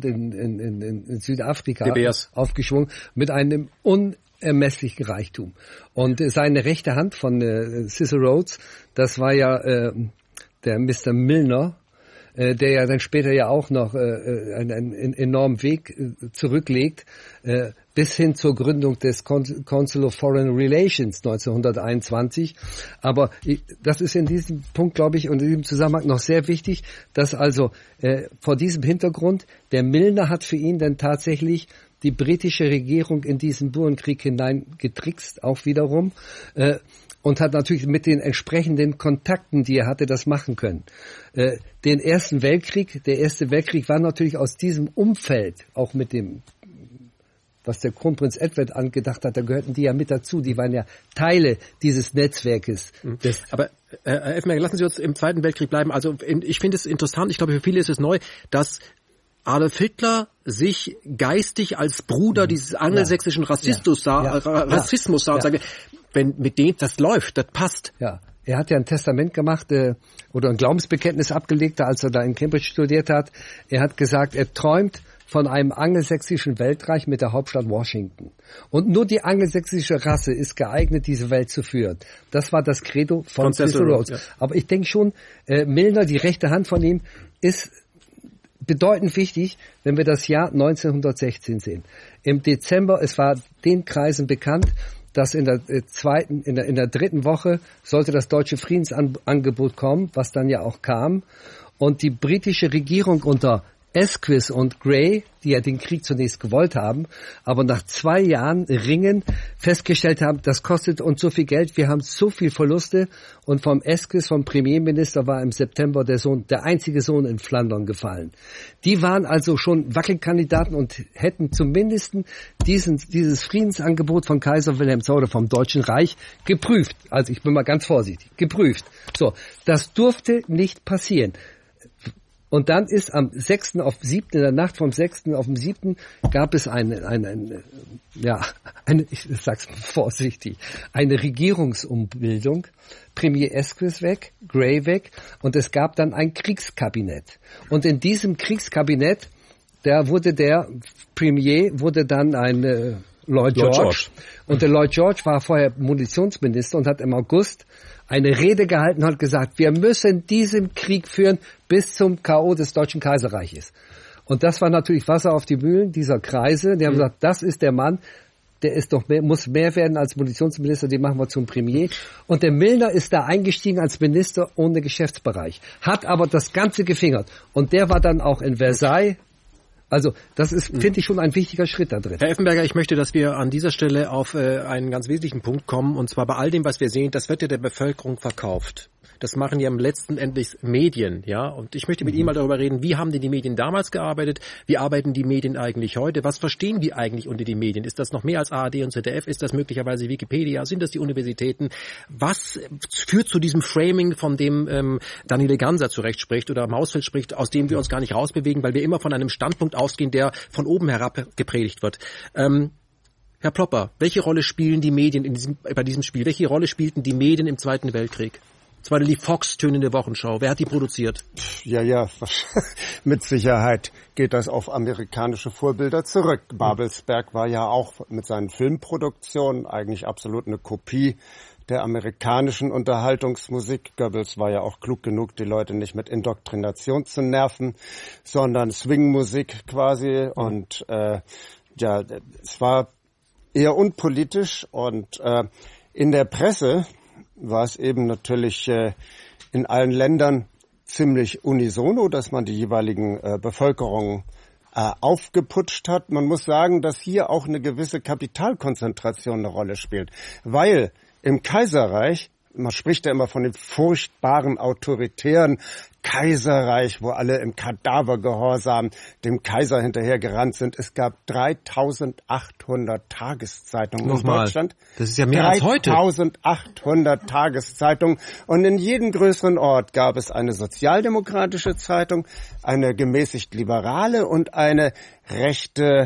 in Südafrika aufgeschwungen mit einem unermesslichen Reichtum. Und seine rechte Hand von Cecil Rhodes, das war ja der Mr. Milner, der ja dann später ja auch noch einen enormen Weg zurücklegt, bis hin zur Gründung des Council of Foreign Relations 1921. Aber das ist in diesem Punkt, glaube ich, und in diesem Zusammenhang noch sehr wichtig, dass also vor diesem Hintergrund, der Milner hat für ihn dann tatsächlich die britische Regierung in diesen Burenkrieg hineingetrickst, auch wiederum, und hat natürlich mit den entsprechenden Kontakten, die er hatte, das machen können. Der Erste Weltkrieg war natürlich aus diesem Umfeld, auch mit dem, was der Kronprinz Edward angedacht hat, da gehörten die ja mit dazu, die waren ja Teile dieses Netzwerkes. Aber Herr Effenberg, lassen Sie uns im Zweiten Weltkrieg bleiben. Also ich finde es interessant, ich glaube für viele ist es neu, dass Adolf Hitler sich geistig als Bruder dieses angelsächsischen Rassismus sah und sagte, wenn mit dem das läuft, das passt. Ja, er hat ja ein Testament gemacht oder ein Glaubensbekenntnis abgelegt, als er da in Cambridge studiert hat. Er hat gesagt, er träumt von einem angelsächsischen Weltreich mit der Hauptstadt Washington. Und nur die angelsächsische Rasse ist geeignet, diese Welt zu führen. Das war das Credo von Cecil Rhodes. Ja. Aber ich denke schon, Milner, die rechte Hand von ihm, ist bedeutend wichtig, wenn wir das Jahr 1916 sehen. Im Dezember, es war den Kreisen bekannt, dass in der dritten Woche sollte das deutsche Friedensangebot kommen, was dann ja auch kam. Und die britische Regierung unter Asquith und Grey, die ja den Krieg zunächst gewollt haben, aber nach 2 Jahren Ringen festgestellt haben, das kostet uns so viel Geld, wir haben so viel Verluste. Und vom Asquith, vom Premierminister, war im September der einzige Sohn in Flandern gefallen. Die waren also schon Wackelkandidaten und hätten zumindest dieses Friedensangebot von Kaiser Wilhelm II oder vom Deutschen Reich geprüft. Also ich bin mal ganz vorsichtig, geprüft. So, das durfte nicht passieren. Und dann ist am 6. auf 7. in der Nacht vom 6. auf den 7. gab es ich sag's vorsichtig, eine Regierungsumbildung. Premier Asquith weg, Grey weg, und es gab dann ein Kriegskabinett. Und in diesem Kriegskabinett, wurde der Premier dann ein Lloyd George. Und der Lloyd George war vorher Munitionsminister und hat im August eine Rede gehalten und hat gesagt, wir müssen diesen Krieg führen bis zum K.O. des Deutschen Kaiserreiches. Und das war natürlich Wasser auf die Mühlen dieser Kreise. Die haben gesagt, das ist der Mann, der ist doch muss mehr werden als Munitionsminister, den machen wir zum Premier. Und der Milner ist da eingestiegen als Minister ohne Geschäftsbereich, hat aber das Ganze gefingert. Und der war dann auch in Versailles. Also das ist, finde ich, schon ein wichtiger Schritt da drin. Herr Effenberger, ich möchte, dass wir an dieser Stelle auf einen ganz wesentlichen Punkt kommen. Und zwar bei all dem, was wir sehen, das wird ja der Bevölkerung verkauft. Das machen ja letzten Endes Medien, ja. Und ich möchte mit Ihnen mal darüber reden, wie haben denn die Medien damals gearbeitet? Wie arbeiten die Medien eigentlich heute? Was verstehen die eigentlich unter die Medien? Ist das noch mehr als ARD und ZDF? Ist das möglicherweise Wikipedia? Sind das die Universitäten? Was führt zu diesem Framing, von dem Daniele Ganser zurecht spricht oder Mausfeld spricht, aus dem wir uns gar nicht rausbewegen, weil wir immer von einem Standpunkt ausgehen, der von oben herab gepredigt wird? Herr Plopper, welche Rolle spielen die Medien bei diesem Spiel? Welche Rolle spielten die Medien im Zweiten Weltkrieg? Es war die Fox-tönende Wochenschau. Wer hat die produziert? Ja, mit Sicherheit geht das auf amerikanische Vorbilder zurück. Babelsberg war ja auch mit seinen Filmproduktionen eigentlich absolut eine Kopie der amerikanischen Unterhaltungsmusik. Goebbels war ja auch klug genug, die Leute nicht mit Indoktrination zu nerven, sondern Swing-Musik quasi. Und es war eher unpolitisch und in der Presse war es eben natürlich in allen Ländern ziemlich unisono, dass man die jeweiligen Bevölkerungen aufgeputscht hat. Man muss sagen, dass hier auch eine gewisse Kapitalkonzentration eine Rolle spielt, weil im Kaiserreich, man spricht ja immer von dem furchtbaren, autoritären Kaiserreich, wo alle im Kadavergehorsam dem Kaiser hinterhergerannt sind. Es gab 3800 Tageszeitungen in Deutschland. Das ist ja mehr als heute. 3800 Tageszeitungen. Und in jedem größeren Ort gab es eine sozialdemokratische Zeitung, eine gemäßigt liberale und eine rechte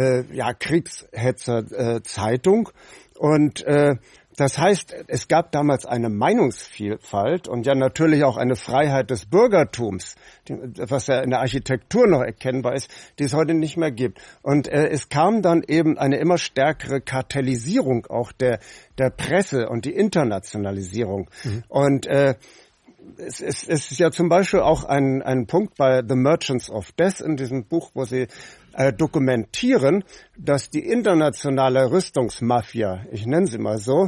Kriegshetzer-Zeitung. Und das heißt, es gab damals eine Meinungsvielfalt und ja natürlich auch eine Freiheit des Bürgertums, was ja in der Architektur noch erkennbar ist, die es heute nicht mehr gibt. Und es kam dann eben eine immer stärkere Kartellisierung auch der Presse und die Internationalisierung. Und es ist ja zum Beispiel auch ein Punkt bei The Merchants of Death in diesem Buch, wo sie dokumentieren, dass die internationale Rüstungsmafia, ich nenne sie mal so,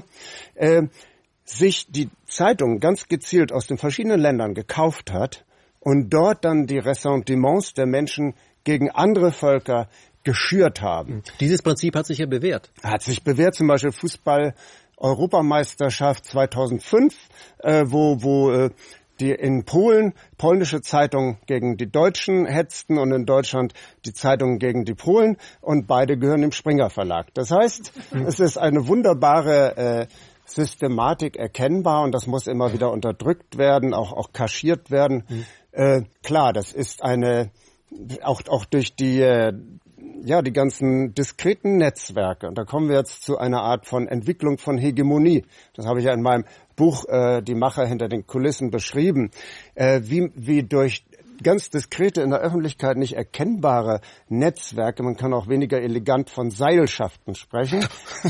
sich die Zeitungen ganz gezielt aus den verschiedenen Ländern gekauft hat und dort dann die Ressentiments der Menschen gegen andere Völker geschürt haben. Dieses Prinzip hat sich ja bewährt. Hat sich bewährt, zum Beispiel Fußball-Europameisterschaft 2005, wo die in Polen polnische Zeitungen gegen die Deutschen hetzten und in Deutschland die Zeitungen gegen die Polen und beide gehören dem Springer Verlag. Das heißt, es ist eine wunderbare Systematik erkennbar und das muss immer wieder unterdrückt werden, auch kaschiert werden. Klar, das ist auch durch die ganzen diskreten Netzwerke. Und da kommen wir jetzt zu einer Art von Entwicklung von Hegemonie. Das habe ich ja in meinem Buch Die Macher hinter den Kulissen beschrieben, wie durch ganz diskrete, in der Öffentlichkeit nicht erkennbare Netzwerke, man kann auch weniger elegant von Seilschaften sprechen,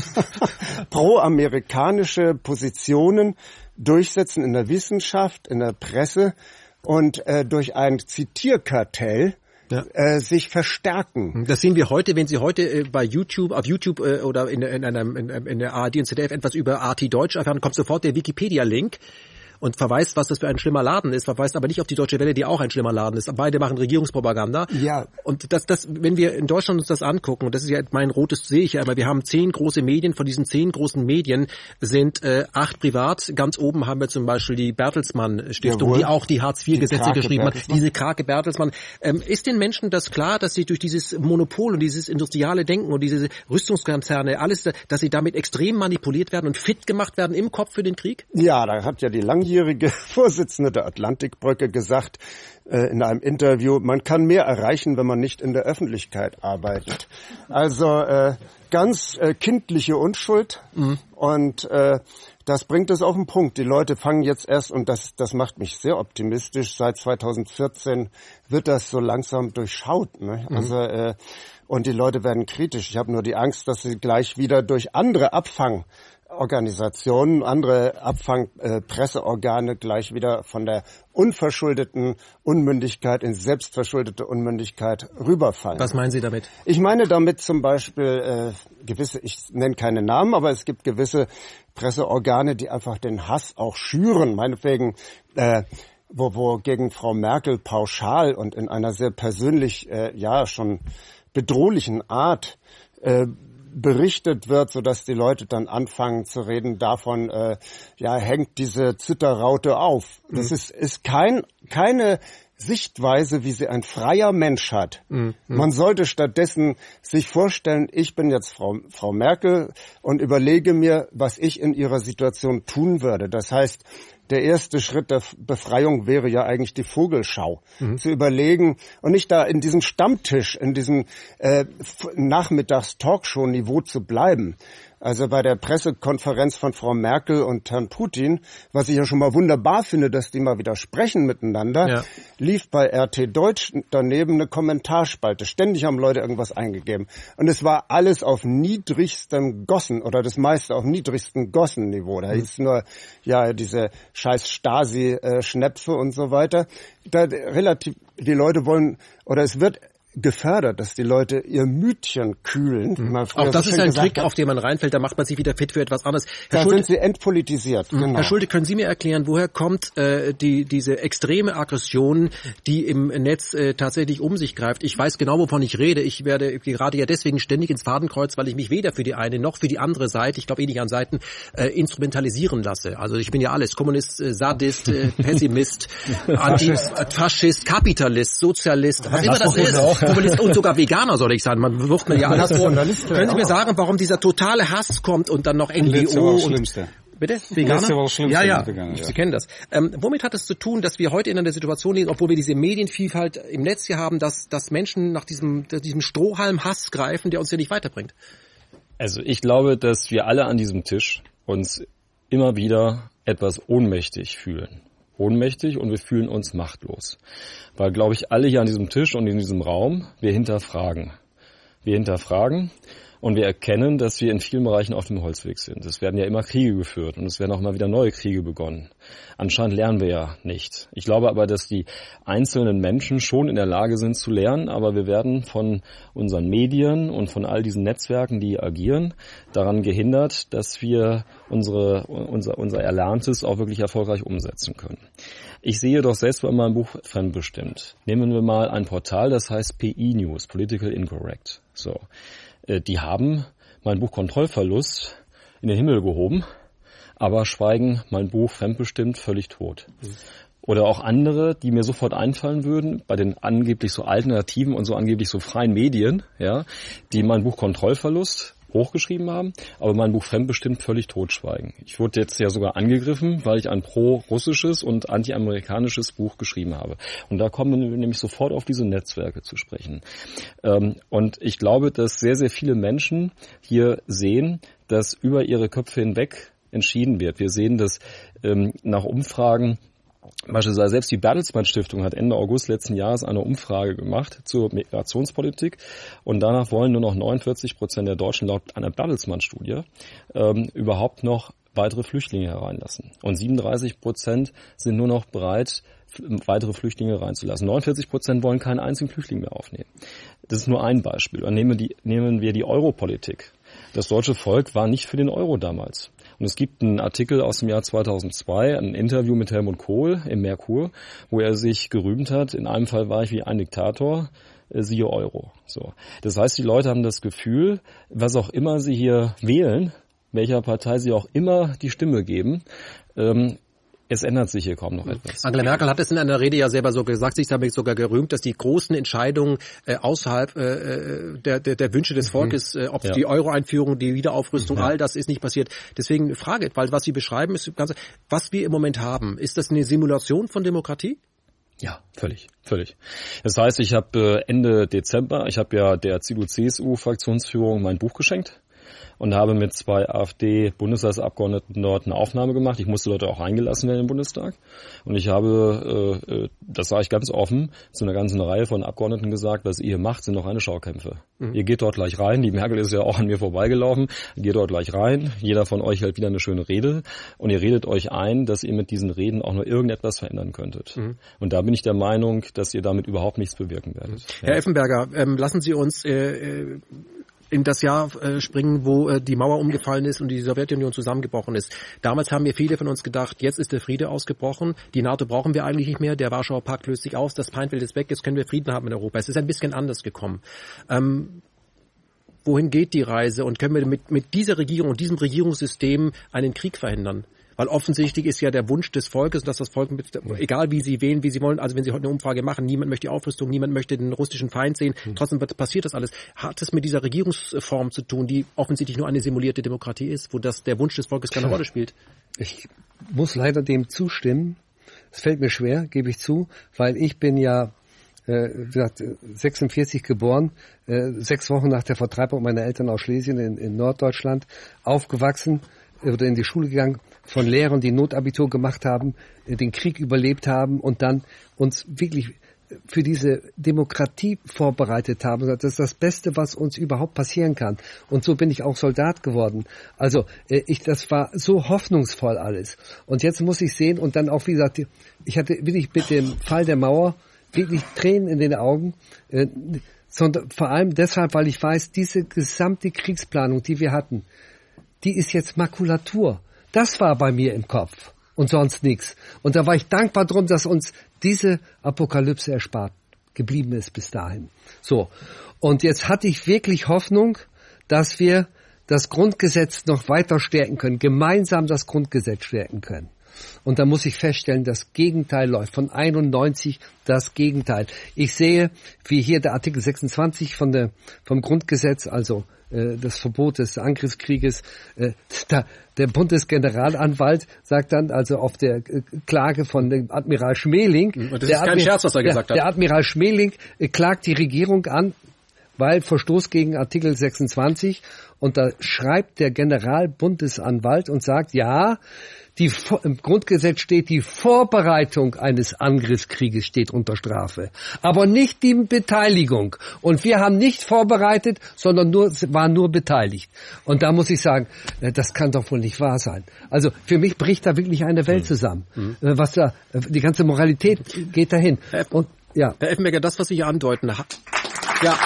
pro-amerikanische Positionen durchsetzen in der Wissenschaft, in der Presse und durch ein Zitierkartell sich verstärken. Das sehen wir heute, wenn Sie heute auf YouTube oder in der ARD und ZDF etwas über RT Deutsch erfahren, kommt sofort der Wikipedia-Link und verweist, was das für ein schlimmer Laden ist, verweist aber nicht auf die Deutsche Welle, die auch ein schlimmer Laden ist. Beide machen Regierungspropaganda. Ja. Und wenn wir in Deutschland uns das angucken, und das ist ja mein rotes, sehe ich ja immer, wir haben 10 große Medien, von diesen 10 großen Medien sind 8 privat. Ganz oben haben wir zum Beispiel die Bertelsmann Stiftung, die auch die Hartz-IV-Gesetze geschrieben hat. Diese Krake Bertelsmann. Ist den Menschen das klar, dass sie durch dieses Monopol und dieses industrielle Denken und diese Rüstungskonzerne, alles, dass sie damit extrem manipuliert werden und fit gemacht werden im Kopf für den Krieg? Ja, da hat ja die langjährige Vorsitzende der Atlantikbrücke gesagt in einem Interview, man kann mehr erreichen, wenn man nicht in der Öffentlichkeit arbeitet. Also ganz kindliche Unschuld und das bringt es auf den Punkt. Die Leute fangen jetzt erst, und das macht mich sehr optimistisch, seit 2014 wird das so langsam durchschaut. Ne? Also und die Leute werden kritisch. Ich habe nur die Angst, dass sie gleich wieder durch andere Abfang Organisationen, andere Presseorgane gleich wieder von der unverschuldeten Unmündigkeit in selbstverschuldete Unmündigkeit rüberfallen. Was meinen Sie damit? Ich meine damit zum Beispiel gewisse, ich nenne keine Namen, aber es gibt gewisse Presseorgane, die einfach den Hass auch schüren, meinetwegen wo gegen Frau Merkel pauschal und in einer sehr persönlich, schon bedrohlichen Art berichtet wird, sodass die Leute dann anfangen zu reden davon, hängt diese Zitterraute auf. Das ist keine Sichtweise, wie sie ein freier Mensch hat. Man sollte stattdessen sich vorstellen, ich bin jetzt Frau Merkel und überlege mir, was ich in ihrer Situation tun würde. Das heißt, der erste Schritt der Befreiung wäre ja eigentlich die Vogelschau. Zu überlegen und nicht da in diesem Stammtisch, in diesem Nachmittags-Talkshow-Niveau zu bleiben. Also bei der Pressekonferenz von Frau Merkel und Herrn Putin, was ich ja schon mal wunderbar finde, dass die mal wieder sprechen miteinander, lief bei RT Deutsch daneben eine Kommentarspalte. Ständig haben Leute irgendwas eingegeben. Und es war alles auf niedrigstem Gossen oder das meiste auf niedrigstem Gossenniveau. Da hieß nur, diese scheiß Stasi-Schnäpfe und so weiter. Die Leute wollen, oder es wird gefördert, dass die Leute ihr Mütchen kühlen. Auch das ist ein Trick, auf den man reinfällt, da macht man sich wieder fit für etwas anderes. Da sind sie entpolitisiert. Genau. Herr Schulte, können Sie mir erklären, woher kommt diese extreme Aggression, die im Netz tatsächlich um sich greift? Ich weiß genau, wovon ich rede. Ich werde gerade ja deswegen ständig ins Fadenkreuz, weil ich mich weder für die eine noch für die andere Seite, ich glaube nicht an Seiten, instrumentalisieren lasse. Also ich bin ja alles. Kommunist, Sadist, Pessimist, Faschist, Kapitalist, Sozialist, was immer das ist. Kommunist und sogar Veganer, soll ich sagen. Man wirft mir ja alles vor. Können Sie mir sagen, warum dieser totale Hass kommt und dann noch NGO und... Bitte? Veganer? Ja. Sie kennen das. Womit hat es zu tun, dass wir heute in einer Situation sind, obwohl wir diese Medienvielfalt im Netz hier haben, dass Menschen nach diesem Strohhalm Hass greifen, der uns ja nicht weiterbringt? Also ich glaube, dass wir alle an diesem Tisch uns immer wieder etwas ohnmächtig fühlen. Ohnmächtig und wir fühlen uns machtlos. Weil, glaube ich, alle hier an diesem Tisch und in diesem Raum, wir hinterfragen. Wir hinterfragen und wir erkennen, dass wir in vielen Bereichen auf dem Holzweg sind. Es werden ja immer Kriege geführt und es werden auch immer wieder neue Kriege begonnen. Anscheinend lernen wir ja nicht. Ich glaube aber, dass die einzelnen Menschen schon in der Lage sind zu lernen, aber wir werden von unseren Medien und von all diesen Netzwerken, die agieren, daran gehindert, dass wir unser Erlerntes auch wirklich erfolgreich umsetzen können. Ich sehe doch selbst bei meinem Buch fremdbestimmt. Nehmen wir mal ein Portal, das heißt PI News, Political Incorrect. So, die haben mein Buch Kontrollverlust in den Himmel gehoben, aber schweigen mein Buch fremdbestimmt völlig tot. Oder auch andere, die mir sofort einfallen würden, bei den angeblich so alternativen und so angeblich so freien Medien, ja, die mein Buch Kontrollverlust hochgeschrieben haben, aber mein Buch fremdbestimmt völlig totschweigen. Ich wurde jetzt ja sogar angegriffen, weil ich ein pro-russisches und anti-amerikanisches Buch geschrieben habe. Und da kommen wir nämlich sofort auf diese Netzwerke zu sprechen. Und ich glaube, dass sehr, sehr viele Menschen hier sehen, dass über ihre Köpfe hinweg entschieden wird. Wir sehen, dass nach Umfragen beispielsweise selbst die Bertelsmann Stiftung hat Ende August letzten Jahres eine Umfrage gemacht zur Migrationspolitik und danach wollen nur noch 49% der Deutschen laut einer Bertelsmann-Studie überhaupt noch weitere Flüchtlinge hereinlassen. Und 37% sind nur noch bereit, weitere Flüchtlinge reinzulassen. 49% wollen keinen einzigen Flüchtling mehr aufnehmen. Das ist nur ein Beispiel. Dann nehmen wir die Europolitik. Das deutsche Volk war nicht für den Euro damals. Und es gibt einen Artikel aus dem Jahr 2002, ein Interview mit Helmut Kohl im Merkur, wo er sich gerühmt hat, in einem Fall war ich wie ein Diktator, siehe Euro. So. Das heißt, die Leute haben das Gefühl, was auch immer sie hier wählen, welcher Partei sie auch immer die Stimme geben, es ändert sich hier kaum noch etwas. Angela Merkel hat es in einer Rede ja selber so gesagt, sich damit sogar gerühmt, dass die großen Entscheidungen außerhalb der Wünsche des Volkes, ob die Euro-Einführung, die Wiederaufrüstung, all das ist nicht passiert. Deswegen Frage, weil was Sie beschreiben, ist was wir im Moment haben. Ist das eine Simulation von Demokratie? Ja, völlig. Das heißt, ich habe Ende Dezember, ich habe ja der CDU-CSU-Fraktionsführung mein Buch geschenkt. und habe mit 2 AfD-Bundestagsabgeordneten dort eine Aufnahme gemacht. Ich musste dort auch eingelassen werden im Bundestag. Und ich habe, das sage ich ganz offen, zu einer ganzen Reihe von Abgeordneten gesagt, was ihr macht, sind noch reine Schaukämpfe. Ihr geht dort gleich rein. Die Merkel ist ja auch an mir vorbeigelaufen. Geht dort gleich rein. Jeder von euch hält wieder eine schöne Rede. Und ihr redet euch ein, dass ihr mit diesen Reden auch nur irgendetwas verändern könntet. Und da bin ich der Meinung, dass ihr damit überhaupt nichts bewirken werdet. Herr Effenberger, lassen Sie uns in das Jahr springen, wo die Mauer umgefallen ist und die Sowjetunion zusammengebrochen ist. Damals haben wir viele von uns gedacht, jetzt ist der Friede ausgebrochen, die NATO brauchen wir eigentlich nicht mehr, der Warschauer Pakt löst sich aus, das Feindbild ist weg, jetzt können wir Frieden haben in Europa. Es ist ein bisschen anders gekommen. Wohin geht die Reise und können wir mit dieser Regierung und diesem Regierungssystem einen Krieg verhindern? Weil offensichtlich ist ja der Wunsch des Volkes, dass das Volk, egal wie sie wählen, wie sie wollen, also wenn sie heute eine Umfrage machen, niemand möchte die Aufrüstung, niemand möchte den russischen Feind sehen, trotzdem passiert das alles. Hat es mit dieser Regierungsform zu tun, die offensichtlich nur eine simulierte Demokratie ist, wo der Wunsch des Volkes keine Rolle spielt? Ich muss leider dem zustimmen. Es fällt mir schwer, gebe ich zu, weil ich bin ja wie gesagt, 46 geboren, 6 Wochen nach der Vertreibung meiner Eltern aus Schlesien in Norddeutschland aufgewachsen oder in die Schule gegangen, von Lehrern, die Notabitur gemacht haben, den Krieg überlebt haben und dann uns wirklich für diese Demokratie vorbereitet haben. Das ist das Beste, was uns überhaupt passieren kann. Und so bin ich auch Soldat geworden. Also das war so hoffnungsvoll alles. Und jetzt muss ich sehen und dann auch, wie gesagt, ich hatte wirklich mit dem Fall der Mauer wirklich Tränen in den Augen, sondern vor allem deshalb, weil ich weiß, diese gesamte Kriegsplanung, die wir hatten, die ist jetzt Makulatur. Das war bei mir im Kopf und sonst nichts. Und da war ich dankbar drum, dass uns diese Apokalypse erspart geblieben ist bis dahin. So. Und jetzt hatte ich wirklich Hoffnung, dass wir das Grundgesetz noch weiter stärken können, gemeinsam das Grundgesetz stärken können. Und da muss ich feststellen, das Gegenteil läuft. Von 91 das Gegenteil. Ich sehe, wie hier der Artikel 26 vom Grundgesetz, also das Verbot des Angriffskrieges, der Bundesgeneralanwalt sagt dann, also auf der Klage von dem Admiral Schmeling, und das ist kein Scherz, was er gesagt hat. Der Admiral Schmeling klagt die Regierung an, weil Verstoß gegen Artikel 26, und da schreibt der Generalbundesanwalt und sagt, ja, im Grundgesetz steht, die Vorbereitung eines Angriffskrieges steht unter Strafe, aber nicht die Beteiligung. Und wir haben nicht vorbereitet, sondern waren nur beteiligt. Und da muss ich sagen, das kann doch wohl nicht wahr sein. Also für mich bricht da wirklich eine Welt zusammen. Was da, die ganze Moralität geht dahin. Und ja. Herr Effenberger, das, was Sie hier andeuten, ja.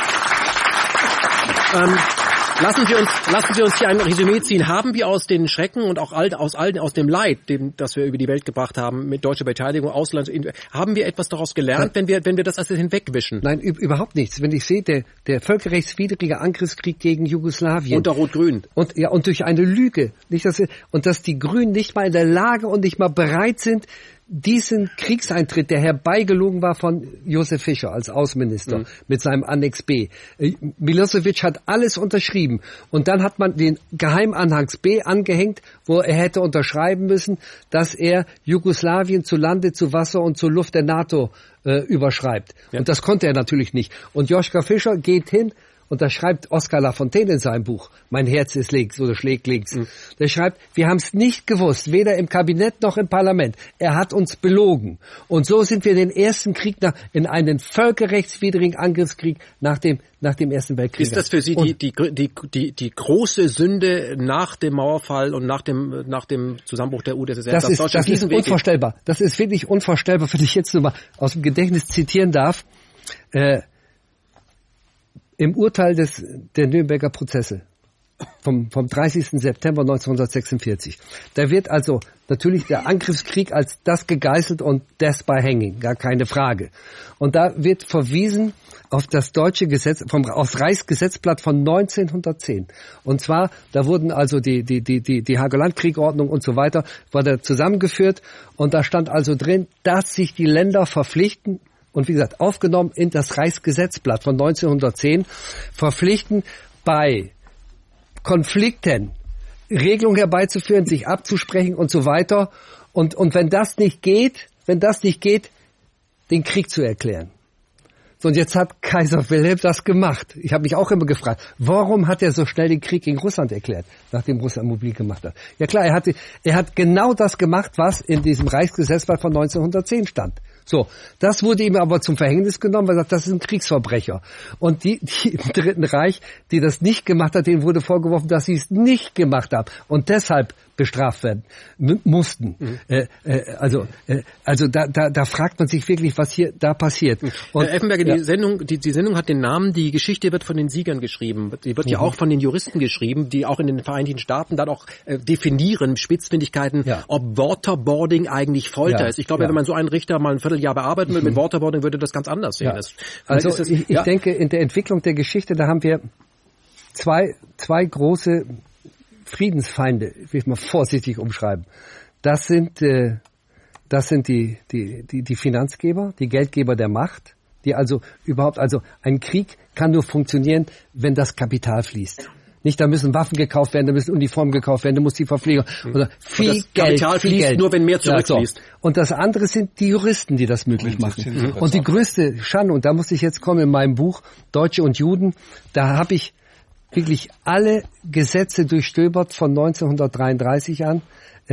Lassen Sie uns hier ein Resümee ziehen. Haben wir aus den Schrecken und auch aus dem Leid, das wir über die Welt gebracht haben, mit deutscher Beteiligung, Ausland, haben wir etwas daraus gelernt, wenn wir das alles hinwegwischen? Nein, überhaupt nichts. Wenn ich sehe, der völkerrechtswidrige Angriffskrieg gegen Jugoslawien. Unter Rot-Grün. Und durch eine Lüge. Dass die Grünen nicht mal in der Lage und nicht mal bereit sind, diesen Kriegseintritt, der herbeigelogen war von Josef Fischer als Außenminister mit seinem Annex B. Milosevic hat alles unterschrieben und dann hat man den Geheimanhangs B angehängt, wo er hätte unterschreiben müssen, dass er Jugoslawien zu Lande, zu Wasser und zur Luft der NATO überschreibt. Ja. Und das konnte er natürlich nicht. Und Joschka Fischer geht hin, und da schreibt Oskar Lafontaine in seinem Buch, Mein Herz ist links oder schlägt links. Der schreibt, wir haben es nicht gewusst, weder im Kabinett noch im Parlament. Er hat uns belogen. Und so sind wir den ersten Krieg in einen völkerrechtswidrigen Angriffskrieg nach dem Ersten Weltkrieg. Ist das für Sie die große Sünde nach dem Mauerfall und nach dem Zusammenbruch der UdSSR? Das ist unvorstellbar. Das ist wirklich unvorstellbar, wenn ich jetzt nur mal aus dem Gedächtnis zitieren darf. Im Urteil der Nürnberger Prozesse vom 30. September 1946. Da wird also natürlich der Angriffskrieg als das gegeißelt und death by hanging, gar keine Frage. Und da wird verwiesen auf das deutsche Gesetz, aus Reichsgesetzblatt von 1910. Und zwar, da wurden also die Hageland-Kriegordnung und so weiter, war da zusammengeführt und da stand also drin, dass sich die Länder verpflichten, und wie gesagt, aufgenommen in das Reichsgesetzblatt von 1910, verpflichten, bei Konflikten Regelungen herbeizuführen, sich abzusprechen und so weiter. Und wenn das nicht geht, den Krieg zu erklären. So, und jetzt hat Kaiser Wilhelm das gemacht. Ich habe mich auch immer gefragt, warum hat er so schnell den Krieg gegen Russland erklärt, nachdem Russland mobil gemacht hat? Ja klar, er hat genau das gemacht, was in diesem Reichsgesetzblatt von 1910 stand. So, das wurde ihm aber zum Verhängnis genommen, weil er sagt, das ist ein Kriegsverbrecher. Und die im Dritten Reich, die das nicht gemacht hat, denen wurde vorgeworfen, dass sie es nicht gemacht haben und deshalb bestraft werden mussten. Also da fragt man sich wirklich, was hier da passiert. Und Herr Effenberger, die Sendung hat den Namen, die Geschichte wird von den Siegern geschrieben. Die wird ja auch von den Juristen geschrieben, die auch in den Vereinigten Staaten dann auch definieren, Spitzfindigkeiten, ob Waterboarding eigentlich Folter ist. Ich glaube, wenn man so einen Richter mal ein Vierteljahr bearbeiten will mit Waterboarding, würde das ganz anders sehen. Ich denke, in der Entwicklung der Geschichte, da haben wir zwei große Friedensfeinde, will ich mal vorsichtig umschreiben. Das sind die Finanzgeber, die Geldgeber der Macht, die also ein Krieg kann nur funktionieren, wenn das Kapital fließt. Nicht, da müssen Waffen gekauft werden, da müssen Uniformen gekauft werden, da muss die Verpflegung oder viel Geld. Kapital fließt nur, wenn mehr zurückfließt. Ja, so. Und das andere sind die Juristen, die das möglich machen. Und die größte Schande, und da muss ich jetzt kommen in meinem Buch Deutsche und Juden, da habe ich wirklich alle Gesetze durchstöbert von 1933 an,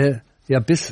bis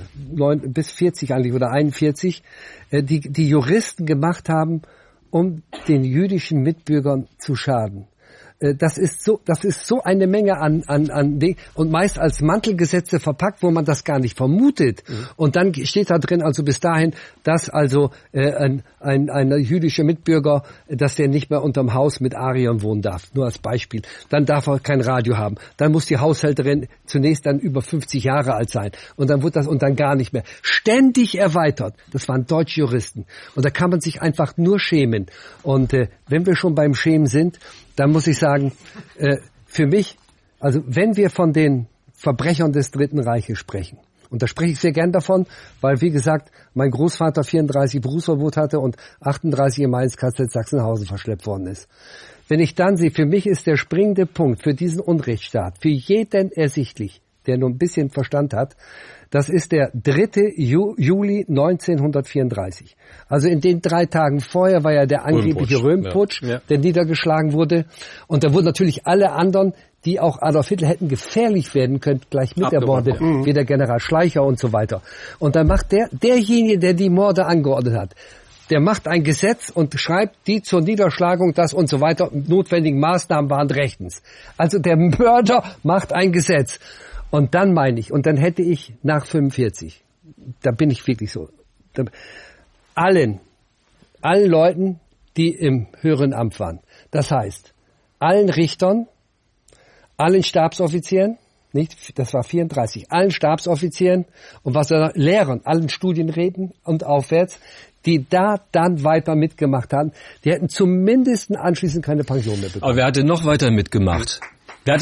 40 eigentlich oder 41, die Juristen gemacht haben, um den jüdischen Mitbürgern zu schaden. Das ist so eine Menge an Dingen und meist als Mantelgesetze verpackt, wo man das gar nicht vermutet. Und dann steht da drin also bis dahin, dass also ein jüdischer Mitbürger, dass der nicht mehr unterm Haus mit Ariern wohnen darf. Nur als Beispiel. Dann darf er kein Radio haben. Dann muss die Haushälterin zunächst dann über 50 Jahre alt sein. Und dann wird das und dann gar nicht mehr. Ständig erweitert. Das waren deutsche Juristen. Und da kann man sich einfach nur schämen. Und wenn wir schon beim Schämen sind, dann muss ich sagen, für mich, also wenn wir von den Verbrechern des Dritten Reiches sprechen, und da spreche ich sehr gern davon, weil, wie gesagt, mein Großvater 34 Berufsverbot hatte und 38 im Mainz-KZ Sachsenhausen verschleppt worden ist. Wenn ich dann sehe, für mich ist der springende Punkt für diesen Unrechtsstaat, für jeden ersichtlich, der nur ein bisschen Verstand hat, das ist der 3. Juli 1934. Also in den 3 Tagen vorher war ja der angebliche Röhmputsch, der niedergeschlagen wurde. Und da wurden natürlich alle anderen, die auch Adolf Hitler hätten gefährlich werden können, gleich mit ermordet, wie der General Schleicher und so weiter. Und dann macht derjenige, der die Morde angeordnet hat, der macht ein Gesetz und schreibt die zur Niederschlagung, das und so weiter, notwendigen Maßnahmen waren rechtens. Also der Mörder macht ein Gesetz. Und dann meine ich, und dann hätte ich nach 45, da bin ich wirklich so, allen Leuten, die im höheren Amt waren, das heißt, allen Richtern, allen Stabsoffizieren, nicht, das war 34, allen Stabsoffizieren und Lehrern, allen Studienräten und aufwärts, die da dann weiter mitgemacht haben, die hätten zumindest anschließend keine Pension mehr bekommen. Aber wer hatte noch weiter mitgemacht? Ja.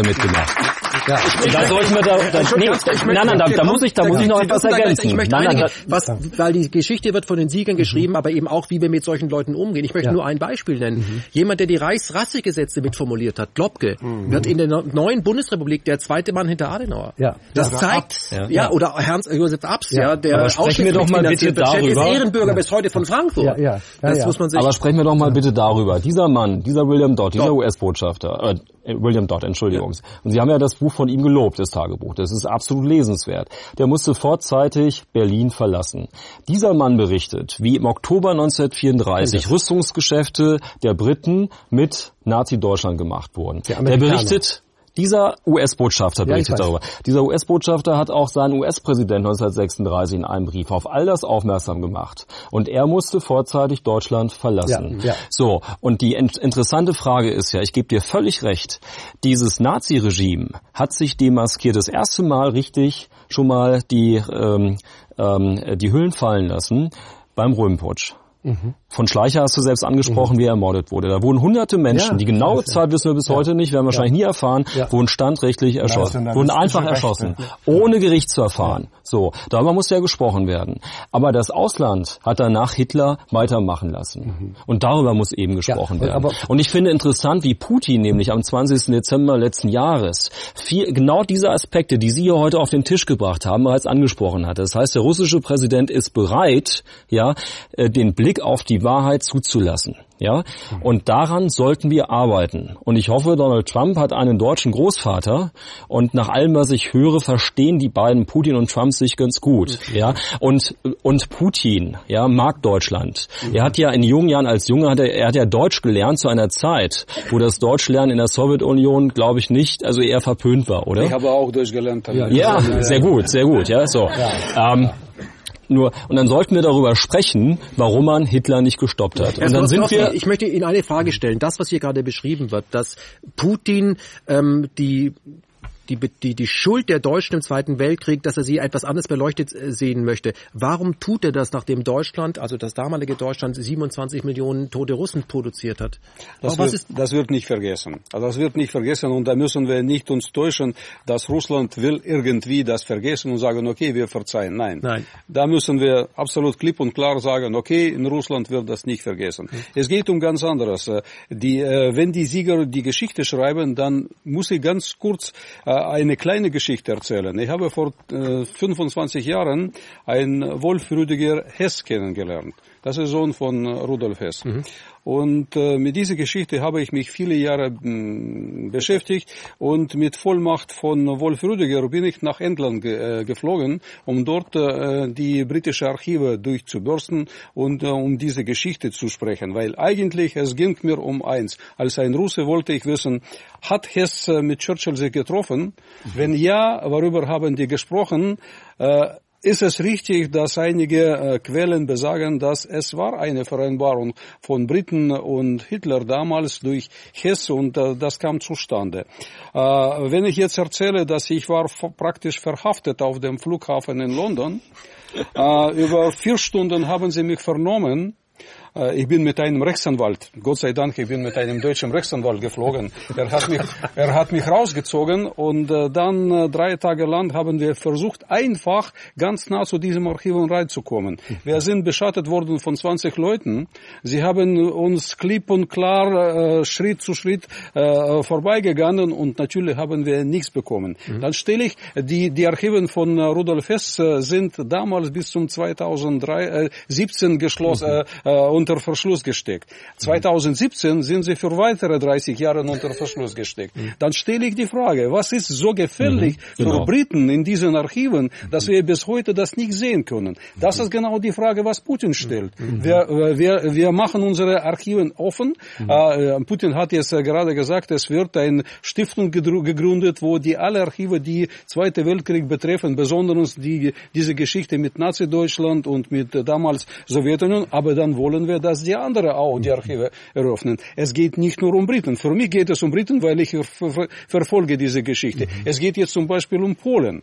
Da soll ich mir da muss ich noch etwas ergänzen. Ich möchte weil die Geschichte wird von den Siegern geschrieben, aber eben auch, wie wir mit solchen Leuten umgehen. Ich möchte nur ein Beispiel nennen. Jemand, der die Reichsrassegesetze mitformuliert hat, Globke, wird in der neuen Bundesrepublik der zweite Mann hinter Adenauer. Ja. Das zeigt, oder Hans-Josef Abs, der sprechen wir doch mal bitte darüber. Ist Ehrenbürger bis heute von Frankfurt. Das muss man sich. Aber sprechen wir doch mal bitte darüber. Dieser Mann, dieser William Dodd, dieser US-Botschafter, William Dodd, Entschuldigung. Und Sie haben ja das Buch von ihm gelobt, das Tagebuch. Das ist absolut lesenswert. Der musste vorzeitig Berlin verlassen. Dieser Mann berichtet, wie im Oktober 1934 Rüstungsgeschäfte der Briten mit Nazi-Deutschland gemacht wurden. Der berichtet... Dieser US-Botschafter berichtet darüber. Dieser US-Botschafter hat auch seinen US-Präsidenten 1936 in einem Brief auf all das aufmerksam gemacht. Und er musste vorzeitig Deutschland verlassen. So, und die interessante Frage ist ja, ich gebe dir völlig recht, dieses Nazi-Regime hat sich demaskiert, das erste Mal richtig schon mal die Hüllen fallen lassen beim Röhmputsch. Von Schleicher hast du selbst angesprochen, wie er ermordet wurde. Da wurden hunderte Menschen, die genaue Zahl wissen wir bis heute nicht, werden wir wahrscheinlich nie erfahren, wurden standrechtlich erschossen, wurden einfach erschossen, ohne Gerichtsverfahren. So, darüber muss ja gesprochen werden. Aber das Ausland hat danach Hitler weitermachen lassen. Und darüber muss eben gesprochen werden. Und ich finde interessant, wie Putin nämlich am 20. Dezember letzten Jahres genau diese Aspekte, die Sie hier heute auf den Tisch gebracht haben, bereits angesprochen hat. Das heißt, der russische Präsident ist bereit, den Blick auf die Wahrheit zuzulassen. Ja, und daran sollten wir arbeiten. Und ich hoffe, Donald Trump hat einen deutschen Großvater und nach allem, was ich höre, verstehen die beiden, Putin und Trump, sich ganz gut. Ja, und Putin, ja, mag Deutschland. Er hat ja in jungen Jahren als Junge, er hat ja Deutsch gelernt zu einer Zeit, wo das Deutschlernen in der Sowjetunion, glaube ich, nicht, also eher verpönt war, oder? Ich habe auch Deutsch gelernt. Ja, sehr gut, ja, so. Und dann sollten wir darüber sprechen, warum man Hitler nicht gestoppt hat. Und dann ich möchte Ihnen eine Frage stellen. Das, was hier gerade beschrieben wird, dass Putin die Schuld der Deutschen im Zweiten Weltkrieg, dass er sie etwas anders beleuchtet sehen möchte. Warum tut er das, nachdem Deutschland, also das damalige Deutschland, 27 Millionen tote Russen produziert hat? Das wird nicht vergessen. Also das wird nicht vergessen und da müssen wir nicht uns täuschen, dass Russland will irgendwie das vergessen und sagen, okay, wir verzeihen. Nein. Da müssen wir absolut klipp und klar sagen, okay, in Russland wird das nicht vergessen. Es geht um ganz anderes. Wenn die Sieger die Geschichte schreiben, dann muss ich ganz kurz eine kleine Geschichte erzählen. Ich habe vor 25 Jahren einen Wolf Rüdiger Hess kennengelernt. Das ist Sohn von Rudolf Hess. Und mit dieser Geschichte habe ich mich viele Jahre beschäftigt und mit Vollmacht von Wolf Rüdiger bin ich nach England geflogen, um dort die britische Archive durchzubürsten und um diese Geschichte zu sprechen. Weil eigentlich es ging mir um eins. Als ein Russe wollte ich wissen, hat Hess mit Churchill sich getroffen? Wenn ja, worüber haben die gesprochen? Ist es richtig, dass einige Quellen besagen, dass es war eine Vereinbarung von Briten und Hitler damals durch Hess und das kam zustande. Wenn ich jetzt erzähle, dass ich war praktisch verhaftet auf dem Flughafen in London, über 4 Stunden haben sie mich vernommen. Ich bin mit einem Rechtsanwalt, Gott sei Dank, ich bin mit einem deutschen Rechtsanwalt geflogen. Er hat mich rausgezogen und dann 3 Tage lang haben wir versucht, einfach ganz nah zu diesem Archiv reinzukommen. Wir sind beschattet worden von 20 Leuten. Sie haben uns klipp und klar Schritt zu Schritt vorbeigegangen und natürlich haben wir nichts bekommen. Dann stelle ich, die Archiven von Rudolf Hess sind damals bis zum 2017 geschlossen, unter Verschluss gesteckt. 2017 sind sie für weitere 30 Jahre unter Verschluss gesteckt. Dann stelle ich die Frage, was ist so gefährlich für Briten in diesen Archiven, dass wir bis heute das nicht sehen können? Das ist genau die Frage, was Putin stellt. Wir machen unsere Archiven offen. Putin hat jetzt gerade gesagt, es wird eine Stiftung gegründet, wo die alle Archive, die Zweite Weltkrieg betreffen, besonders diese Geschichte mit Nazi-Deutschland und mit damals Sowjetunion, aber dann wollen wir, dass die anderen auch die Archive eröffnen. Es geht nicht nur um Briten. Für mich geht es um Briten, weil ich verfolge diese Geschichte. Es geht jetzt zum Beispiel um Polen.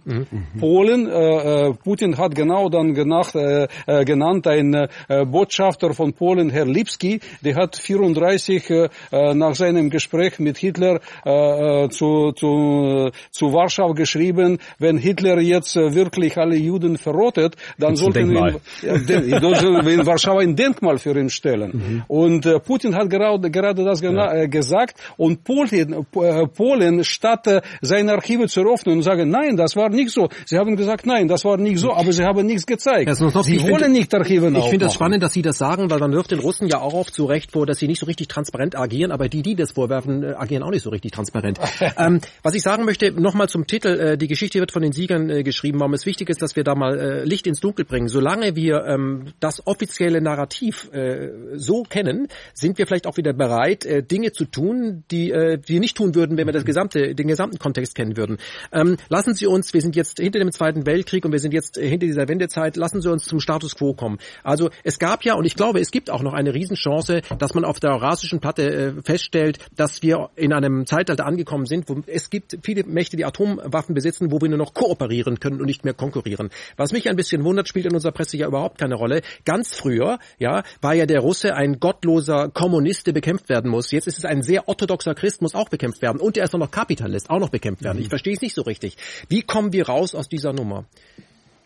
Polen, Putin hat genau dann genannt, ein Botschafter von Polen, Herr Lipski, der hat 34 nach seinem Gespräch mit Hitler zu Warschau geschrieben, wenn Hitler jetzt wirklich alle Juden verrottet, dann sollten wir in Warschau ein Denkmal für ihn stellen. Und Putin hat gerade das gesagt und Polen statt seine Archive zu öffnen und sagen, nein, das war nicht so. Sie haben gesagt, nein, das war nicht so, aber sie haben nichts gezeigt. Sie wollen nicht Archive aufmachen. Ich finde es spannend, dass Sie das sagen, weil man wirft den Russen ja auch oft zu Recht vor, dass sie nicht so richtig transparent agieren, aber die das vorwerfen, agieren auch nicht so richtig transparent. Was ich sagen möchte, nochmal zum Titel, die Geschichte wird von den Siegern geschrieben, warum es wichtig ist, dass wir da mal Licht ins Dunkel bringen. Solange wir das offizielle Narrativ so kennen, sind wir vielleicht auch wieder bereit, Dinge zu tun, die wir nicht tun würden, wenn wir den gesamten Kontext kennen würden. Lassen Sie uns, wir sind jetzt hinter dem Zweiten Weltkrieg und wir sind jetzt hinter dieser Wendezeit, lassen Sie uns zum Status quo kommen. Also es gab ja, und ich glaube, es gibt auch noch eine Riesenchance, dass man auf der eurasischen Platte feststellt, dass wir in einem Zeitalter angekommen sind, wo es gibt viele Mächte, die Atomwaffen besitzen, wo wir nur noch kooperieren können und nicht mehr konkurrieren. Was mich ein bisschen wundert, spielt in unserer Presse ja überhaupt keine Rolle. Ganz früher, ja, war ja der Russe ein gottloser Kommunist, der bekämpft werden muss. Jetzt ist es ein sehr orthodoxer Christ, muss auch bekämpft werden. Und er ist noch Kapitalist, auch noch bekämpft werden. Ich verstehe es nicht so richtig. Wie kommen wir raus aus dieser Nummer?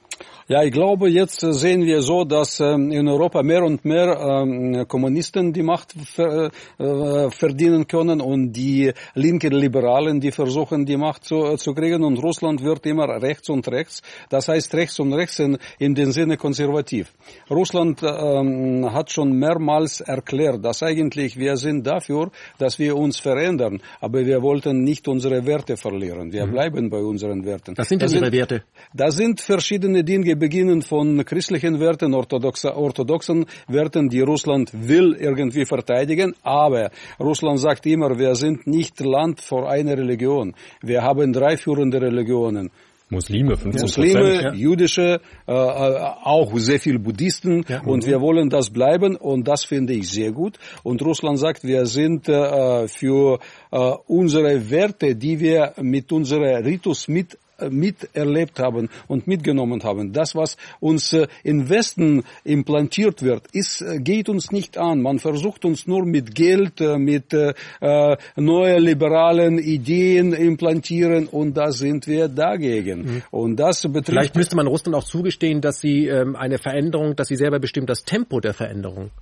Ja, ich glaube, jetzt sehen wir so, dass in Europa mehr und mehr Kommunisten die Macht verdienen können und die linken Liberalen, die versuchen, die Macht zu kriegen, und Russland wird immer rechts und rechts. Das heißt rechts und rechts in dem Sinne konservativ. Russland hat schon mehrmals erklärt, dass eigentlich wir sind dafür, dass wir uns verändern, aber wir wollten nicht unsere Werte verlieren. Wir bleiben bei unseren Werten. Was sind denn Ihre Werte? Da sind verschiedene Dinge, beginnen von christlichen Werten, orthodoxen Werten, die Russland will irgendwie verteidigen, aber Russland sagt immer, wir sind nicht Land für eine Religion. Wir haben 3 führende Religionen. Muslime, 15%. Muslime, jüdische, auch sehr viel Buddhisten, und wir wollen das bleiben, und das finde ich sehr gut. Und Russland sagt, wir sind für unsere Werte, die wir mit unserer Ritus miterlebt haben und mitgenommen haben. Das, was uns im Westen implantiert wird, geht uns nicht an. Man versucht uns nur mit Geld, mit neuen liberalen Ideen implantieren, und da sind wir dagegen. Und das betrifft... Vielleicht müsste man Russland auch zugestehen, dass sie eine Veränderung, dass sie selber bestimmt das Tempo der Veränderung.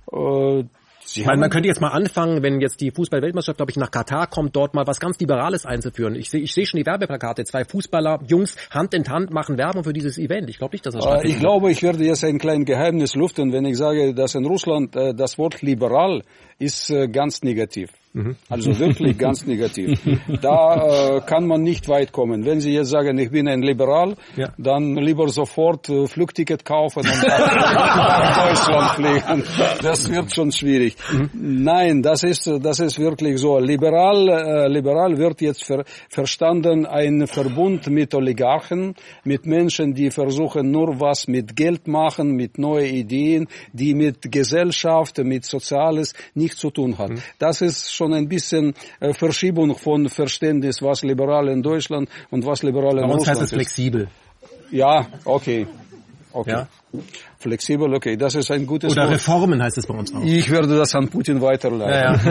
Man könnte jetzt mal anfangen, wenn jetzt die Fußball-Weltmeisterschaft, glaube ich, nach Katar kommt, dort mal was ganz Liberales einzuführen. Ich sehe schon die Werbeplakate. 2 Fußballer, Jungs, Hand in Hand machen Werbung für dieses Event. Ich glaube nicht, dass das stattfindet. Ich glaube, ich werde jetzt ein kleines Geheimnis lüften, wenn ich sage, dass in Russland das Wort liberal ist ganz negativ. Also wirklich ganz negativ. Da kann man nicht weit kommen. Wenn Sie jetzt sagen, ich bin ein Liberal, dann lieber sofort Flugticket kaufen und nach Deutschland fliegen. Das wird schon schwierig. Nein, das ist wirklich so. Liberal wird jetzt verstanden ein Verbund mit Oligarchen, mit Menschen, die versuchen nur was mit Geld machen, mit neuen Ideen, die mit Gesellschaft, mit Soziales nichts zu tun hat. Das ist schon ein bisschen Verschiebung von Verständnis, was liberal in Deutschland und was liberal in Russland ist. Bei uns heißt es flexibel. Ja, okay. Ja. Flexibel, okay, das ist ein gutes Oder Wort. Reformen heißt es bei uns auch. Ich werde das an Putin weiterleiten.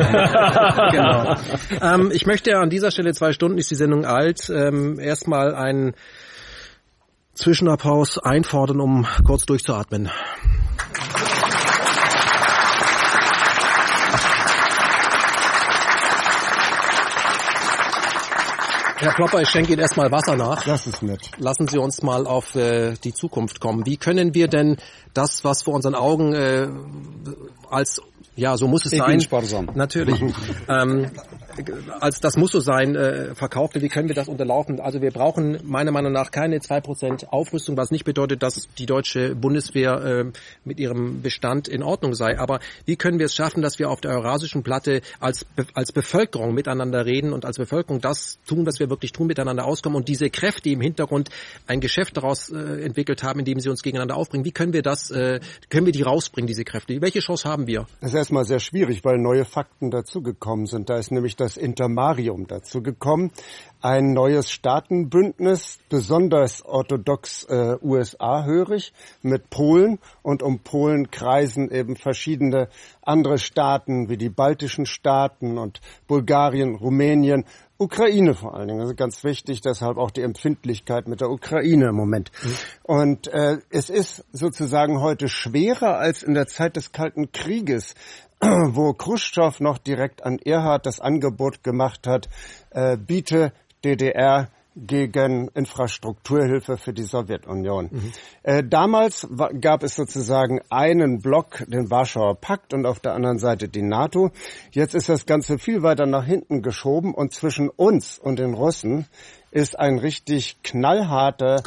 Genau. Ich möchte an dieser Stelle, 2 Stunden ist die Sendung alt, erstmal einen Zwischenapplaus einfordern, um kurz durchzuatmen. Herr Klopper, ich schenke Ihnen erstmal Wasser nach. Das ist nett. Lassen Sie uns mal auf die Zukunft kommen. Wie können wir denn das, was vor unseren Augen als, ja, so muss es sein. Ich bin sparsam. Natürlich. Als das muss so sein, verkauft wird, wie können wir das unterlaufen? Also wir brauchen meiner Meinung nach keine 2% Aufrüstung, was nicht bedeutet, dass die deutsche Bundeswehr mit ihrem Bestand in Ordnung sei. Aber wie können wir es schaffen, dass wir auf der Eurasischen Platte als Bevölkerung miteinander reden und als Bevölkerung das tun, was wir wirklich tun, miteinander auskommen, und diese Kräfte, die im Hintergrund ein Geschäft daraus entwickelt haben, indem sie uns gegeneinander aufbringen, wie können wir die rausbringen, diese Kräfte? Welche Chance haben wir? Das ist erstmal sehr schwierig, weil neue Fakten dazugekommen sind. Da ist nämlich das Intermarium dazugekommen. Ein neues Staatenbündnis, besonders orthodox USA-hörig, mit Polen, und um Polen kreisen eben verschiedene andere Staaten wie die baltischen Staaten und Bulgarien, Rumänien, Ukraine vor allen Dingen. Also ganz wichtig, deshalb auch die Empfindlichkeit mit der Ukraine im Moment. Und es ist sozusagen heute schwerer als in der Zeit des Kalten Krieges, wo Chruschtschow noch direkt an Erhard das Angebot gemacht hat, biete DDR gegen Infrastrukturhilfe für die Sowjetunion. Damals gab es sozusagen einen Block, den Warschauer Pakt, und auf der anderen Seite die NATO. Jetzt ist das Ganze viel weiter nach hinten geschoben, und zwischen uns und den Russen ist ein richtig knallharter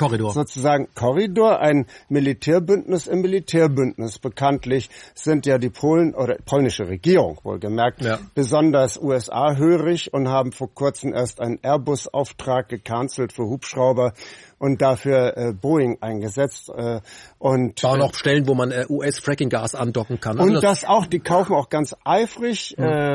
Korridor, ein Militärbündnis im Militärbündnis. Bekanntlich sind ja die Polen oder polnische Regierung wohlgemerkt besonders USA-hörig und haben vor kurzem erst einen Airbus-Auftrag gecancelt für Hubschrauber und dafür Boeing eingesetzt. Und bauen auch Stellen, wo man US-Fracking-Gas andocken kann. Und das auch, die kaufen auch ganz eifrig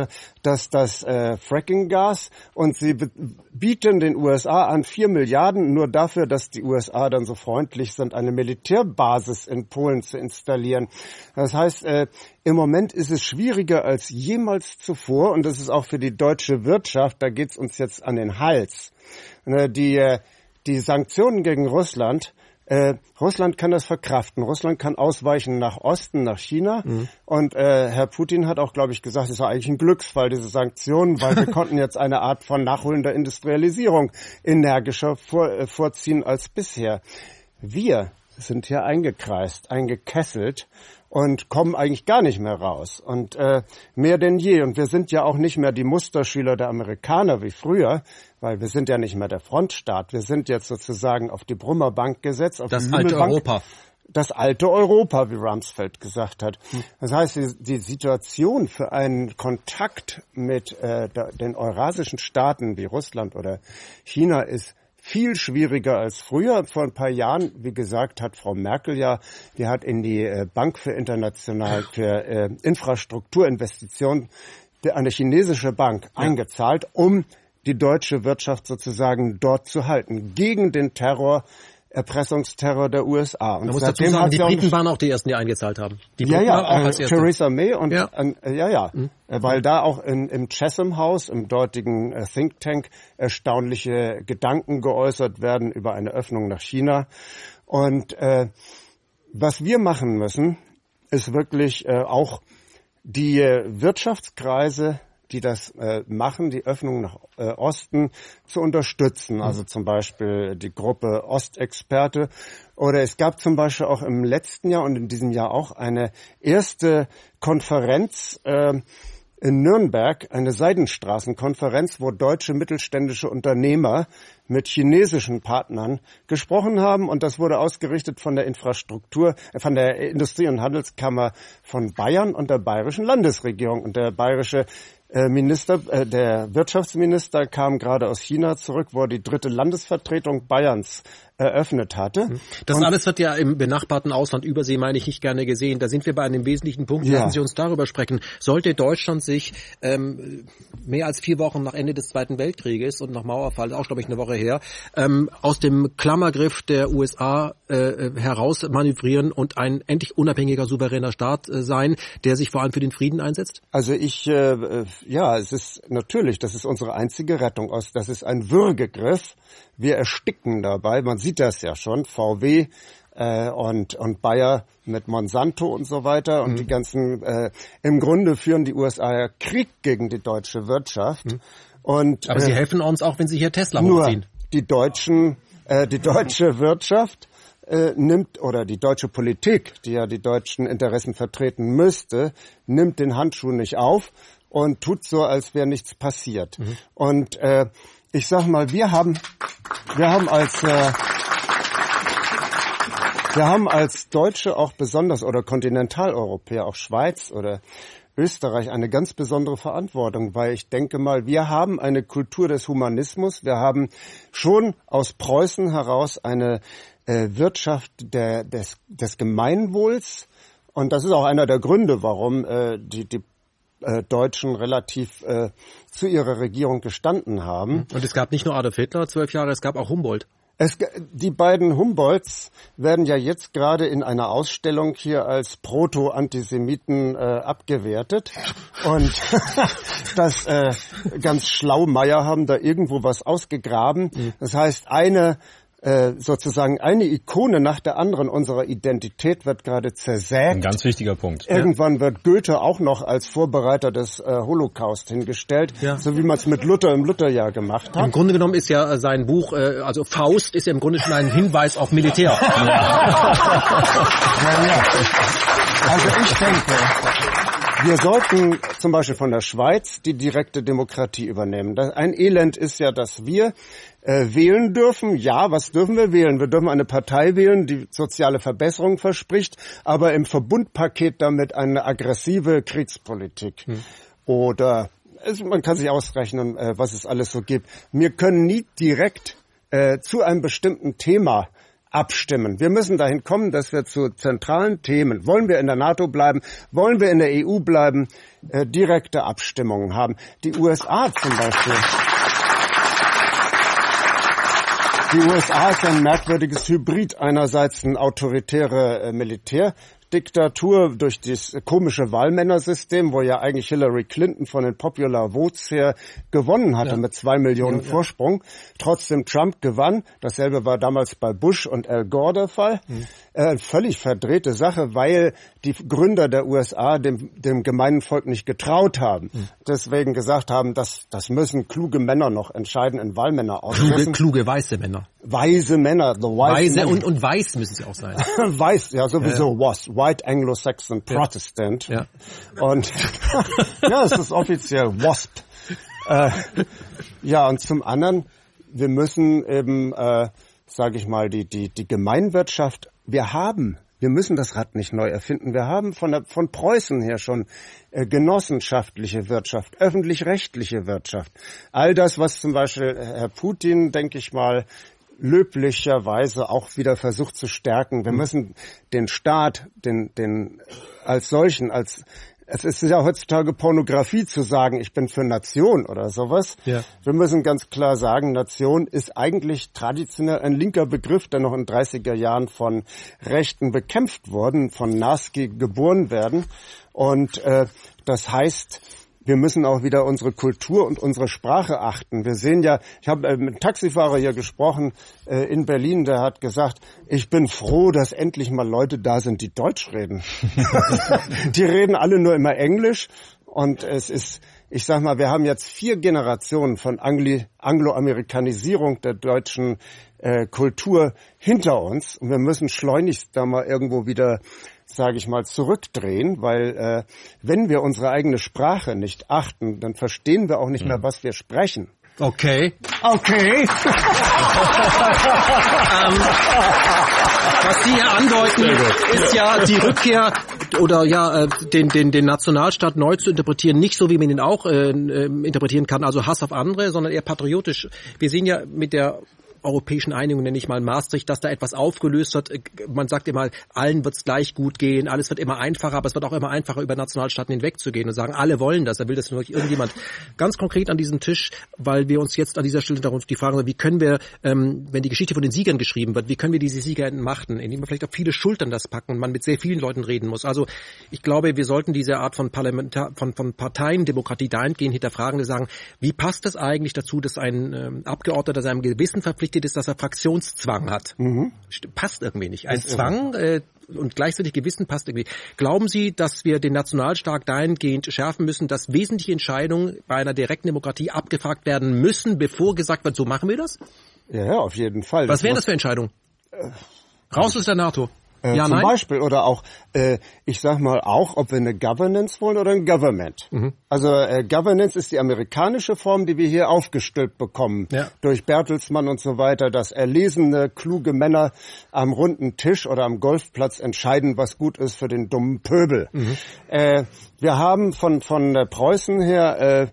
das Fracking-Gas, und sie bieten den USA an 4 Milliarden nur dafür, dass die USA dann so freundlich sind, eine Militärbasis in Polen zu installieren. Das heißt, im Moment ist es schwieriger als jemals zuvor, und das ist auch für die deutsche Wirtschaft, da geht's uns jetzt an den Hals. Die Sanktionen gegen Russland Russland kann das verkraften. Russland kann ausweichen nach Osten, nach China. Und Herr Putin hat auch, glaube ich, gesagt, es war eigentlich ein Glücksfall, diese Sanktionen, weil wir konnten jetzt eine Art von nachholender Industrialisierung energischer vorziehen als bisher. Wir sind hier eingekreist, eingekesselt und kommen eigentlich gar nicht mehr raus. Und mehr denn je. Und wir sind ja auch nicht mehr die Musterschüler der Amerikaner wie früher, weil wir sind ja nicht mehr der Frontstaat. Wir sind jetzt sozusagen auf die Brummerbank gesetzt. Auf das alte Europa. Das alte Europa, wie Rumsfeld gesagt hat. Das heißt, die Situation für einen Kontakt mit den eurasischen Staaten wie Russland oder China ist viel schwieriger als früher. Vor ein paar Jahren, wie gesagt, hat Frau Merkel die hat in die Bank für Infrastrukturinvestitionen, eine chinesische Bank, eingezahlt, um die deutsche Wirtschaft sozusagen dort zu halten, gegen den Erpressungsterror der USA. Und man muss dazu sagen, die Briten waren auch die Ersten, die eingezahlt haben. Die Briten auch als Erste. Theresa May und weil da auch im Chatham House, im dortigen Think Tank, erstaunliche Gedanken geäußert werden über eine Öffnung nach China. Und was wir machen müssen, ist wirklich auch die Wirtschaftskreise, die das machen, die Öffnung nach Osten zu unterstützen. Also zum Beispiel die Gruppe Ostexperte. Oder es gab zum Beispiel auch im letzten Jahr und in diesem Jahr auch eine erste Konferenz in Nürnberg, eine Seidenstraßenkonferenz, wo deutsche mittelständische Unternehmer mit chinesischen Partnern gesprochen haben. Und das wurde ausgerichtet von der von der Industrie- und Handelskammer von Bayern und der bayerischen Landesregierung. Und der bayerische der Wirtschaftsminister kam gerade aus China zurück, wo er die 3. Landesvertretung Bayerns eröffnet hatte. Das alles wird ja im benachbarten Ausland, Übersee meine ich, nicht gerne gesehen. Da sind wir bei einem wesentlichen Punkt. Lassen Sie uns darüber sprechen. Sollte Deutschland sich mehr als 4 Wochen nach Ende des Zweiten Weltkrieges und nach Mauerfall, auch glaube ich eine Woche her, aus dem Klammergriff der USA heraus manövrieren und ein endlich unabhängiger, souveräner Staat sein, der sich vor allem für den Frieden einsetzt? Also es ist natürlich, das ist unsere einzige Rettung. Das ist ein Würgegriff. Wir ersticken dabei. Man sieht das ja schon. VW und Bayer mit Monsanto und so weiter. Und die ganzen, im Grunde führen die USA ja Krieg gegen die deutsche Wirtschaft. Aber sie helfen uns auch, wenn sie hier Tesla hochziehen. Die deutsche Wirtschaft oder die deutsche Politik, die ja die deutschen Interessen vertreten müsste, nimmt den Handschuh nicht auf und tut so, als wäre nichts passiert. Und ich sag mal, wir haben als Deutsche auch besonders, oder Kontinentaleuropäer, auch Schweiz oder Österreich, eine ganz besondere Verantwortung, weil ich denke mal, wir haben eine Kultur des Humanismus, wir haben schon aus Preußen heraus eine Wirtschaft des Gemeinwohls, und das ist auch einer der Gründe, warum die Deutschen relativ zu ihrer Regierung gestanden haben. Und es gab nicht nur Adolf Hitler 12 Jahre, es gab auch Humboldt. Die beiden Humboldts werden ja jetzt gerade in einer Ausstellung hier als Proto-Antisemiten abgewertet. Und das ganz Schlaumeier haben da irgendwo was ausgegraben. Das heißt, eine Ikone nach der anderen unserer Identität wird gerade zersägt. Ein ganz wichtiger Punkt. Irgendwann wird Goethe auch noch als Vorbereiter des Holocaust hingestellt, so wie man es mit Luther im Lutherjahr gemacht hat. Im Grunde genommen ist ja sein Buch, also Faust, ist ja im Grunde schon ein Hinweis auf Militär. Also ich denke, wir sollten zum Beispiel von der Schweiz die direkte Demokratie übernehmen. Ein Elend ist ja, dass wir wählen dürfen. Ja, was dürfen wir wählen? Wir dürfen eine Partei wählen, die soziale Verbesserung verspricht, aber im Verbundpaket damit eine aggressive Kriegspolitik. Oder man kann sich ausrechnen, was es alles so gibt. Wir können nie direkt zu einem bestimmten Thema abstimmen. Wir müssen dahin kommen, dass wir zu zentralen Themen, wollen wir in der NATO bleiben, wollen wir in der EU bleiben, direkte Abstimmungen haben. Die USA zum Beispiel. Die USA ist ein merkwürdiges Hybrid. Einerseits ein autoritäre Militär, Diktatur, durch das komische Wahlmännersystem, wo ja eigentlich Hillary Clinton von den Popular Votes her gewonnen hatte mit 2 Millionen Vorsprung. Trotzdem Trump gewann. Dasselbe war damals bei Bush und Al Gore der Fall. Völlig verdrehte Sache, weil die Gründer der USA dem gemeinen Volk nicht getraut haben. Deswegen gesagt haben, das müssen kluge Männer noch entscheiden in Wahlmännerausschüssen. Kluge weiße Männer. Weise Männer, the wise men. Und weiß müssen sie auch sein. Weiß, ja sowieso, White Anglo-Saxon Protestant. Ja. Und ja, es ist offiziell WASP. Ja, und zum anderen, wir müssen eben, sage ich mal, die Gemeinwirtschaft, wir müssen das Rad nicht neu erfinden. Wir haben von Preußen her schon genossenschaftliche Wirtschaft, öffentlich-rechtliche Wirtschaft. All das, was zum Beispiel Herr Putin, denke ich mal, löblicherweise auch wieder versucht zu stärken. Wir müssen den Staat, den als solchen, es ist ja heutzutage Pornografie zu sagen, ich bin für Nation oder sowas. Ja. Wir müssen ganz klar sagen, Nation ist eigentlich traditionell ein linker Begriff, der noch in 30er Jahren von Rechten bekämpft worden, von Narski geboren werden. Und das heißt, wir müssen auch wieder unsere Kultur und unsere Sprache achten. Wir sehen ja, ich habe mit einem Taxifahrer hier gesprochen in Berlin, der hat gesagt, ich bin froh, dass endlich mal Leute da sind, die Deutsch reden. Die reden alle nur immer Englisch und es ist, ich sag mal, wir haben jetzt 4 Generationen von Angloamerikanisierung der deutschen Kultur hinter uns und wir müssen schleunigst da mal irgendwo wieder, sage ich mal, zurückdrehen, weil wenn wir unsere eigene Sprache nicht achten, dann verstehen wir auch nicht mehr, was wir sprechen. Okay. Was Sie hier andeuten, ist ja die Rückkehr oder den Nationalstaat neu zu interpretieren, nicht so, wie man ihn auch interpretieren kann, also Hass auf andere, sondern eher patriotisch. Wir sehen ja mit der europäischen Einigung, nenne ich mal Maastricht, dass da etwas aufgelöst wird. Man sagt immer, allen wird es gleich gut gehen, alles wird immer einfacher, aber es wird auch immer einfacher, über Nationalstaaten hinwegzugehen und sagen, alle wollen das, da will das nur irgendjemand. Ganz konkret an diesem Tisch, weil wir uns jetzt an dieser Stelle darum die Frage, wie können wir, wenn die Geschichte von den Siegern geschrieben wird, wie können wir diese Sieger entmachten, indem wir vielleicht auf viele Schultern das packen und man mit sehr vielen Leuten reden muss. Also ich glaube, wir sollten diese Art von von Parteiendemokratie dahingehend hinterfragen, wir sagen, wie passt es eigentlich dazu, dass ein Abgeordneter seinem Gewissen verpflichtet ist, dass er Fraktionszwang hat. Passt irgendwie nicht. Ein Zwang und gleichzeitig Gewissen passt irgendwie. Glauben Sie, dass wir den Nationalstaat dahingehend schärfen müssen, dass wesentliche Entscheidungen bei einer direkten Demokratie abgefragt werden müssen, bevor gesagt wird, so machen wir das? Ja, auf jeden Fall. Was wären das für Entscheidungen? Raus aus der NATO. Ja, zum Beispiel oder auch, ich sag mal auch, ob wir eine Governance wollen oder ein Government. Also Governance ist die amerikanische Form, die wir hier aufgestülpt bekommen durch Bertelsmann und so weiter, dass erlesene, kluge Männer am runden Tisch oder am Golfplatz entscheiden, was gut ist für den dummen Pöbel. Wir haben von Preußen her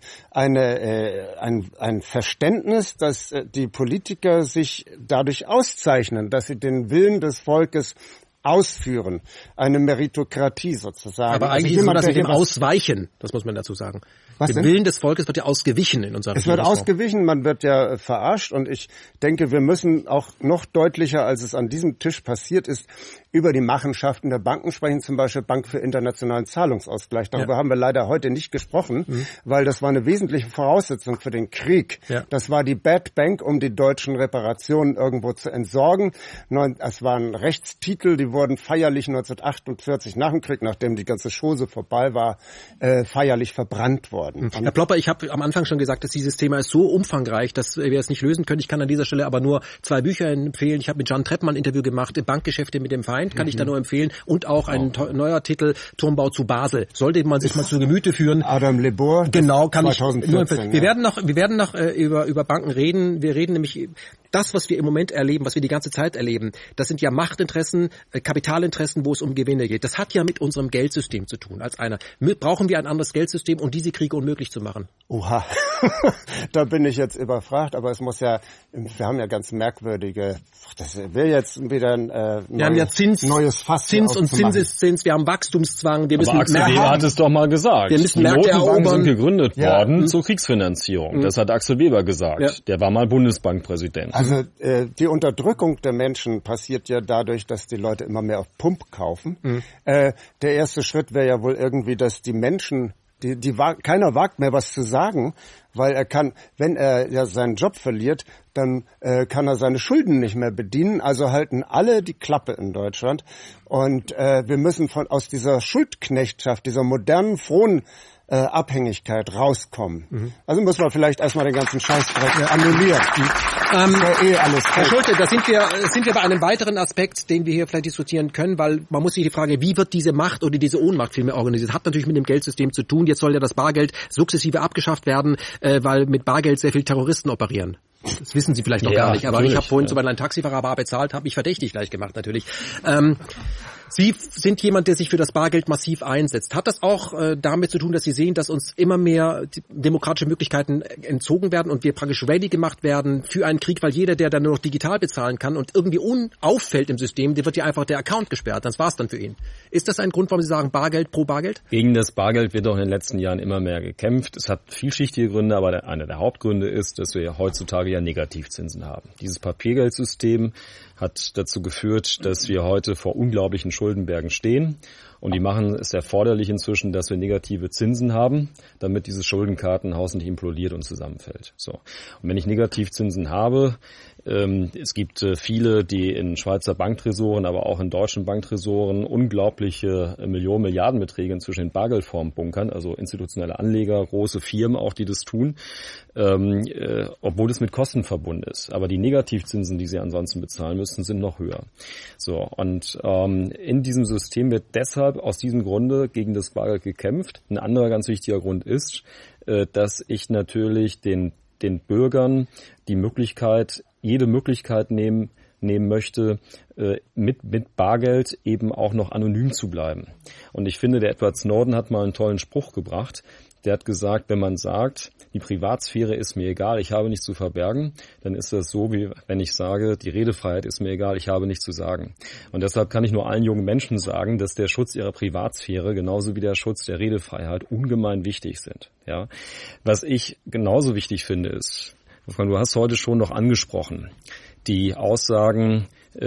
ein Verständnis, dass die Politiker sich dadurch auszeichnen, dass sie den Willen des Volkes ausführen. Eine Meritokratie sozusagen. Aber eigentlich ist es so, dass wir dem ausweichen. Das muss man dazu sagen. Dem Willen des Volkes wird ja ausgewichen in unserer Regierungsform. Es wird ausgewichen, man wird ja verarscht und ich denke, wir müssen auch noch deutlicher, als es an diesem Tisch passiert ist, über die Machenschaften der Banken sprechen, zum Beispiel Bank für internationalen Zahlungsausgleich. Darüber haben wir leider heute nicht gesprochen, weil das war eine wesentliche Voraussetzung für den Krieg. Das war die Bad Bank, um die deutschen Reparationen irgendwo zu entsorgen. Es waren Rechtstitel, die wurden feierlich 1948 nach dem Krieg, nachdem die ganze Chose vorbei war, feierlich verbrannt worden. Herr Plopper, ich habe am Anfang schon gesagt, dass dieses Thema ist so umfangreich, dass wir es nicht lösen können. Ich kann an dieser Stelle aber nur 2 Bücher empfehlen. Ich habe mit Jan Treppmann ein Interview gemacht, Bankgeschäfte mit dem Feind, kann ich da nur empfehlen. Und auch ein neuer Titel, Turmbau zu Basel. Sollte man sich mal zu Gemüte führen. Adam Lebor. Genau, kann 2014, ich nur empfehlen. Wir werden noch über Banken reden. Wir reden nämlich, das, was wir im Moment erleben, was wir die ganze Zeit erleben, das sind ja Machtinteressen, Kapitalinteressen, wo es um Gewinne geht. Das hat ja mit unserem Geldsystem zu tun. Brauchen wir ein anderes Geldsystem, um diese Kriege unmöglich zu machen? Oha, da bin ich jetzt überfragt, aber es muss ja, wir haben ja ganz merkwürdige, das will jetzt wieder ein neues Fass. Zins und Zinseszins, wir haben Wachstumszwang, wir müssen aber Axel Weber hat es doch mal gesagt. Wir müssen die Märkte Notenbanken erobern. sind gegründet worden zur Kriegsfinanzierung. Das hat Axel Weber gesagt. Der war mal Bundesbankpräsident. Also die Unterdrückung der Menschen passiert ja dadurch, dass die Leute immer mehr auf Pump kaufen. Der erste Schritt wäre ja wohl irgendwie, dass die Menschen, keiner wagt mehr was zu sagen, weil er kann, wenn er ja seinen Job verliert, dann kann er seine Schulden nicht mehr bedienen. Also halten alle die Klappe in Deutschland. Und wir müssen aus dieser Schuldknechtschaft, dieser modernen, frohen Abhängigkeit rauskommen. Also müssen wir vielleicht erstmal den ganzen Scheißdreck annullieren. Herr Schulte, da sind wir bei einem weiteren Aspekt, den wir hier vielleicht diskutieren können, weil man muss sich die Frage, wie wird diese Macht oder diese Ohnmacht vielmehr organisiert, hat natürlich mit dem Geldsystem zu tun. Jetzt soll ja das Bargeld sukzessive abgeschafft werden, weil mit Bargeld sehr viele Terroristen operieren. Das wissen Sie vielleicht noch gar nicht, aber ich habe vorhin zum Beispiel einen Taxifahrer bar bezahlt, habe mich verdächtig gleich gemacht natürlich. Sie sind jemand, der sich für das Bargeld massiv einsetzt. Hat das auch damit zu tun, dass Sie sehen, dass uns immer mehr demokratische Möglichkeiten entzogen werden und wir praktisch ready gemacht werden für einen Krieg, weil jeder, der dann nur noch digital bezahlen kann und irgendwie auffällt im System, der wird ja einfach der Account gesperrt. Das war's dann für ihn. Ist das ein Grund, warum Sie sagen Bargeld pro Bargeld? Gegen das Bargeld wird doch in den letzten Jahren immer mehr gekämpft. Es hat vielschichtige Gründe, aber einer der Hauptgründe ist, dass wir heutzutage ja Negativzinsen haben. Dieses Papiergeldsystem hat dazu geführt, dass wir heute vor unglaublichen Schuldenbergen stehen. Und die machen es erforderlich inzwischen, dass wir negative Zinsen haben, damit dieses Schuldenkartenhaus nicht implodiert und zusammenfällt. So. Und wenn ich Negativzinsen habe, es gibt viele, die in Schweizer Banktresoren, aber auch in deutschen Banktresoren unglaubliche Milliardenbeträge inzwischen in Bargeldform bunkern, also institutionelle Anleger, große Firmen auch, die das tun, obwohl es mit Kosten verbunden ist. Aber die Negativzinsen, die sie ansonsten bezahlen müssen, sind noch höher. So, und in diesem System wird deshalb aus diesem Grunde gegen das Bargeld gekämpft. Ein anderer ganz wichtiger Grund ist, dass ich natürlich den Bürgern jede Möglichkeit nehmen möchte, mit Bargeld eben auch noch anonym zu bleiben. Und ich finde, der Edward Snowden hat mal einen tollen Spruch gebracht. Der hat gesagt, wenn man sagt, die Privatsphäre ist mir egal, ich habe nichts zu verbergen, dann ist das so, wie wenn ich sage, die Redefreiheit ist mir egal, ich habe nichts zu sagen. Und deshalb kann ich nur allen jungen Menschen sagen, dass der Schutz ihrer Privatsphäre genauso wie der Schutz der Redefreiheit ungemein wichtig sind. Ja, was ich genauso wichtig finde ist, du hast heute schon noch angesprochen, die Aussagen,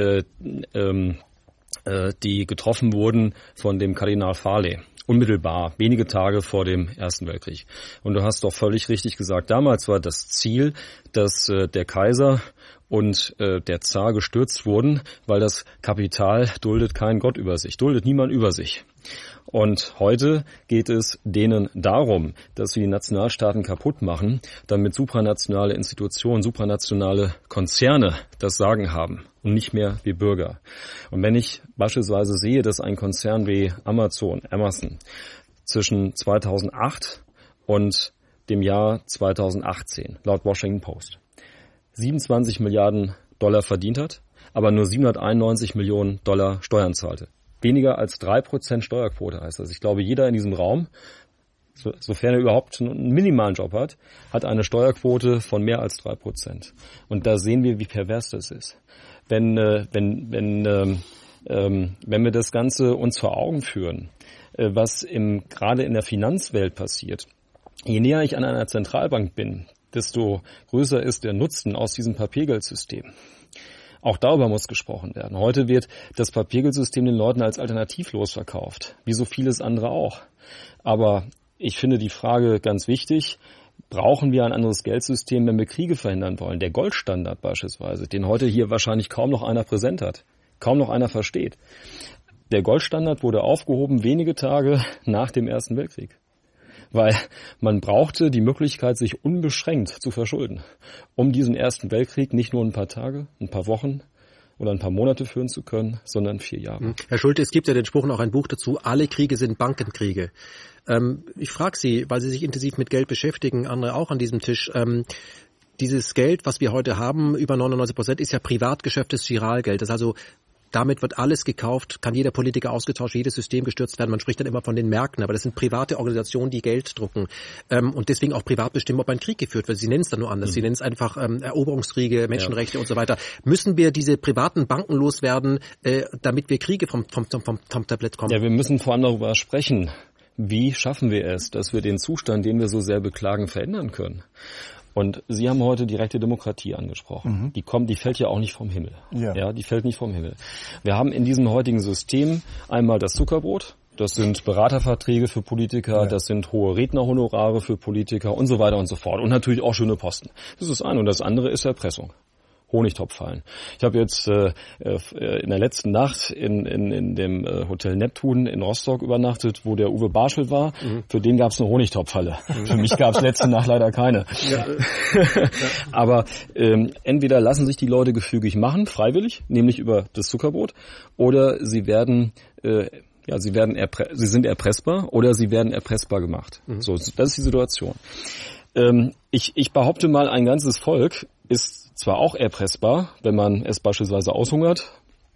die getroffen wurden von dem Kardinal Farley. Unmittelbar, wenige Tage vor dem Ersten Weltkrieg. Und du hast doch völlig richtig gesagt, damals war das Ziel, dass der Kaiser und der Zar gestürzt wurden, weil das Kapital duldet keinen Gott über sich, duldet niemand über sich. Und heute geht es denen darum, dass sie die Nationalstaaten kaputt machen, damit supranationale Institutionen, supranationale Konzerne das Sagen haben und nicht mehr wir Bürger. Und wenn ich beispielsweise sehe, dass ein Konzern wie Amazon zwischen 2008 und dem Jahr 2018, laut Washington Post, 27 Milliarden $, verdient hat, aber nur 791 Millionen $ Steuern zahlte. Weniger als 3% Steuerquote heißt das. Ich glaube, jeder in diesem Raum, sofern er überhaupt einen minimalen Job hat, hat eine Steuerquote von mehr als 3%. Und da sehen wir, wie pervers das ist. Wenn wir das Ganze uns vor Augen führen, was gerade in der Finanzwelt passiert, je näher ich an einer Zentralbank bin, desto größer ist der Nutzen aus diesem Papiergeldsystem. Auch darüber muss gesprochen werden. Heute wird das Papiergeldsystem den Leuten als alternativlos verkauft, wie so vieles andere auch. Aber ich finde die Frage ganz wichtig, brauchen wir ein anderes Geldsystem, wenn wir Kriege verhindern wollen? Der Goldstandard beispielsweise, den heute hier wahrscheinlich kaum noch einer präsent hat, kaum noch einer versteht. Der Goldstandard wurde aufgehoben wenige Tage nach dem Ersten Weltkrieg. Weil man brauchte die Möglichkeit, sich unbeschränkt zu verschulden, um diesen Ersten Weltkrieg nicht nur ein paar Tage, ein paar Wochen oder ein paar Monate führen zu können, sondern 4 Jahre. Herr Schulte, es gibt ja den Spruch und auch ein Buch dazu, alle Kriege sind Bankenkriege. Ich frage Sie, weil Sie sich intensiv mit Geld beschäftigen, andere auch an diesem Tisch, dieses Geld, was wir heute haben, über 99%, ist ja privatgeschäftes Giralgeld. Das ist also damit wird alles gekauft, kann jeder Politiker ausgetauscht, jedes System gestürzt werden. Man spricht dann immer von den Märkten, aber das sind private Organisationen, die Geld drucken und deswegen auch privat bestimmen, ob ein Krieg geführt wird. Sie nennen es dann nur anders. Sie nennen es einfach Eroberungskriege, Menschenrechte und so weiter. Müssen wir diese privaten Banken loswerden, damit wir Kriege vom Tablett kommen? Ja, wir müssen vor allem darüber sprechen, wie schaffen wir es, dass wir den Zustand, den wir so sehr beklagen, verändern können. Und Sie haben heute direkte Demokratie angesprochen. Die fällt ja auch nicht vom Himmel. Ja, die fällt nicht vom Himmel. Wir haben in diesem heutigen System einmal das Zuckerbrot. Das sind Beraterverträge für Politiker, das sind hohe Rednerhonorare für Politiker und so weiter und so fort. Und natürlich auch schöne Posten. Das ist eine. Und das andere ist Erpressung. Honigtopfallen. Ich habe jetzt in der letzten Nacht in dem Hotel Neptun in Rostock übernachtet, wo der Uwe Barschel war. Für den gab es eine Honigtopfhalle. Für mich gab es letzte Nacht leider keine. Aber entweder lassen sich die Leute gefügig machen, freiwillig, nämlich über das Zuckerbrot, oder sie sind erpressbar oder sie werden erpressbar gemacht. So, das ist die Situation. Ich behaupte mal, ein ganzes Volk ist zwar auch erpressbar, wenn man es beispielsweise aushungert,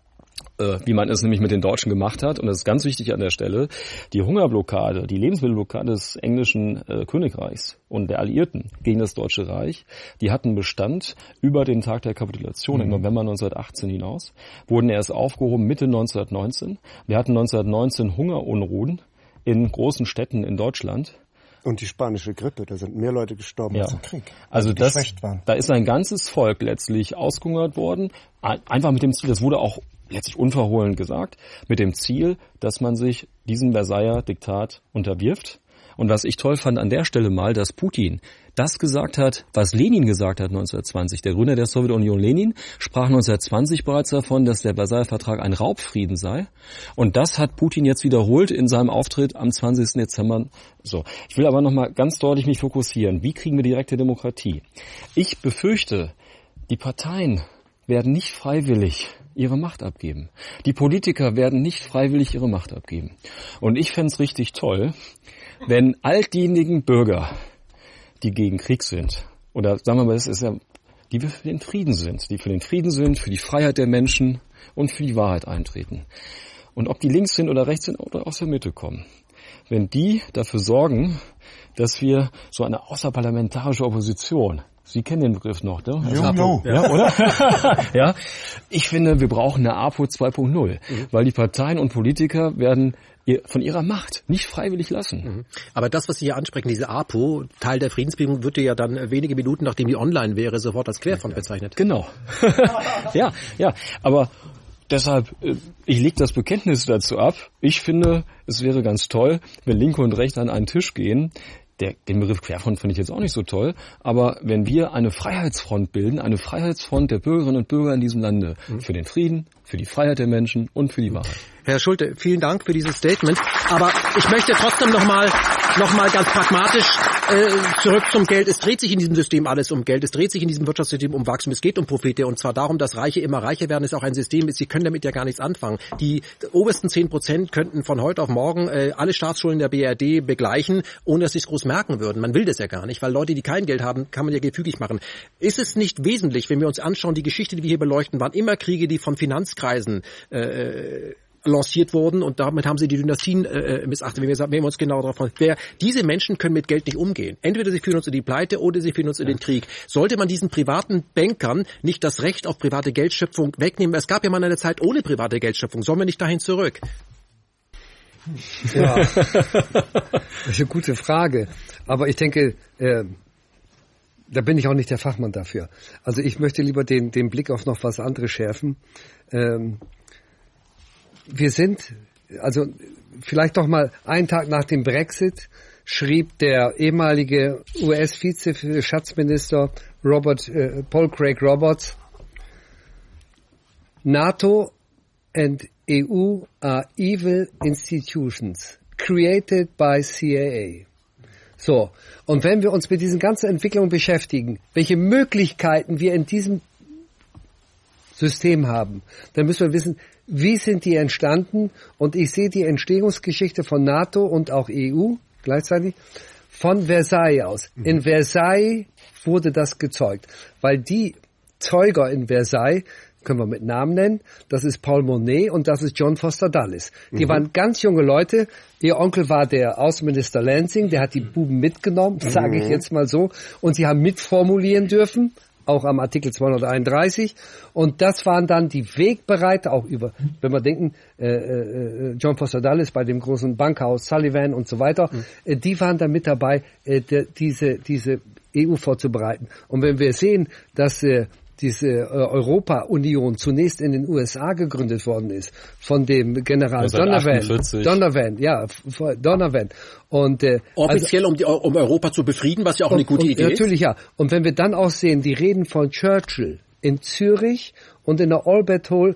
wie man es nämlich mit den Deutschen gemacht hat. Und das ist ganz wichtig an der Stelle. Die Hungerblockade, die Lebensmittelblockade des englischen Königreichs und der Alliierten gegen das Deutsche Reich, die hatten Bestand über den Tag der Kapitulation im November 1918 hinaus, wurden erst aufgehoben Mitte 1919. Wir hatten 1919 Hungerunruhen in großen Städten in Deutschland. Und die spanische Grippe, da sind mehr Leute gestorben als im Krieg. Also da ist ein ganzes Volk letztlich ausgehungert worden, einfach mit dem Ziel, das wurde auch letztlich unverhohlen gesagt, mit dem Ziel, dass man sich diesem Versailler Diktat unterwirft. Und was ich toll fand an der Stelle mal, dass Putin das gesagt hat, was Lenin gesagt hat 1920. Der Gründer der Sowjetunion Lenin sprach 1920 bereits davon, dass der Versailler Vertrag ein Raubfrieden sei. Und das hat Putin jetzt wiederholt in seinem Auftritt am 20. Dezember. So, ich will aber nochmal ganz deutlich mich fokussieren. Wie kriegen wir direkte Demokratie? Ich befürchte, die Parteien werden nicht freiwillig ihre Macht abgeben. Die Politiker werden nicht freiwillig ihre Macht abgeben. Und ich fände es richtig toll, wenn all diejenigen Bürger, die gegen Krieg sind, oder sagen wir mal, das ist ja, die für den Frieden sind, für die Freiheit der Menschen und für die Wahrheit eintreten. Und ob die links sind oder rechts sind oder aus der Mitte kommen. Wenn die dafür sorgen, dass wir so eine außerparlamentarische Opposition, Sie kennen den Begriff noch, ne? Ja, oder? Ja. Ich finde, wir brauchen eine APO 2.0, weil die Parteien und Politiker werden von ihrer Macht nicht freiwillig lassen. Aber das, was Sie hier ansprechen, diese APO, Teil der Friedensbewegung, wird ja dann wenige Minuten, nachdem die online wäre, sofort als Querfront bezeichnet. Genau. Ja. Aber deshalb, ich lege das Bekenntnis dazu ab. Ich finde, es wäre ganz toll, wenn Linke und Rechte an einen Tisch gehen. Den Begriff Querfront finde ich jetzt auch nicht so toll, aber wenn wir eine Freiheitsfront bilden, eine Freiheitsfront der Bürgerinnen und Bürger in diesem Lande, für den Frieden, für die Freiheit der Menschen und für die Wahrheit. Herr Schulte, vielen Dank für dieses Statement. Aber ich möchte trotzdem noch mal ganz pragmatisch zurück zum Geld. Es dreht sich in diesem System alles um Geld. Es dreht sich in diesem Wirtschaftssystem um Wachstum. Es geht um Profite. Und zwar darum, dass Reiche immer reicher werden. Es ist auch ein System, Sie können damit ja gar nichts anfangen. Die obersten 10% könnten von heute auf morgen alle Staatsschulden der BRD begleichen, ohne dass sie es groß merken würden. Man will das ja gar nicht, weil Leute, die kein Geld haben, kann man ja gefügig machen. Ist es nicht wesentlich, wenn wir uns anschauen, die Geschichte, die wir hier beleuchten, waren immer Kriege, die von Finanzkreisen lanciert wurden und damit haben sie die Dynastien missachtet, wenn wir uns genau darauf konzentrieren. Diese Menschen können mit Geld nicht umgehen. Entweder sie führen uns in die Pleite oder sie führen uns in den Krieg. Sollte man diesen privaten Bankern nicht das Recht auf private Geldschöpfung wegnehmen? Es gab ja mal eine Zeit ohne private Geldschöpfung. Sollen wir nicht dahin zurück? Ja, das ist eine gute Frage. Aber ich denke, da bin ich auch nicht der Fachmann dafür. Also ich möchte lieber den Blick auf noch was anderes schärfen. Wir sind, also vielleicht doch mal einen Tag nach dem Brexit, schrieb der ehemalige US-Vize-Schatzminister Paul Craig Roberts, NATO and EU are evil institutions created by CIA. So, und wenn wir uns mit diesen ganzen Entwicklungen beschäftigen, welche Möglichkeiten wir in diesem System haben, dann müssen wir wissen, wie sind die entstanden? Und ich sehe die Entstehungsgeschichte von NATO und auch EU gleichzeitig von Versailles aus. In Versailles wurde das gezeugt, weil die Zeuger in Versailles, können wir mit Namen nennen, das ist Paul Monet und das ist John Foster Dulles. Die waren ganz junge Leute. Ihr Onkel war der Außenminister Lansing, der hat die Buben mitgenommen, sage ich jetzt mal so, und sie haben mitformulieren dürfen, auch am Artikel 231. Und das waren dann die Wegbereiter, auch über, wenn wir denken, John Foster Dulles bei dem großen Bankhaus Sullivan und so weiter, die waren da mit dabei, diese EU vorzubereiten. Und wenn wir sehen, dass diese Europa-Union zunächst in den USA gegründet worden ist, von dem General Donovan. Und, offiziell, um Europa zu befrieden, was ja auch eine gute Idee ist. Natürlich, ja. Und wenn wir dann auch sehen, die Reden von Churchill in Zürich und in der Albert Hall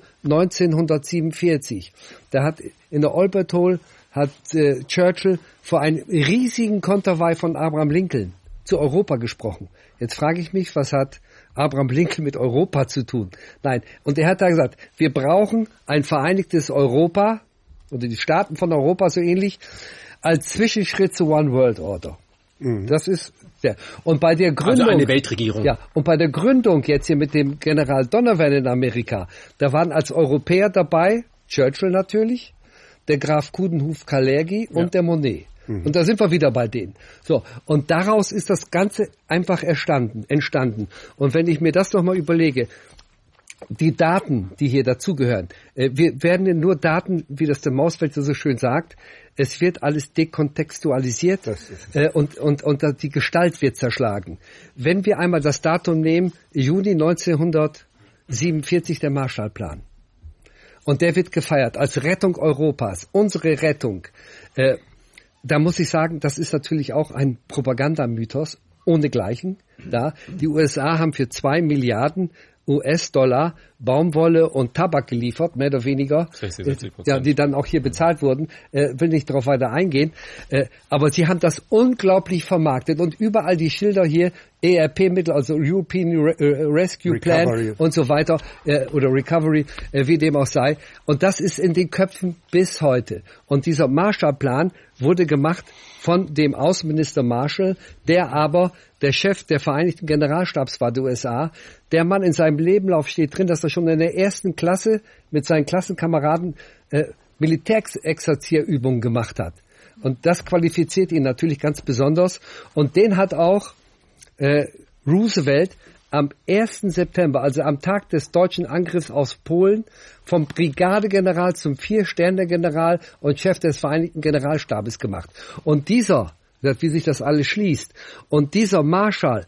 1947. In der Albert Hall hat Churchill vor einem riesigen Konterwei von Abraham Lincoln zu Europa gesprochen. Jetzt frage ich mich, was hat Abraham Lincoln mit Europa zu tun? Nein, und er hat da gesagt, wir brauchen ein vereinigtes Europa, oder die Staaten von Europa so ähnlich, als Zwischenschritt zur One World Order. Das ist der. Und bei der Gründung, also eine Weltregierung. Ja, und bei der Gründung jetzt hier mit dem General Donovan in Amerika, da waren als Europäer dabei, Churchill natürlich, der Graf Coudenhove-Kalergi und der Monnet. Und da sind wir wieder bei denen. So, und daraus ist das Ganze einfach entstanden. Und wenn ich mir das nochmal überlege, die Daten, die hier dazugehören, wir werden nur Daten, wie das der Mausfeld so schön sagt, es wird alles dekontextualisiert und die Gestalt wird zerschlagen. Wenn wir einmal das Datum nehmen, Juni 1947, der Marshallplan. Und der wird gefeiert als Rettung Europas, unsere Rettung. Da muss ich sagen, das ist natürlich auch ein Propagandamythos ohnegleichen. Da die USA haben für 2 Milliarden US-Dollar Baumwolle und Tabak geliefert, mehr oder weniger, 60-70%. Ja, die dann auch hier bezahlt wurden. Will nicht darauf weiter eingehen. Aber sie haben das unglaublich vermarktet und überall die Schilder hier, ERP-Mittel, also European Rescue Plan Recovery. Und so weiter, oder Recovery, wie dem auch sei. Und das ist in den Köpfen bis heute. Und dieser Marshallplan wurde gemacht von dem Außenminister Marshall, der aber der Chef der Vereinigten Generalstabs war, der USA. Der Mann in seinem Lebenslauf steht drin, dass er schon in der 1. Klasse mit seinen Klassenkameraden Militärexerzierübungen gemacht hat. Und das qualifiziert ihn natürlich ganz besonders. Und den hat auch Roosevelt am 1. September, also am Tag des deutschen Angriffs aus Polen, vom Brigadegeneral zum 4-Sterne-General und Chef des Vereinigten Generalstabes gemacht. Und dieser, wie sich das alles schließt, und dieser Marschall,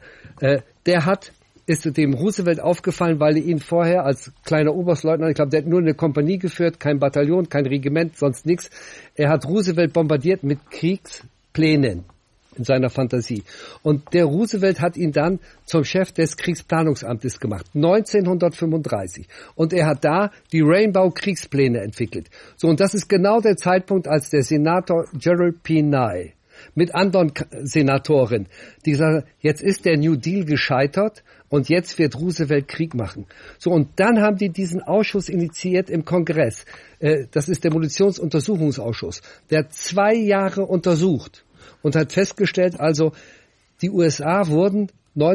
ist dem Roosevelt aufgefallen, weil er ihn vorher als kleiner Oberstleutnant, ich glaube, der hat nur eine Kompanie geführt, kein Bataillon, kein Regiment, sonst nichts. Er hat Roosevelt bombardiert mit Kriegsplänen in seiner Fantasie. Und der Roosevelt hat ihn dann zum Chef des Kriegsplanungsamtes gemacht, 1935. Und er hat da die Rainbow-Kriegspläne entwickelt. So, und das ist genau der Zeitpunkt, als der Senator Gerald P. Nye mit anderen Senatoren, die sagen, jetzt ist der New Deal gescheitert und jetzt wird Roosevelt Krieg machen. So, und dann haben die diesen Ausschuss initiiert im Kongress. Das ist der Munitionsuntersuchungsausschuss. Der hat 2 Jahre untersucht und hat festgestellt, also die USA wurden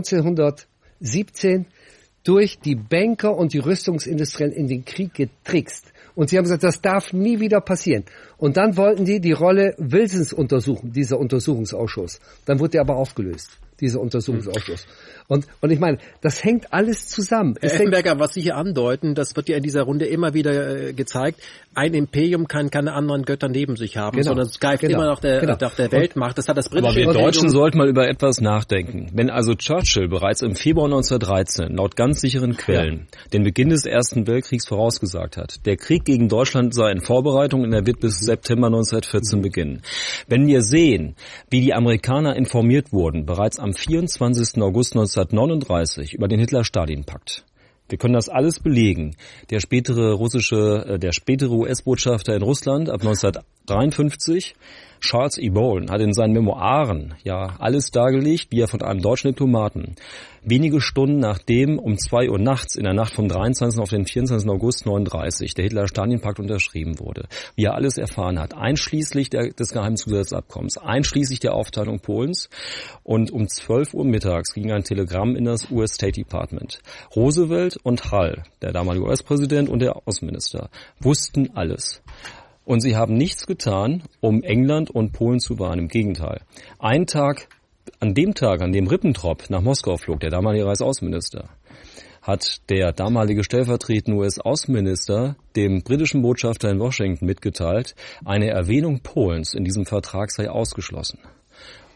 1917 durch die Banker und die Rüstungsindustrien in den Krieg getrickst. Und sie haben gesagt, das darf nie wieder passieren. Und dann wollten die Rolle Wilsons untersuchen, dieser Untersuchungsausschuss. Dann wurde der aber aufgelöst, dieser Untersuchungsausschuss. Und ich meine, das hängt alles zusammen. Herr Effenberger, was Sie hier andeuten, das wird ja in dieser Runde immer wieder gezeigt, ein Imperium kann keine anderen Götter neben sich haben, sondern es greift immer nach der Weltmacht. Das hat das britische Aber wir Deutschen sollten mal über etwas nachdenken. Wenn also Churchill bereits im Februar 1913 laut ganz sicheren Quellen den Beginn des Ersten Weltkriegs vorausgesagt hat, der Krieg gegen Deutschland sei in Vorbereitung und er wird bis September 1914 beginnen. Wenn wir sehen, wie die Amerikaner informiert wurden, bereits am 24. August 1939 über den Hitler-Stalin-Pakt. Wir können das alles belegen. Der spätere US-Botschafter in Russland ab 1953, Charles E. Bowen, hat in seinen Memoiren ja alles dargelegt, wie er von einem deutschen Diplomaten wenige Stunden nachdem um 2 Uhr nachts in der Nacht vom 23. auf den 24. August 1939 der Hitler-Stalin-Pakt unterschrieben wurde, wie er alles erfahren hat, einschließlich des Geheimzusatzabkommens, einschließlich der Aufteilung Polens. Und um 12 Uhr mittags ging ein Telegramm in das US State Department. Roosevelt und Hull, der damalige US-Präsident und der Außenminister, wussten alles. Und sie haben nichts getan, um England und Polen zu warnen. Im Gegenteil. An dem Tag, an dem Ribbentrop nach Moskau flog, der damalige Reichsaußenminister, hat der damalige stellvertretende US-Außenminister dem britischen Botschafter in Washington mitgeteilt, eine Erwähnung Polens in diesem Vertrag sei ausgeschlossen.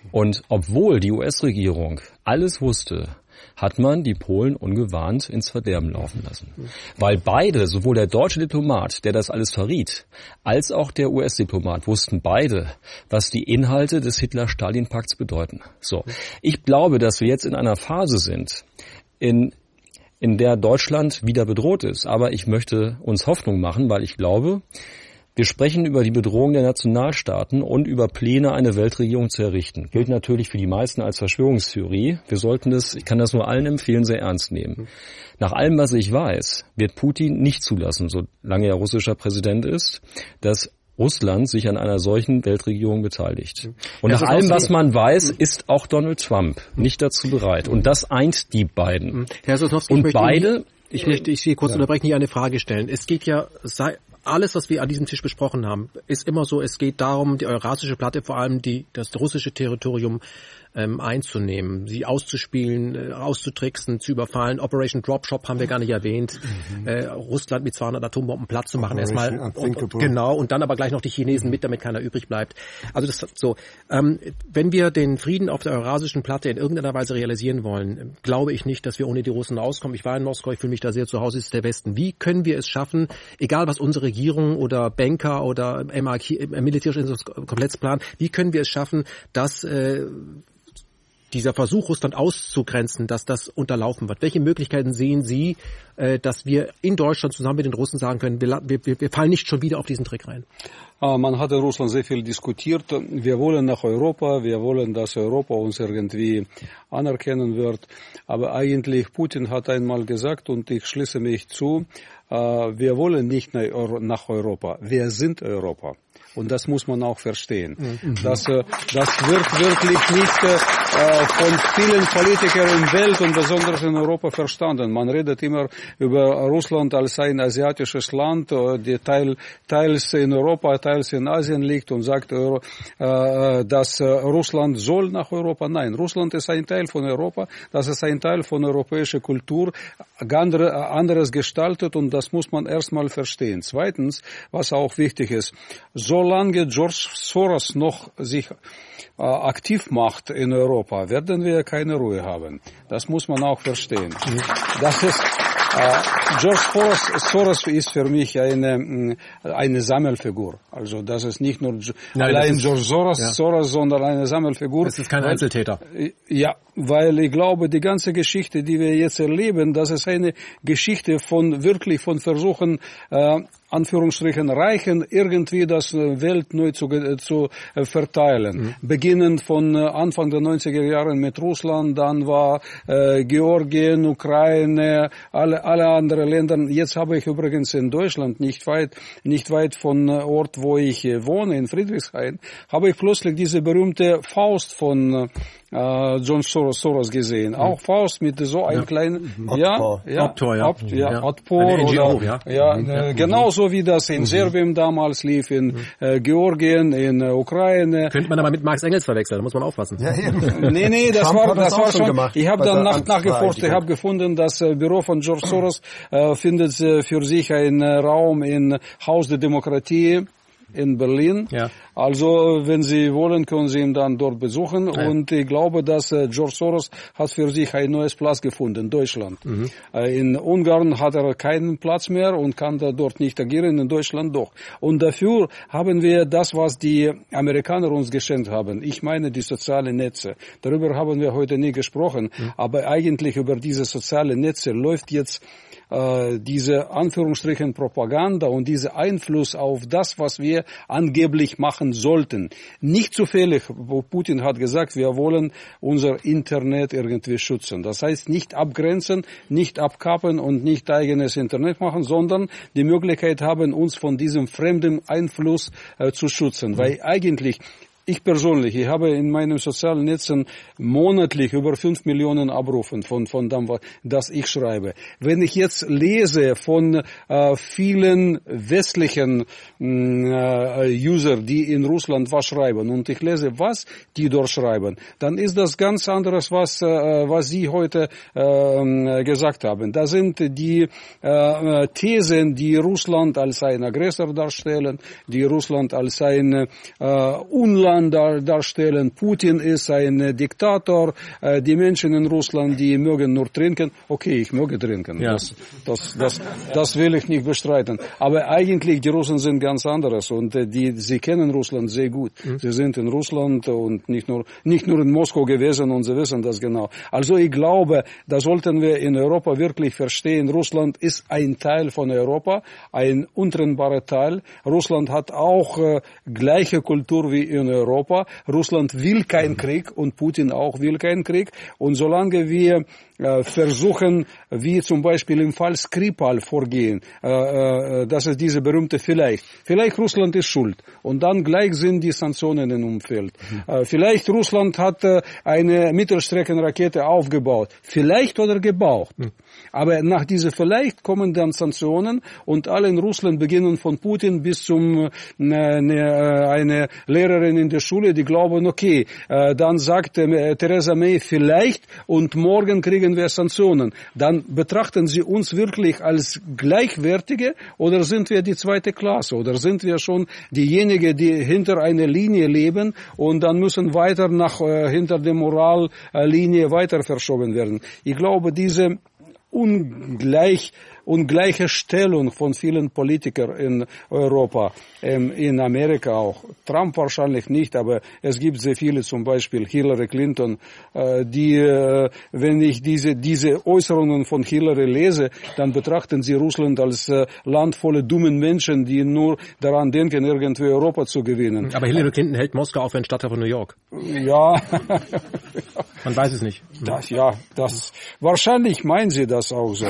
Und obwohl die US-Regierung alles wusste, hat man die Polen ungewarnt ins Verderben laufen lassen. Weil beide, sowohl der deutsche Diplomat, der das alles verriet, als auch der US-Diplomat wussten beide, was die Inhalte des Hitler-Stalin-Pakts bedeuten. So, ich glaube, dass wir jetzt in einer Phase sind, in der Deutschland wieder bedroht ist. Aber ich möchte uns Hoffnung machen, weil ich glaube, wir sprechen über die Bedrohung der Nationalstaaten und über Pläne, eine Weltregierung zu errichten. Gilt natürlich für die meisten als Verschwörungstheorie. Wir sollten es, ich kann das nur allen empfehlen, sehr ernst nehmen. Nach allem, was ich weiß, wird Putin nicht zulassen, solange er russischer Präsident ist, dass Russland sich an einer solchen Weltregierung beteiligt. Und nach allem, was man weiß, ist auch Donald Trump nicht dazu bereit. Und das eint die beiden. Herr Sosnowski, und beide... Ich möchte Sie kurz unterbrechen, hier eine Frage stellen. Es geht ja, alles, was wir an diesem Tisch besprochen haben, ist immer so, es geht darum, die Eurasische Platte, vor allem das russische Territorium einzunehmen, sie auszuspielen, auszutricksen, zu überfallen. Operation Dropshop haben wir gar nicht erwähnt. Russland mit 200 Atombomben Platz zu machen erstmal. Genau, und dann aber gleich noch die Chinesen mit, damit keiner übrig bleibt. Also das so. Wenn wir den Frieden auf der Eurasischen Platte in irgendeiner Weise realisieren wollen, glaube ich nicht, dass wir ohne die Russen auskommen. Ich war in Moskau, ich fühle mich da sehr zu Hause, ist der Westen. Wie können wir es schaffen, egal was unsere Regierung oder Banker oder militärisches Komplettsplan, wie können wir es schaffen, dass dieser Versuch, Russland auszugrenzen, dass das unterlaufen wird? Welche Möglichkeiten sehen Sie, dass wir in Deutschland zusammen mit den Russen sagen können, wir fallen nicht schon wieder auf diesen Trick rein? Man hat in Russland sehr viel diskutiert. Wir wollen nach Europa, wir wollen, dass Europa uns irgendwie anerkennen wird. Aber eigentlich, Putin hat einmal gesagt, und ich schließe mich zu, wir wollen nicht nach Europa, wir sind Europa. Und das muss man auch verstehen. Das wird wirklich nicht von vielen Politikern in der Welt und besonders in Europa verstanden. Man redet immer über Russland als ein asiatisches Land, die teils in Europa, teils in Asien liegt und sagt, dass Russland soll nach Europa. Nein, Russland ist ein Teil von Europa, das ist ein Teil von europäischer Kultur, anderes gestaltet, und das muss man erstmal verstehen. Zweitens, was auch wichtig ist, solange George Soros noch sich aktiv macht in Europa, werden wir keine Ruhe haben. Das muss man auch verstehen. Das ist George Soros ist für mich eine Sammelfigur. Also das ist nicht nur allein George Soros, sondern eine Sammelfigur. Das ist kein Einzeltäter. Ja, weil ich glaube, die ganze Geschichte, die wir jetzt erleben, das ist eine Geschichte von Versuchen, Anführungsstrichen Reichen, irgendwie das Welt neu zu verteilen. Beginnend von Anfang der 90er Jahre mit Russland, dann war Georgien, Ukraine, alle andere Länder. Jetzt habe ich übrigens in Deutschland, nicht weit von Ort, wo ich wohne, in Friedrichshain, habe ich plötzlich diese berühmte Faust von John Soros gesehen. Auch Faust mit so einem kleinen Otpor, genauso wie das in Serbien damals lief, in Georgien, in Ukraine. Könnte man aber mit Marx Engels verwechseln, da muss man aufpassen. Nee, das war schon gemacht. Ich habe dann nachgeforscht, ich habe gefunden, das Büro von George Soros findet für sich einen Raum im Haus der Demokratie in Berlin. Ja. Also, wenn Sie wollen, können Sie ihn dann dort besuchen. Ja. Und ich glaube, dass George Soros hat für sich ein neues Platz gefunden, Deutschland. In Ungarn hat er keinen Platz mehr und kann da dort nicht agieren, in Deutschland doch. Und dafür haben wir das, was die Amerikaner uns geschenkt haben. Ich meine die sozialen Netze. Darüber haben wir heute nie gesprochen. Aber eigentlich über diese sozialen Netze läuft jetzt diese Anführungsstrichen Propaganda und dieser Einfluss auf das, was wir angeblich machen sollten. Nicht zufällig, wo Putin hat gesagt, wir wollen unser Internet irgendwie schützen. Das heißt, nicht abgrenzen, nicht abkappen und nicht eigenes Internet machen, sondern die Möglichkeit haben, uns von diesem fremden Einfluss zu schützen. Weil eigentlich ich persönlich, ich habe in meinen sozialen Netzen monatlich über 5 Millionen Abrufen von dem, das ich schreibe. Wenn ich jetzt lese von vielen westlichen User, die in Russland was schreiben, und ich lese, was die dort schreiben, dann ist das ganz anderes, was Sie heute gesagt haben. Da sind die Thesen, die Russland als ein Aggressor darstellen, die Russland als ein Unland Tyrann darstellen. Putin ist ein Diktator. Die Menschen in Russland, die mögen nur trinken. Okay, ich möge trinken. Ja. Das will ich nicht bestreiten. Aber eigentlich, die Russen sind ganz anderes und sie kennen Russland sehr gut. Sie sind in Russland und nicht nur in Moskau gewesen und sie wissen das genau. Also ich glaube, da sollten wir in Europa wirklich verstehen, Russland ist ein Teil von Europa, ein untrennbarer Teil. Russland hat auch gleiche Kultur wie in Europa. Russland will keinen Krieg und Putin auch will keinen Krieg. Und solange wir versuchen, wie zum Beispiel im Fall Skripal vorgehen, das ist diese berühmte vielleicht Russland ist schuld und dann gleich sind die Sanktionen im Umfeld. Vielleicht Russland hat eine Mittelstreckenrakete aufgebaut, vielleicht oder gebaut. Aber nach dieser vielleicht kommen dann Sanktionen und alle in Russland beginnen von Putin bis zum eine Lehrerin in der Schule, die glauben, okay, dann sagt Theresa May vielleicht und morgen kriegen wir Sanktionen. Dann betrachten sie uns wirklich als Gleichwertige oder sind wir die zweite Klasse oder sind wir schon diejenigen, die hinter einer Linie leben und dann müssen weiter hinter der Morallinie weiter verschoben werden. Ich glaube, diese ungleiche Stellung von vielen Politikern in Europa, in Amerika auch. Trump wahrscheinlich nicht, aber es gibt sehr viele, zum Beispiel Hillary Clinton, die, wenn ich diese Äußerungen von Hillary lese, dann betrachten sie Russland als Land voller dummen Menschen, die nur daran denken, irgendwie Europa zu gewinnen. Aber Hillary Clinton hält Moskau auf ein Stadtteil von New York. Ja. Man weiß es nicht. Wahrscheinlich meinen sie das auch so.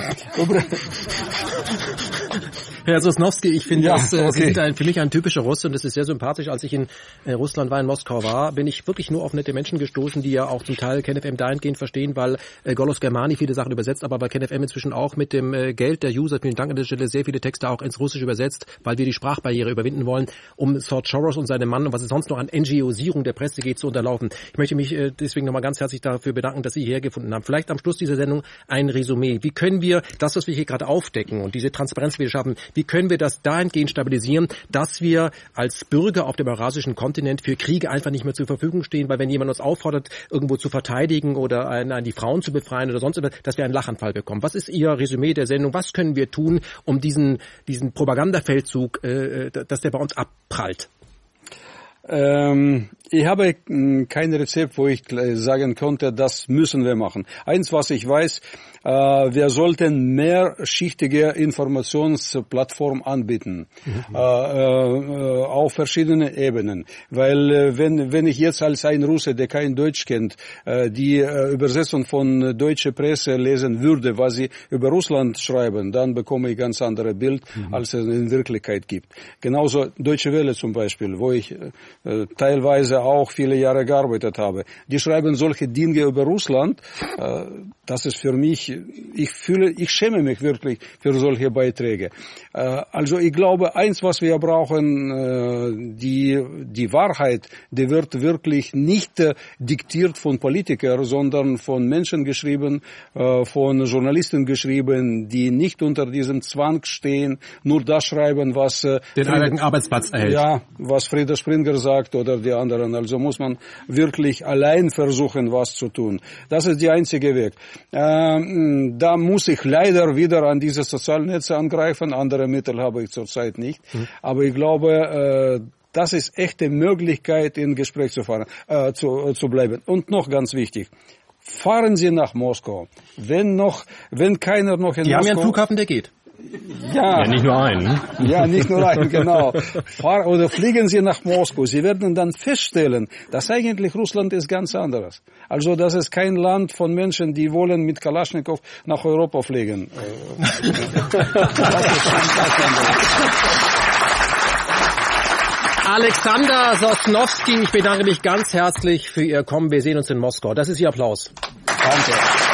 Herr Sosnowski, ich finde, Sie sind für mich ein typischer Russe und es ist sehr sympathisch. Als ich in Russland war, in Moskau war, bin ich wirklich nur auf nette Menschen gestoßen, die ja auch zum Teil KenFM dahingehend verstehen, weil Golos Germani viele Sachen übersetzt, aber bei KenFM inzwischen auch mit dem Geld der User, vielen Dank an der Stelle, sehr viele Texte auch ins Russische übersetzt, weil wir die Sprachbarriere überwinden wollen, um George Soros und seinem Mann und was es sonst noch an NGOsierung der Presse geht, zu unterlaufen. Ich möchte mich deswegen nochmal ganz herzlich dafür bedanken, dass Sie hierher gefunden haben. Vielleicht am Schluss dieser Sendung ein Resümee. Wie können wir das, was wir hier gerade aufdecken und diese Transparenz, die wir schaffen, wie können wir das dahingehend stabilisieren, dass wir als Bürger auf dem eurasischen Kontinent für Kriege einfach nicht mehr zur Verfügung stehen, weil wenn jemand uns auffordert, irgendwo zu verteidigen oder die Frauen zu befreien oder sonst etwas, dass wir einen Lachanfall bekommen. Was ist Ihr Resümee der Sendung? Was können wir tun, um diesen Propagandafeldzug, dass der bei uns abprallt? Ich habe kein Rezept, wo ich sagen konnte, das müssen wir machen. Eins, was ich weiß, wir sollten mehrschichtige Informationsplattformen anbieten, auf verschiedenen Ebenen. Weil wenn ich jetzt als ein Russe, der kein Deutsch kennt, die Übersetzung von deutscher Presse lesen würde, was sie über Russland schreiben, dann bekomme ich ganz andere Bild, als es in Wirklichkeit gibt. Genauso Deutsche Welle zum Beispiel, wo ich teilweise auch viele Jahre gearbeitet habe. Die schreiben solche Dinge über Russland. Das ist für mich, ich schäme mich wirklich für solche Beiträge. Also ich glaube, eins, was wir brauchen, die Wahrheit, die wird wirklich nicht diktiert von Politikern, sondern von Menschen geschrieben, von Journalisten geschrieben, die nicht unter diesem Zwang stehen, nur das schreiben, was den eigenen Arbeitsplatz erhält. Ja, was Frieder Springer sagt oder die anderen. Also muss man wirklich allein versuchen, was zu tun. Das ist der einzige Weg. Da muss ich leider wieder an diese sozialen Netze angreifen. Andere Mittel habe ich zurzeit nicht. Aber ich glaube, das ist echte Möglichkeit, in Gespräch zu fahren, zu bleiben. Und noch ganz wichtig. Fahren Sie nach Moskau. Wenn keiner noch in Moskau... Die haben ja einen Flughafen, der geht. Ja, nicht nur einen. Ja, nicht nur einen, genau. Oder fliegen Sie nach Moskau. Sie werden dann feststellen, dass eigentlich Russland ist ganz anderes. Also das ist kein Land von Menschen, die wollen mit Kalaschnikow nach Europa fliegen. Das ist ganz anders. Alexander Sosnowski, ich bedanke mich ganz herzlich für Ihr Kommen. Wir sehen uns in Moskau. Das ist Ihr Applaus. Danke.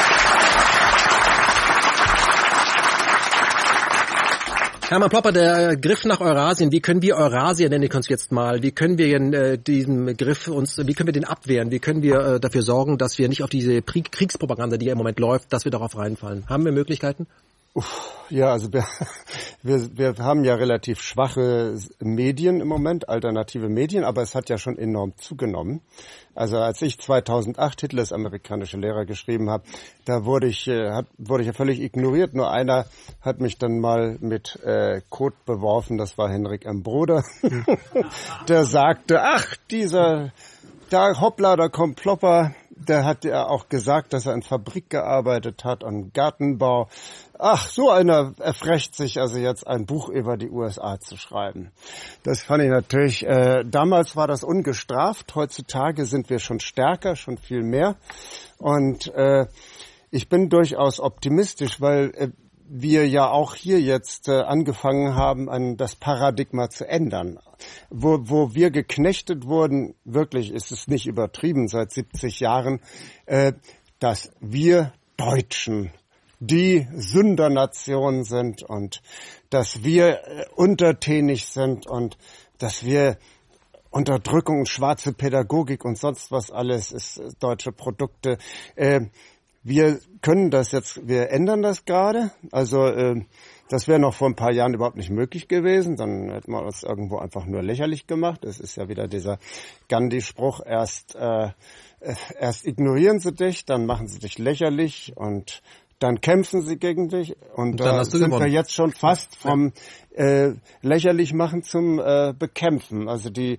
Hermann Plopper, der Griff nach Eurasien, wie können wir Eurasien, nenne ich uns jetzt mal, wie können wir diesen Griff wie können wir den abwehren, wie können wir dafür sorgen, dass wir nicht auf diese Kriegspropaganda, die ja im Moment läuft, dass wir darauf reinfallen? Haben wir Möglichkeiten? Ja, also wir haben ja relativ schwache Medien im Moment, alternative Medien, aber es hat ja schon enorm zugenommen. Also als ich 2008 Hitlers amerikanische Lehrer geschrieben habe, da wurde ich ja völlig ignoriert. Nur einer hat mich dann mal mit Code beworfen, das war Henrik M. Broder. Der sagte, ach, da hoppla, da kommt Plopper. Der hat ja auch gesagt, dass er in Fabrik gearbeitet hat, an Gartenbau. Ach, so einer erfrecht sich also jetzt ein Buch über die USA zu schreiben. Das fand ich natürlich, damals war das ungestraft. Heutzutage sind wir schon stärker, schon viel mehr. Und ich bin durchaus optimistisch, weil wir ja auch hier jetzt angefangen haben, das Paradigma zu ändern. Wo wir geknechtet wurden, wirklich ist es nicht übertrieben, seit 70 Jahren, dass wir Deutschen die Sündernation sind und dass wir untertänig sind und dass wir Unterdrückung und schwarze Pädagogik und sonst was alles ist, deutsche Produkte. Wir können das jetzt, wir ändern das gerade. Also das wäre noch vor ein paar Jahren überhaupt nicht möglich gewesen. Dann hätten wir uns irgendwo einfach nur lächerlich gemacht. Das ist ja wieder dieser Gandhi-Spruch, erst ignorieren sie dich, dann machen sie dich lächerlich und dann kämpfen sie gegen dich. Und da sind wir jetzt schon fast vom lächerlich machen zum Bekämpfen. Also die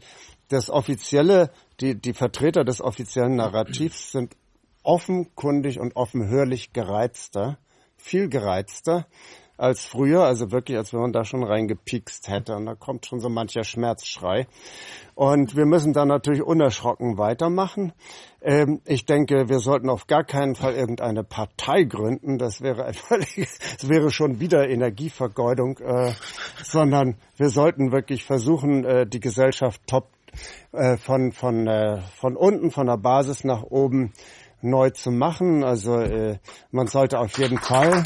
Vertreter des offiziellen Narrativs sind offenkundig und offenhörlich viel gereizter als früher, also wirklich, als wenn man da schon reingepiekst hätte. Und da kommt schon so mancher Schmerzschrei. Und wir müssen da natürlich unerschrocken weitermachen. Ich denke, wir sollten auf gar keinen Fall irgendeine Partei gründen. Das wäre schon wieder Energievergeudung, sondern wir sollten wirklich versuchen, die Gesellschaft von unten, von der Basis nach oben neu zu machen. Also man sollte auf jeden Fall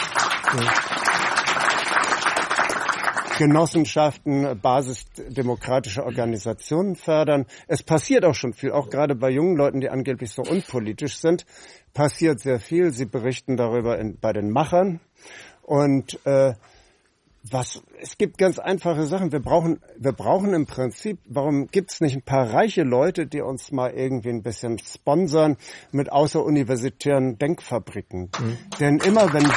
Genossenschaften, basisdemokratische Organisationen fördern. Es passiert auch schon viel, auch gerade bei jungen Leuten, die angeblich so unpolitisch sind, passiert sehr viel. Sie berichten darüber bei den Machern. Und es gibt ganz einfache Sachen. Wir brauchen im Prinzip, warum gibt's nicht ein paar reiche Leute, die uns mal irgendwie ein bisschen sponsern mit außeruniversitären Denkfabriken? Denn immer wenn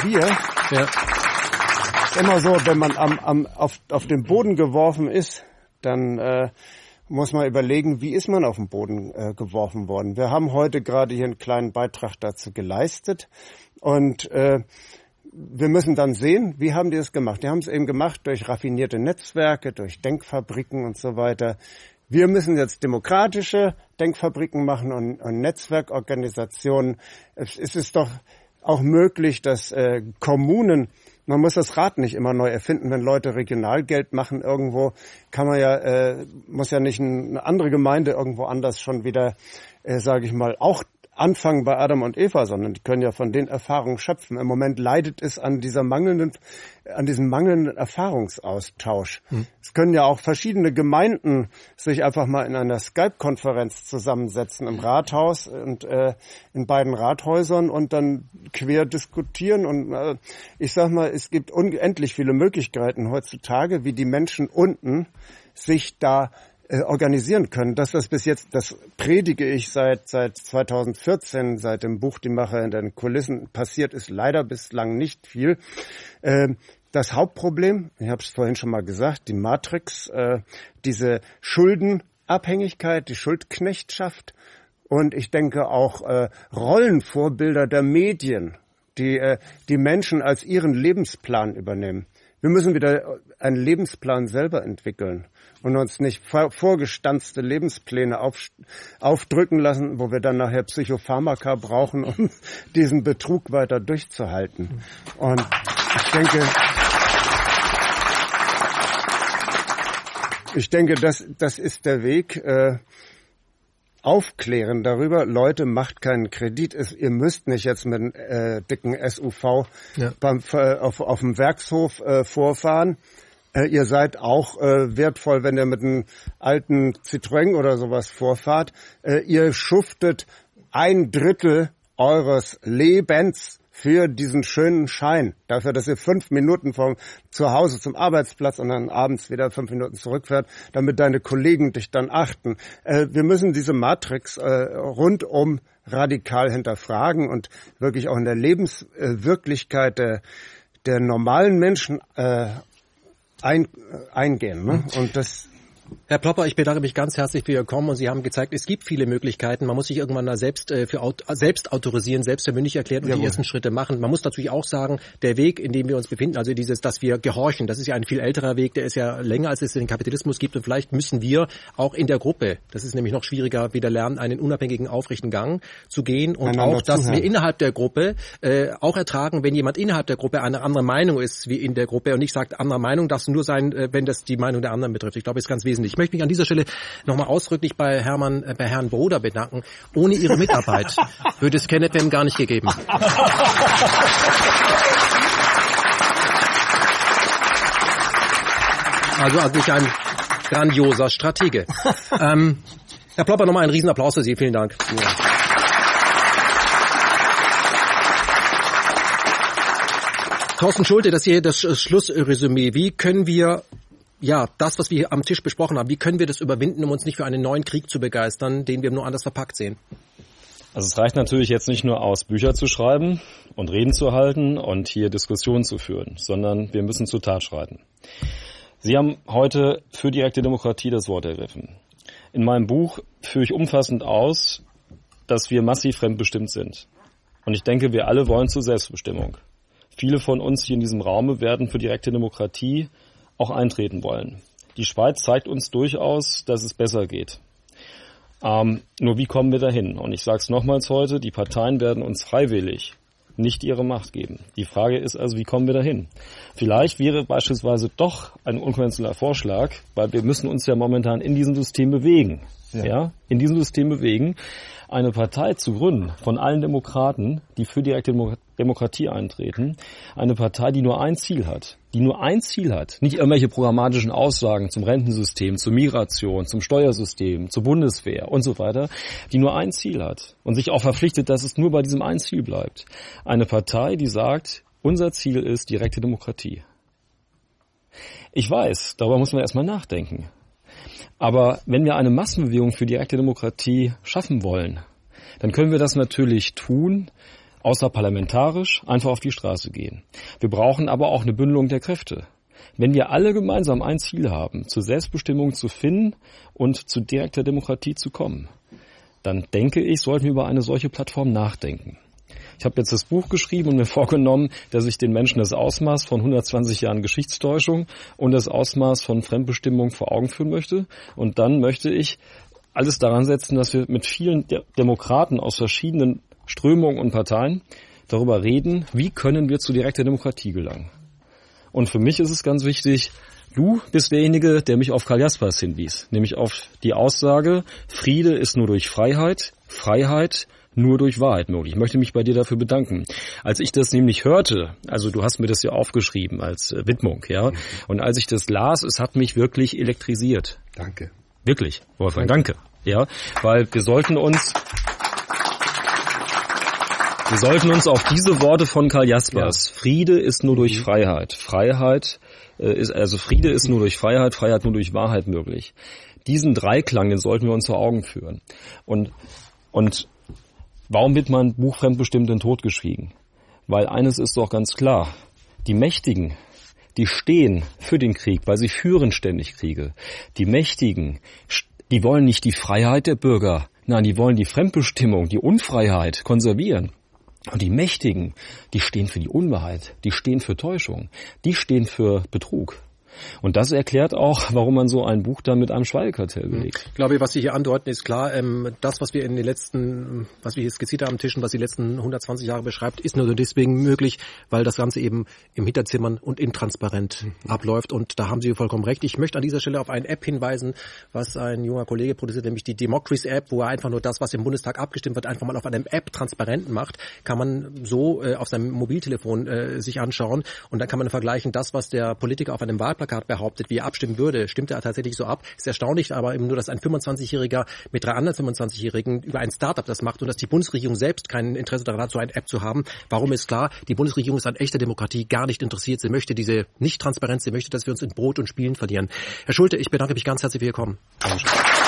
man auf den Boden geworfen ist, dann muss man überlegen, wie ist man auf den Boden geworfen worden. Wir haben heute gerade hier einen kleinen Beitrag dazu geleistet und wir müssen dann sehen, wie haben die es gemacht. Die haben es eben gemacht durch raffinierte Netzwerke, durch Denkfabriken und so weiter. Wir müssen jetzt demokratische Denkfabriken machen und Netzwerkorganisationen. Es ist doch auch möglich, dass Kommunen, man muss das Rad nicht immer neu erfinden, wenn Leute Regionalgeld machen irgendwo, muss ja nicht eine andere Gemeinde irgendwo anders schon wieder, sage ich mal, auch anfangen bei Adam und Eva, sondern die können ja von den Erfahrungen schöpfen. Im Moment leidet es an diesem mangelnden Erfahrungsaustausch. Es können ja auch verschiedene Gemeinden sich einfach mal in einer Skype-Konferenz zusammensetzen im Rathaus und in beiden Rathäusern und dann quer diskutieren. Und ich sag mal, es gibt unendlich viele Möglichkeiten heutzutage, wie die Menschen unten sich da organisieren können. Das bis jetzt, das predige ich seit 2014, seit dem Buch Die Macher in den Kulissen. Passiert ist leider bislang nicht viel. Das Hauptproblem, ich habe es vorhin schon mal gesagt, die Matrix, diese Schuldenabhängigkeit, die Schuldknechtschaft und ich denke auch Rollenvorbilder der Medien, die Menschen als ihren Lebensplan übernehmen. Wir müssen wieder einen Lebensplan selber entwickeln und uns nicht vorgestanzte Lebenspläne aufdrücken lassen, wo wir dann nachher Psychopharmaka brauchen, um diesen Betrug weiter durchzuhalten. Und ich denke, das ist der Weg. Aufklären darüber, Leute, macht keinen Kredit, ihr müsst nicht jetzt mit einem dicken SUV auf dem Werkshof vorfahren. Ihr seid auch wertvoll, wenn ihr mit einem alten Citroën oder sowas vorfahrt. Ihr schuftet 1/3 eures Lebens für diesen schönen Schein, dafür, dass ihr 5 Minuten vom Zuhause zum Arbeitsplatz und dann abends wieder 5 Minuten zurückfährt, damit deine Kollegen dich dann achten. Wir müssen diese Matrix rundum radikal hinterfragen und wirklich auch in der Lebenswirklichkeit der normalen Menschen eingehen. Ne? Und das Herr Plopper, ich bedanke mich ganz herzlich für Ihr Kommen und Sie haben gezeigt, es gibt viele Möglichkeiten. Man muss sich irgendwann da selbst autorisieren, selbst für mündig erklären und die ersten Schritte machen. Man muss natürlich auch sagen, der Weg, in dem wir uns befinden, also dass wir gehorchen, das ist ja ein viel älterer Weg, der ist ja länger, als es den Kapitalismus gibt und vielleicht müssen wir auch in der Gruppe, das ist nämlich noch schwieriger, wieder lernen, einen unabhängigen, aufrechten Gang zu gehen und auch, dass wir innerhalb der Gruppe auch ertragen, wenn jemand innerhalb der Gruppe eine andere Meinung ist wie in der Gruppe und nicht sagt, andere Meinung darf nur sein, wenn das die Meinung der anderen betrifft. Ich glaube, das ist ganz wesentlich. Ich möchte mich an dieser Stelle nochmal ausdrücklich bei Herrn Broder bedanken. Ohne Ihre Mitarbeit würde es KenFM gar nicht gegeben. Also wirklich ein grandioser Stratege. Herr Plopper, nochmal einen Riesenapplaus für Sie. Vielen Dank. Ja. Thorsten Schulte, das ist hier das Schlussresümee. Wie können wir das, was wir am Tisch besprochen haben, wie können wir das überwinden, um uns nicht für einen neuen Krieg zu begeistern, den wir nur anders verpackt sehen? Also es reicht natürlich jetzt nicht nur aus, Bücher zu schreiben und Reden zu halten und hier Diskussionen zu führen, sondern wir müssen zur Tat schreiten. Sie haben heute für direkte Demokratie das Wort ergriffen. In meinem Buch führe ich umfassend aus, dass wir massiv fremdbestimmt sind. Und ich denke, wir alle wollen zur Selbstbestimmung. Viele von uns hier in diesem Raum werden für direkte Demokratie auch eintreten wollen. Die Schweiz zeigt uns durchaus, dass es besser geht. Nur wie kommen wir dahin? Und ich sage es nochmals heute, die Parteien werden uns freiwillig nicht ihre Macht geben. Die Frage ist also, wie kommen wir dahin? Vielleicht wäre beispielsweise doch ein unkonventioneller Vorschlag, weil wir müssen uns ja momentan in diesem System bewegen. Ja, in diesem System bewegen, eine Partei zu gründen von allen Demokraten, die für direkte Demokratie eintreten, eine Partei, die nur ein Ziel hat, nicht irgendwelche programmatischen Aussagen zum Rentensystem, zur Migration, zum Steuersystem, zur Bundeswehr und so weiter, die nur ein Ziel hat und sich auch verpflichtet, dass es nur bei diesem einen Ziel bleibt. Eine Partei, die sagt, unser Ziel ist direkte Demokratie. Ich weiß, darüber muss man erstmal nachdenken. Aber wenn wir eine Massenbewegung für direkte Demokratie schaffen wollen, dann können wir das natürlich tun, außerparlamentarisch, einfach auf die Straße gehen. Wir brauchen aber auch eine Bündelung der Kräfte. Wenn wir alle gemeinsam ein Ziel haben, zur Selbstbestimmung zu finden und zu direkter Demokratie zu kommen, dann denke ich, sollten wir über eine solche Plattform nachdenken. Ich habe jetzt das Buch geschrieben und mir vorgenommen, dass ich den Menschen das Ausmaß von 120 Jahren Geschichtstäuschung und das Ausmaß von Fremdbestimmung vor Augen führen möchte. Und dann möchte ich alles daran setzen, dass wir mit vielen Demokraten aus verschiedenen Strömungen und Parteien darüber reden, wie können wir zu direkter Demokratie gelangen. Und für mich ist es ganz wichtig, du bist derjenige, der mich auf Karl Jaspers hinwies, nämlich auf die Aussage, Friede ist nur durch Freiheit, Freiheit nur durch Wahrheit möglich. Ich möchte mich bei dir dafür bedanken. Als ich das nämlich hörte, also du hast mir das ja aufgeschrieben als Widmung, ja, und als ich das las, es hat mich wirklich elektrisiert. Danke. Wirklich, Wolfgang, danke. Ja, weil wir sollten uns auf diese Worte von Karl Jaspers, Friede ist nur durch Freiheit, Friede ist nur durch Freiheit, Freiheit nur durch Wahrheit möglich. Diesen Dreiklang, den sollten wir uns vor Augen führen. Und warum wird mein Buch Fremdbestimmt in Tod geschwiegen? Weil eines ist doch ganz klar, die Mächtigen, die stehen für den Krieg, weil sie führen ständig Kriege. Die Mächtigen, die wollen nicht die Freiheit der Bürger, nein, die wollen die Fremdbestimmung, die Unfreiheit konservieren. Und die Mächtigen, die stehen für die Unwahrheit, die stehen für Täuschung, die stehen für Betrug. Und das erklärt auch, warum man so ein Buch dann mit einem Schweigekartell belegt. Ich glaube, was Sie hier andeuten, ist klar, das, was wir hier skizziert haben am Tisch und was die letzten 120 Jahre beschreibt, ist nur deswegen möglich, weil das Ganze eben im Hinterzimmern und intransparent abläuft. Und da haben Sie vollkommen recht. Ich möchte an dieser Stelle auf eine App hinweisen, was ein junger Kollege produziert, nämlich die Democracy-App, wo er einfach nur das, was im Bundestag abgestimmt wird, einfach mal auf einer App transparent macht. Kann man so auf seinem Mobiltelefon sich anschauen und dann kann man vergleichen, das, was der Politiker auf einem Wahlplatz Wahlplakat behauptet, wie er abstimmen würde, stimmt er tatsächlich so ab. Ist erstaunlich, aber eben nur, dass ein 25-Jähriger mit 3 anderen 25-Jährigen über ein Startup das macht und dass die Bundesregierung selbst kein Interesse daran hat, so eine App zu haben. Warum ist klar? Die Bundesregierung ist an echter Demokratie gar nicht interessiert. Sie möchte diese Nicht-Transparenz, sie möchte, dass wir uns in Brot und Spielen verlieren. Herr Schulte, ich bedanke mich ganz herzlich für Ihr Kommen. Danke.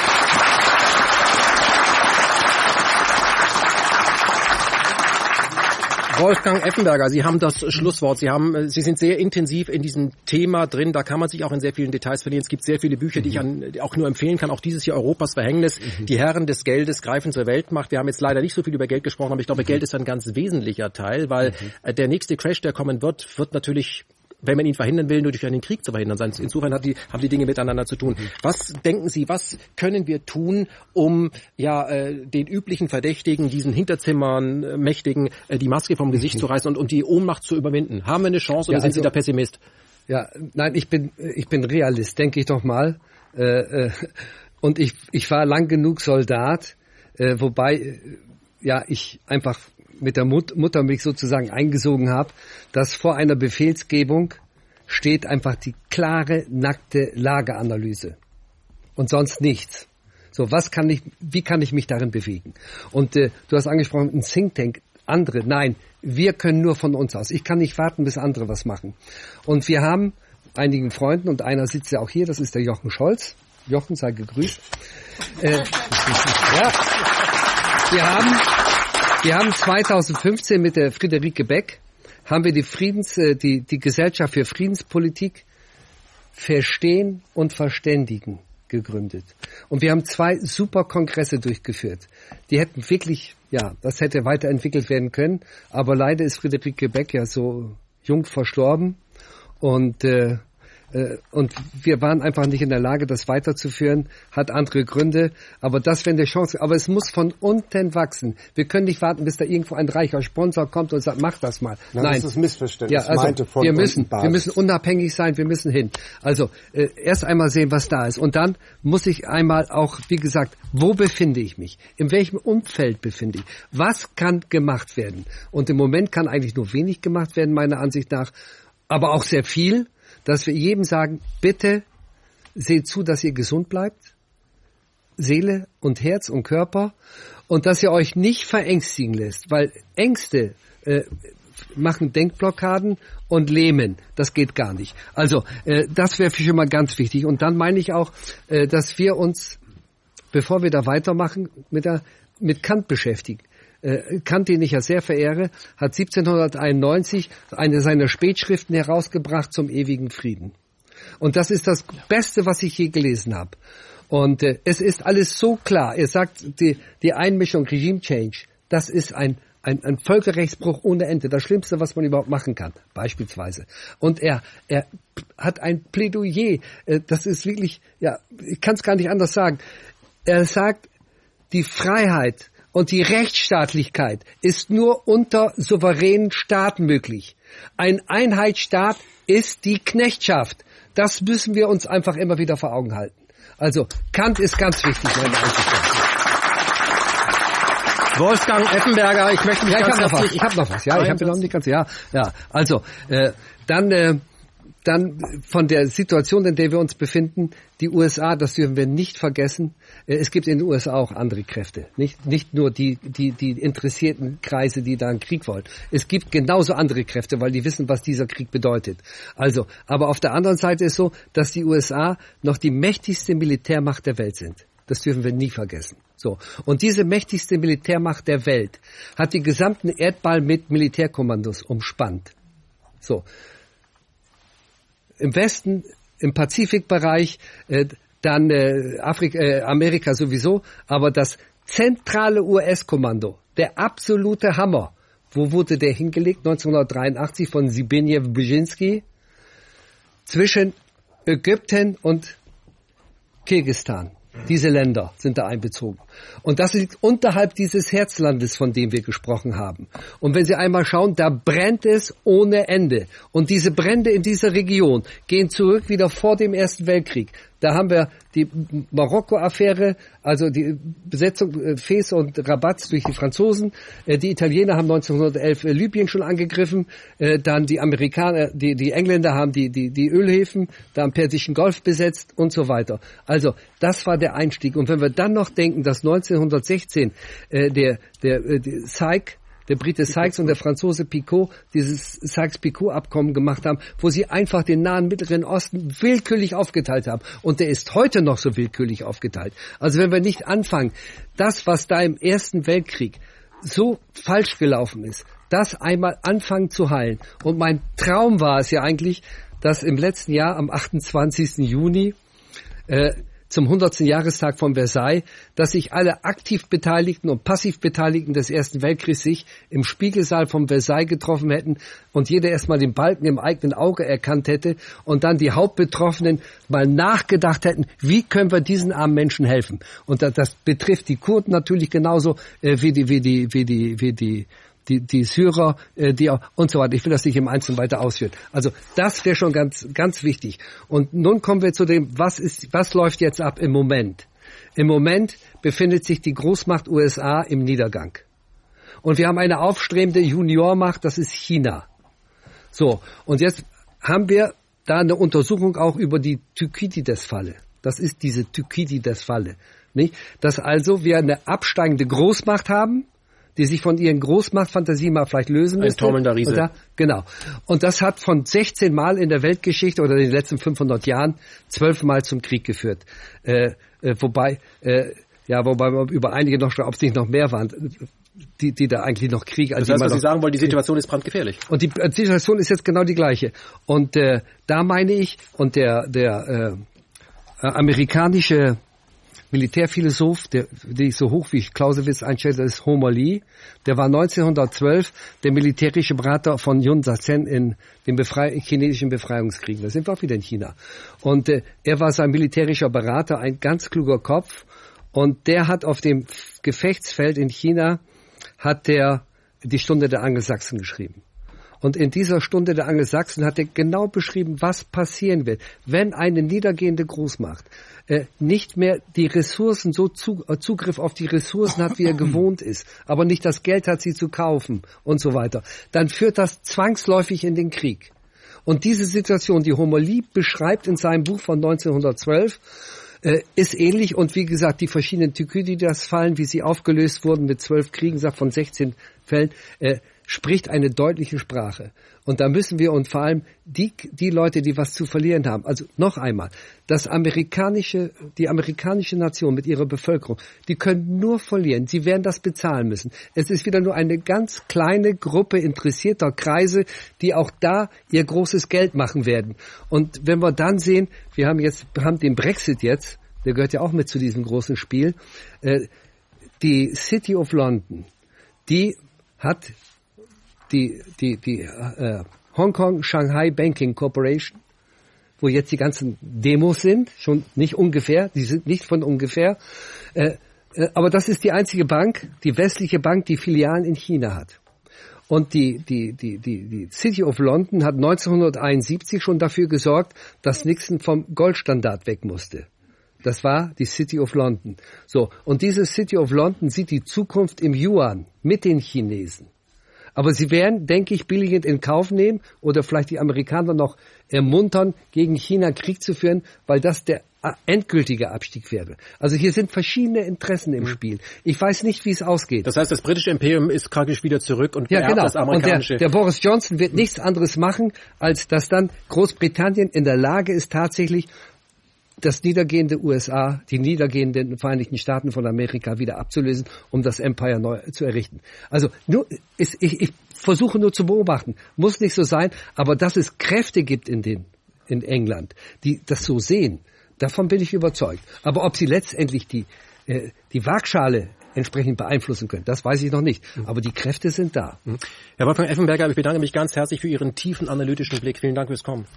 Wolfgang Effenberger, Sie haben das Schlusswort. Sie sind sehr intensiv in diesem Thema drin. Da kann man sich auch in sehr vielen Details verlieren. Es gibt sehr viele Bücher, die ich auch nur empfehlen kann. Auch dieses hier Europas Verhängnis. Die Herren des Geldes greifen zur Weltmacht. Wir haben jetzt leider nicht so viel über Geld gesprochen, aber ich glaube, Geld ist ein ganz wesentlicher Teil, weil der nächste Crash, der kommen wird natürlich, wenn man ihn verhindern will, nur durch einen Krieg zu verhindern sein. Insofern haben die Dinge miteinander zu tun. Was denken Sie, was können wir tun, um den üblichen Verdächtigen, diesen Hinterzimmern, Mächtigen, die Maske vom Gesicht zu reißen und die Ohnmacht zu überwinden? Haben wir eine Chance oder sind Sie da Pessimist? Ja, nein, ich bin Realist, denke ich doch mal. Und ich war lang genug Soldat, wobei ich einfach mit der Mutter mich sozusagen eingesogen habe, dass vor einer Befehlsgebung steht einfach die klare, nackte Lageanalyse und sonst nichts. So, wie kann ich mich darin bewegen? Und du hast angesprochen, ein Think Tank, andere, nein, wir können nur von uns aus. Ich kann nicht warten, bis andere was machen. Und wir haben einigen Freunden, und einer sitzt ja auch hier, das ist der Jochen Scholz. Jochen, sei gegrüßt. Wir haben 2015 mit der Friederike Beck haben wir die Gesellschaft für Friedenspolitik Verstehen und Verständigen gegründet. Und wir haben 2 super Kongresse durchgeführt. Die hätten wirklich, das hätte weiterentwickelt werden können. Aber leider ist Friederike Beck ja so jung verstorben. Und wir waren einfach nicht in der Lage, das weiterzuführen, hat andere Gründe, aber das wäre eine Chance. Aber es muss von unten wachsen. Wir können nicht warten, bis da irgendwo ein reicher Sponsor kommt und sagt, mach das mal. Nein. Das ist Missverständnis. Ja, also wir müssen unabhängig sein, wir müssen hin. Also erst einmal sehen, was da ist. Und dann muss ich einmal auch, wie gesagt, wo befinde ich mich? In welchem Umfeld befinde ich? Was kann gemacht werden? Und im Moment kann eigentlich nur wenig gemacht werden, meiner Ansicht nach, aber auch sehr viel, dass wir jedem sagen, bitte seht zu, dass ihr gesund bleibt, Seele und Herz und Körper, und dass ihr euch nicht verängstigen lässt, weil Ängste machen Denkblockaden und lähmen. Das geht gar nicht. Also das wäre schon mal ganz wichtig. Und dann meine ich auch, dass wir uns, bevor wir da weitermachen, mit Kant beschäftigen. Kant, den ich ja sehr verehre, hat 1791 eine seiner Spätschriften herausgebracht zum ewigen Frieden. Und das ist das Beste, was ich je gelesen habe. Und es ist alles so klar. Er sagt, die Einmischung, Regime Change, das ist ein Völkerrechtsbruch ohne Ende. Das Schlimmste, was man überhaupt machen kann, beispielsweise. Und er hat ein Plädoyer. Das ist wirklich, ich kann es gar nicht anders sagen. Er sagt, die Freiheit und die Rechtsstaatlichkeit ist nur unter souveränen Staaten möglich. Ein Einheitsstaat ist die Knechtschaft. Das müssen wir uns einfach immer wieder vor Augen halten. Also Kant ist ganz wichtig, meine Ansicht nach. Wolfgang Effenberger, ich möchte mich ganz herzlich... Ich habe noch was. Ja, ich habe noch nicht ganz... Ja. Also, dann von der Situation, in der wir uns befinden, die USA, das dürfen wir nicht vergessen. Es gibt in den USA auch andere Kräfte, nicht nur die interessierten Kreise, die da einen Krieg wollen. Es gibt genauso andere Kräfte, weil die wissen, was dieser Krieg bedeutet. Also, aber auf der anderen Seite ist so, dass die USA noch die mächtigste Militärmacht der Welt sind. Das dürfen wir nie vergessen. So. Und diese mächtigste Militärmacht der Welt hat den gesamten Erdball mit Militärkommandos umspannt. So. Im Westen, im Pazifikbereich, dann Amerika sowieso, aber das zentrale US-Kommando, der absolute Hammer, wo wurde der hingelegt? 1983 von Zbigniew Brzezinski zwischen Ägypten und Kirgisistan. Diese Länder sind da einbezogen. Und das liegt unterhalb dieses Herzlandes, von dem wir gesprochen haben. Und wenn Sie einmal schauen, da brennt es ohne Ende. Und diese Brände in dieser Region gehen zurück wieder vor dem Ersten Weltkrieg. Da haben wir die Marokko-Affäre, also die Besetzung Fez und Rabat durch die Franzosen. Die Italiener haben 1911 Libyen schon angegriffen. Dann die Amerikaner, die Engländer haben die Ölhäfen da am Persischen Golf besetzt und so weiter. Also das war der Einstieg. Und wenn wir dann noch denken, dass 1916 der Brite Sykes und der Franzose Picot dieses Sykes-Picot-Abkommen gemacht haben, wo sie einfach den nahen Mittleren Osten willkürlich aufgeteilt haben. Und der ist heute noch so willkürlich aufgeteilt. Also wenn wir nicht anfangen, das, was da im Ersten Weltkrieg so falsch gelaufen ist, das einmal anfangen zu heilen. Und mein Traum war es ja eigentlich, dass im letzten Jahr am 28. Juni zum 100. Jahrestag von Versailles, dass sich alle aktiv Beteiligten und passiv Beteiligten des Ersten Weltkriegs sich im Spiegelsaal von Versailles getroffen hätten und jeder erstmal den Balken im eigenen Auge erkannt hätte und dann die Hauptbetroffenen mal nachgedacht hätten, wie können wir diesen armen Menschen helfen? Und das betrifft die Kurden natürlich genauso wie die Syrer, die auch, und so weiter. Ich will das nicht im Einzelnen weiter ausführen. Also das wäre schon ganz, ganz wichtig. Und nun kommen wir zu dem, was läuft jetzt ab im Moment? Im Moment befindet sich die Großmacht USA im Niedergang. Und wir haben eine aufstrebende Juniormacht, das ist China. So, und jetzt haben wir da eine Untersuchung auch über die Thukydides-Falle. Das ist diese Thukydides-Falle, nicht? Dass also wir eine absteigende Großmacht haben, die sich von ihren Großmachtfantasie mal vielleicht lösen müsste. Ein taumelnder Riese. Genau. Und das hat von 16 Mal in der Weltgeschichte oder in den letzten 500 Jahren 12 Mal zum Krieg geführt. Wobei man über einige noch, ob es nicht noch mehr waren, die da eigentlich noch Krieg. Also das heißt, was Sie sagen wollen, die Situation ist brandgefährlich. Und die Situation ist jetzt genau die gleiche. Und da meine ich, und der amerikanische Militärphilosoph, der ich so hoch wie ich Clausewitz einstelle, das ist Homer Lee. Der war 1912 der militärische Berater von Yun Sen in den chinesischen Befreiungskriegen. Da sind wir auch wieder in China. Und er war sein militärischer Berater, ein ganz kluger Kopf. Und der hat auf dem Gefechtsfeld in China die Stunde der Angelsachsen geschrieben. Und in dieser Stunde der Angelsachsen hat er genau beschrieben, was passieren wird, wenn eine niedergehende Großmacht nicht mehr die Ressourcen, Zugriff auf die Ressourcen hat, wie er gewohnt ist, aber nicht das Geld hat, sie zu kaufen und so weiter. Dann führt das zwangsläufig in den Krieg. Und diese Situation, die Homer Lee beschreibt in seinem Buch von 1912, ist ähnlich. Und wie gesagt, die verschiedenen Thukydides-Fallen, wie sie aufgelöst wurden mit 12 Kriegen, sagt von 16 Fällen, spricht eine deutliche Sprache. Und da müssen wir, und vor allem die Leute, die was zu verlieren haben, also noch einmal, die amerikanische Nation mit ihrer Bevölkerung, die können nur verlieren. Sie werden das bezahlen müssen. Es ist wieder nur eine ganz kleine Gruppe interessierter Kreise, die auch da ihr großes Geld machen werden. Und wenn wir dann sehen, wir haben den Brexit jetzt, der gehört ja auch mit zu diesem großen Spiel, die City of London, die hat die Hong Kong Shanghai Banking Corporation, wo jetzt die ganzen Demos sind, schon nicht ungefähr, die sind nicht von ungefähr, aber das ist die einzige Bank, die westliche Bank, die Filialen in China hat. Und die City of London hat 1971 schon dafür gesorgt, dass Nixon vom Goldstandard weg musste. Das war die City of London. So, und diese City of London sieht die Zukunft im Yuan mit den Chinesen. Aber sie werden, denke ich, billigend in Kauf nehmen oder vielleicht die Amerikaner noch ermuntern, gegen China Krieg zu führen, weil das der endgültige Abstieg wäre. Also hier sind verschiedene Interessen im Spiel. Ich weiß nicht, wie es ausgeht. Das heißt, das britische Imperium ist praktisch wieder zurück und beerbt das amerikanische. Und der Boris Johnson wird nichts anderes machen, als dass dann Großbritannien in der Lage ist, tatsächlich das niedergehende USA, die niedergehenden Vereinigten Staaten von Amerika wieder abzulösen, um das Empire neu zu errichten. Also ich versuche nur zu beobachten, muss nicht so sein, aber dass es Kräfte gibt in England, die das so sehen, davon bin ich überzeugt. Aber ob sie letztendlich die Waagschale entsprechend beeinflussen können, das weiß ich noch nicht. Aber die Kräfte sind da. Herr Wolfgang Effenberger, ich bedanke mich ganz herzlich für Ihren tiefen analytischen Blick. Vielen Dank fürs Kommen.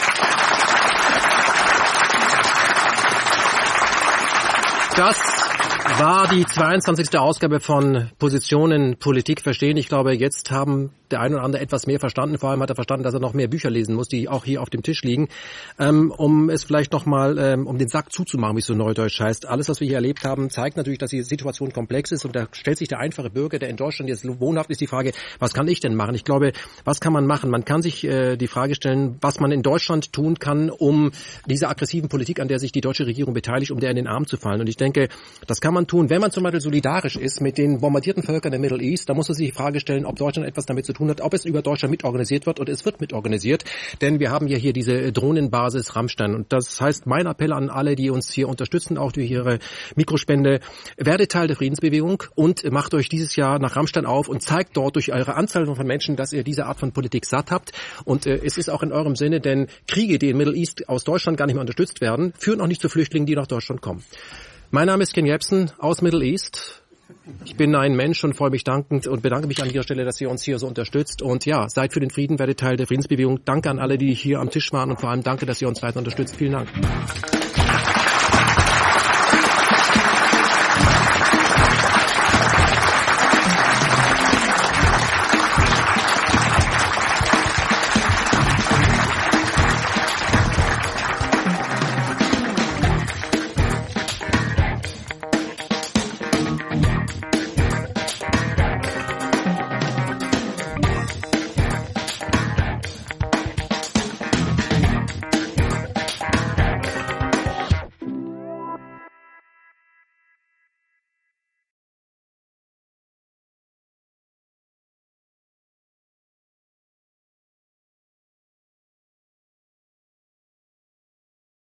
Das War die 22. Ausgabe von Positionen Politik verstehen. Ich glaube, jetzt haben der eine oder andere etwas mehr verstanden. Vor allem hat er verstanden, dass er noch mehr Bücher lesen muss, die auch hier auf dem Tisch liegen. Um es vielleicht nochmal, um den Sack zuzumachen, wie es so neudeutsch heißt. Alles, was wir hier erlebt haben, zeigt natürlich, dass die Situation komplex ist. Und da stellt sich der einfache Bürger, der in Deutschland jetzt wohnhaft ist, die Frage, was kann ich denn machen? Ich glaube, was kann man machen? Man kann sich die Frage stellen, was man in Deutschland tun kann, um diese aggressiven Politik, an der sich die deutsche Regierung beteiligt, um der in den Arm zu fallen. Und ich denke, das kann man tun, wenn man zum Beispiel solidarisch ist mit den bombardierten Völkern der Middle East. Da muss man sich die Frage stellen, ob Deutschland etwas damit zu tun hat, ob es über Deutschland mitorganisiert wird, und es wird mitorganisiert, denn wir haben ja hier diese Drohnenbasis Ramstein. Und das heißt, mein Appell an alle, die uns hier unterstützen, auch durch ihre Mikrospende: werdet Teil der Friedensbewegung und macht euch dieses Jahr nach Ramstein auf und zeigt dort durch eure Anzahl von Menschen, dass ihr diese Art von Politik satt habt. Und es ist auch in eurem Sinne, denn Kriege, die in Middle East aus Deutschland gar nicht mehr unterstützt werden, führen auch nicht zu Flüchtlingen, die nach Deutschland kommen. Mein Name ist Ken Jebsen aus Middle East. Ich bin ein Mensch und freue mich dankend und bedanke mich an dieser Stelle, dass ihr uns hier so unterstützt. Und ja, seid für den Frieden, werdet Teil der Friedensbewegung. Danke an alle, die hier am Tisch waren, und vor allem danke, dass ihr uns weiter unterstützt. Vielen Dank.